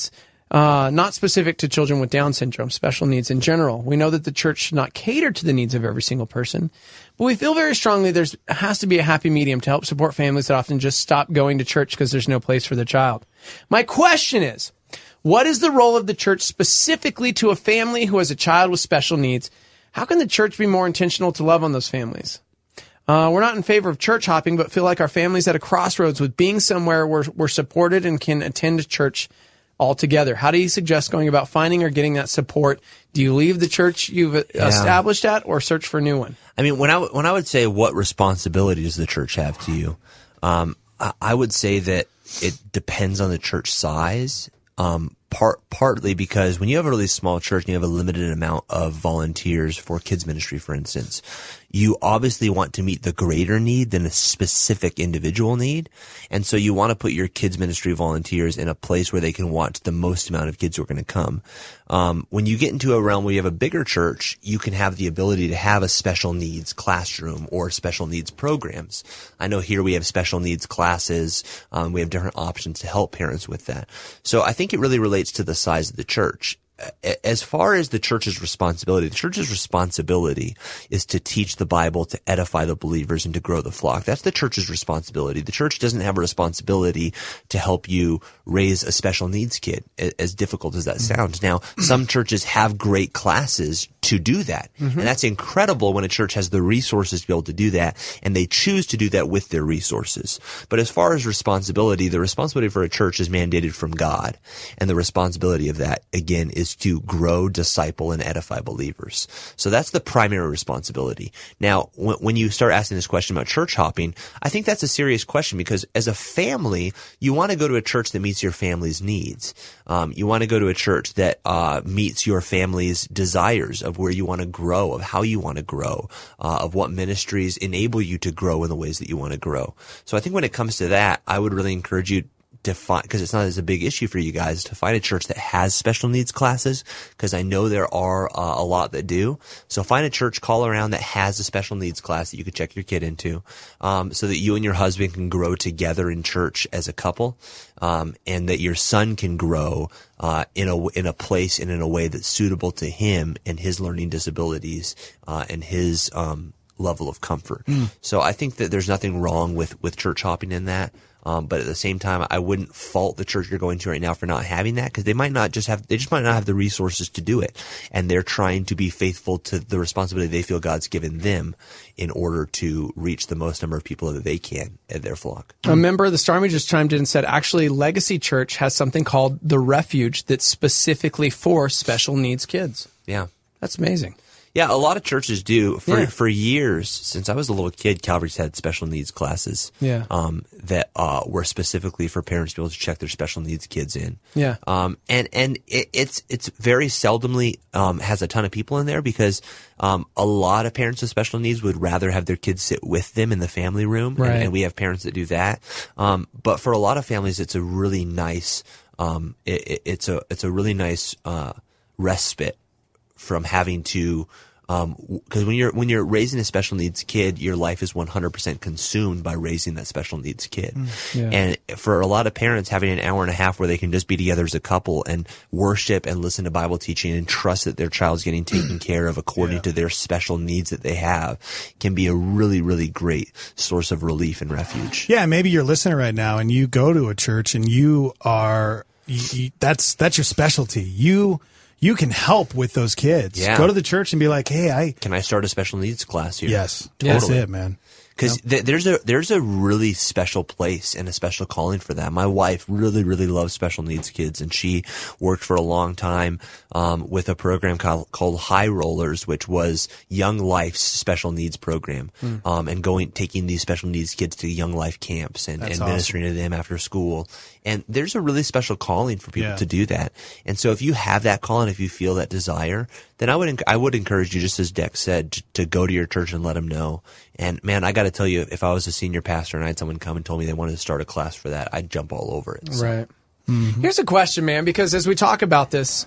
Uh, not specific to children with Down syndrome, special needs in general. We know that the church should not cater to the needs of every single person, but we feel very strongly there has to be a happy medium to help support families that often just stop going to church because there's no place for their child. My question is, what is the role of the church specifically to a family who has a child with special needs? How can the church be more intentional to love on those families? Uh, we're not in favor of church hopping, but feel like our family's at a crossroads with being somewhere where we're supported and can attend church altogether. How do you suggest going about finding or getting that support? Do you leave the church you've Yeah. established at or search for a new one? I mean, when I when I would say what responsibility does the church have to you, um, I, I would say that it depends on the church size. Um, part partly because when you have a really small church and you have a limited amount of volunteers for kids ministry, for instance, you obviously want to meet the greater need than a specific individual need. And so you want to put your kids ministry volunteers in a place where they can watch the most amount of kids who are going to come. Um, when you get into a realm where you have a bigger church, you can have the ability to have a special needs classroom or special needs programs. I know here we have special needs classes. Um, we have different options to help parents with that. So I think it really relates to the size of the church. As far as the church's responsibility, the church's responsibility is to teach the Bible, to edify the believers, and to grow the flock. That's the church's responsibility. The church doesn't have a responsibility to help you raise a special needs kid, as difficult as that sounds. Now, some churches have great classes to do that. Mm-hmm. And that's incredible when a church has the resources to be able to do that, and they choose to do that with their resources. But as far as responsibility, the responsibility for a church is mandated from God. And the responsibility of that, again, is to grow, disciple, and edify believers. So that's the primary responsibility. Now, when, when you start asking this question about church hopping, I think that's a serious question, because as a family, you want to go to a church that meets your family's needs. Um, you want to go to a church that uh, meets your family's desires of where you want to grow, of how you want to grow, uh, of what ministries enable you to grow in the ways that you want to grow. So I think when it comes to that, I would really encourage you to find, because it's not as a big issue for you guys, to find a church that has special needs classes, because I know there are uh, a lot that do. So find a church, call around that has a special needs class that you could check your kid into, um, so that you and your husband can grow together in church as a couple, um, and that your son can grow uh, in a in a place and in a way that's suitable to him and his learning disabilities uh, and his um, level of comfort. Mm. So I think that there's nothing wrong with with church hopping in that. Um, but at the same time, I wouldn't fault the church you're going to right now for not having that, because they might not just have, they just might not have the resources to do it. And they're trying to be faithful to the responsibility they feel God's given them in order to reach the most number of people that they can at their flock. A member of the Star Army just chimed in and said, actually, Legacy Church has something called The Refuge that's specifically for special needs kids. Yeah. That's amazing. Yeah, a lot of churches do. For Yeah. for years, since I was a little kid, Calvary's had special needs classes. Yeah. Um, that uh, were specifically for parents to be able to check their special needs kids in. Yeah. Um, and and it, it's it's very seldomly um, has a ton of people in there, because um, a lot of parents with special needs would rather have their kids sit with them in the family room, Right. and, and we have parents that do that. Um, but for a lot of families, it's a really nice um, it, it, it's a it's a really nice uh, respite from having to, um, because when you're when you're raising a special needs kid, your life is one hundred percent consumed by raising that special needs kid. Mm, yeah. And for a lot of parents, having an hour and a half where they can just be together as a couple and worship and listen to Bible teaching and trust that their child's getting taken care of according Yeah. to their special needs that they have, can be a really, really great source of relief and refuge. Yeah, maybe you're listening right now and you go to a church and you are you, you, that's that's your specialty. You you can help with those kids. Yeah. Go to the church and be like, "Hey, I Can I start a special needs class here?" yes, Totally. that's it, man." Because th- there's a there's a really special place and a special calling for that. My wife really really loves special needs kids, and she worked for a long time um, with a program called, called High Rollers, which was Young Life's special needs program, Hmm. um, and going taking these special needs kids to Young Life camps and, That's and awesome. ministering to them after school. And there's a really special calling for people Yeah. to do that. And so if you have that calling, if you feel that desire, then I would enc- I would encourage you, just as Dex said, to, to go to your church and let them know. And man, I got to tell you, if I was a senior pastor and I had someone come and told me they wanted to start a class for that, I'd jump all over it. So- Right. Here's a question, man, because as we talk about this,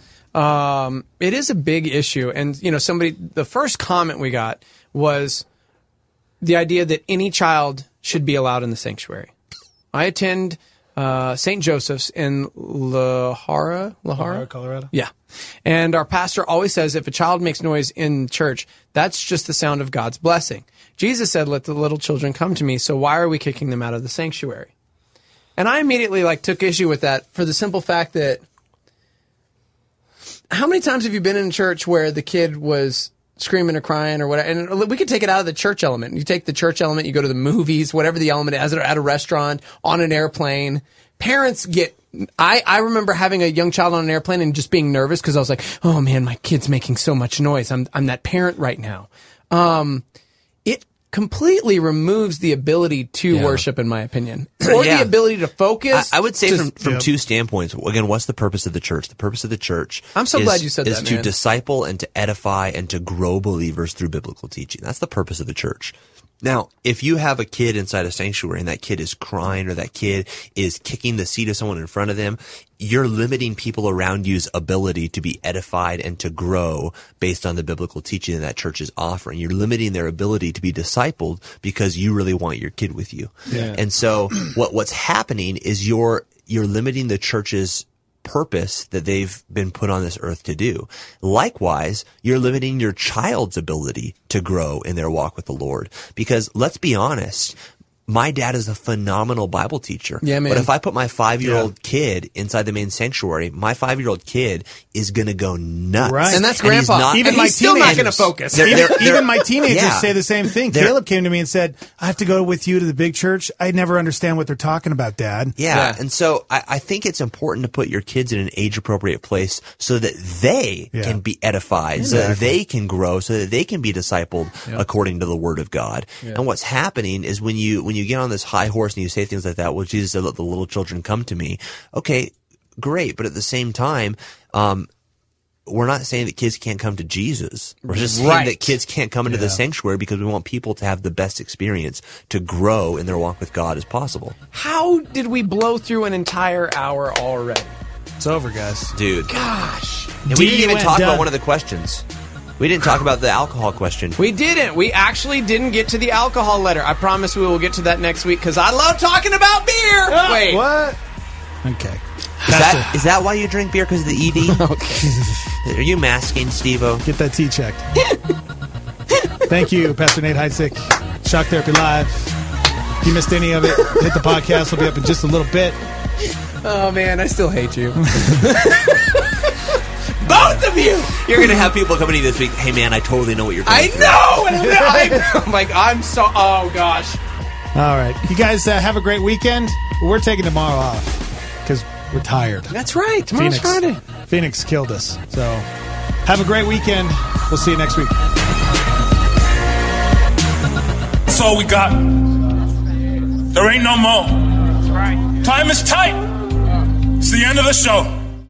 um, it is a big issue. And, you know, somebody, the first comment we got was the idea that any child should be allowed in the sanctuary. I attend uh, Saint Joseph's in La Jara, La Jara, Colorado. Yeah. And our pastor always says if a child makes noise in church, that's just the sound of God's blessing. Jesus said, let the little children come to me, so why are we kicking them out of the sanctuary? And I immediately like took issue with that for the simple fact that how many times have you been in a church where the kid was screaming or crying or whatever? And we could take it out of the church element. You take the church element, you go to the movies, whatever the element is, at a restaurant, on an airplane. Parents get... I, I remember having a young child on an airplane and just being nervous because I was like, oh man, my kid's making so much noise. I'm I'm that parent right now. Um, it completely removes the ability to Yeah. worship, in my opinion, or Yeah. the ability to focus. I, I would say to- from, from Yep. two standpoints. Again, what's the purpose of the church? The purpose of the church I'm so is, glad you said is that, to man. disciple and to edify and to grow believers through biblical teaching. That's the purpose of the church. Now, if you have a kid inside a sanctuary and that kid is crying or that kid is kicking the seat of someone in front of them, you're limiting people around you's ability to be edified and to grow based on the biblical teaching that that church is offering. You're limiting their ability to be discipled because you really want your kid with you. Yeah. And so what what's happening is you're you're limiting the church's purpose that they've been put on this earth to do. Likewise, you're limiting your child's ability to grow in their walk with the Lord. Because let's be honest, my dad is a phenomenal Bible teacher. Yeah, man. But if I put my five-year-old kid inside the main sanctuary, my five-year-old kid is going to go nuts. Right. And that's he's grandpa. not- Even And my he's still not teenagers. going to focus. They're- even, they're- they're- even my teenagers yeah. say the same thing. They're- Caleb came to me and said, I have to go with you to the big church. I never understand what they're talking about, Dad. Yeah. Yeah. And so I, I think it's important to put your kids in an age appropriate place so that they Yeah. can be edified, so that they can grow, so that they can be discipled according to the word of God. And what's happening is when you, when you get on this high horse and you say things like that, well, Jesus said, let the little children come to me. Okay, great. But at the same time, um, we're not saying that kids can't come to Jesus. We're just saying Right. that kids can't come into the Yeah. sanctuary because we want people to have the best experience to grow in their walk with God as possible. How did we blow through an entire hour already? It's over, guys. Dude. Gosh. And we didn't even D-U-N talk done. about one of the questions. We didn't talk about the alcohol question. We didn't. We actually didn't get to the alcohol letter. I promise we will get to that next week because I love talking about beer. Wait. What? Okay. Is that is that why you drink beer? Because of the E D? Okay. Are you masking, Steve-O? Get that T checked. Thank you, Pastor Nate Heitzig. Shock Therapy Live. If you missed any of it, hit the podcast. It'll be up in just a little bit. Oh, man, I still hate you. Both of you! You're going to have people coming to you this week. Hey, man, I totally know what you're going I through. know! And I'm, I'm like, I'm so... Oh, gosh. All right. You guys uh, have a great weekend. We're taking tomorrow off because we're tired. That's right. Tomorrow's Phoenix, Friday. Phoenix killed us. So have a great weekend. We'll see you next week. That's all we got. There ain't no more. Time is tight. It's the end of the show.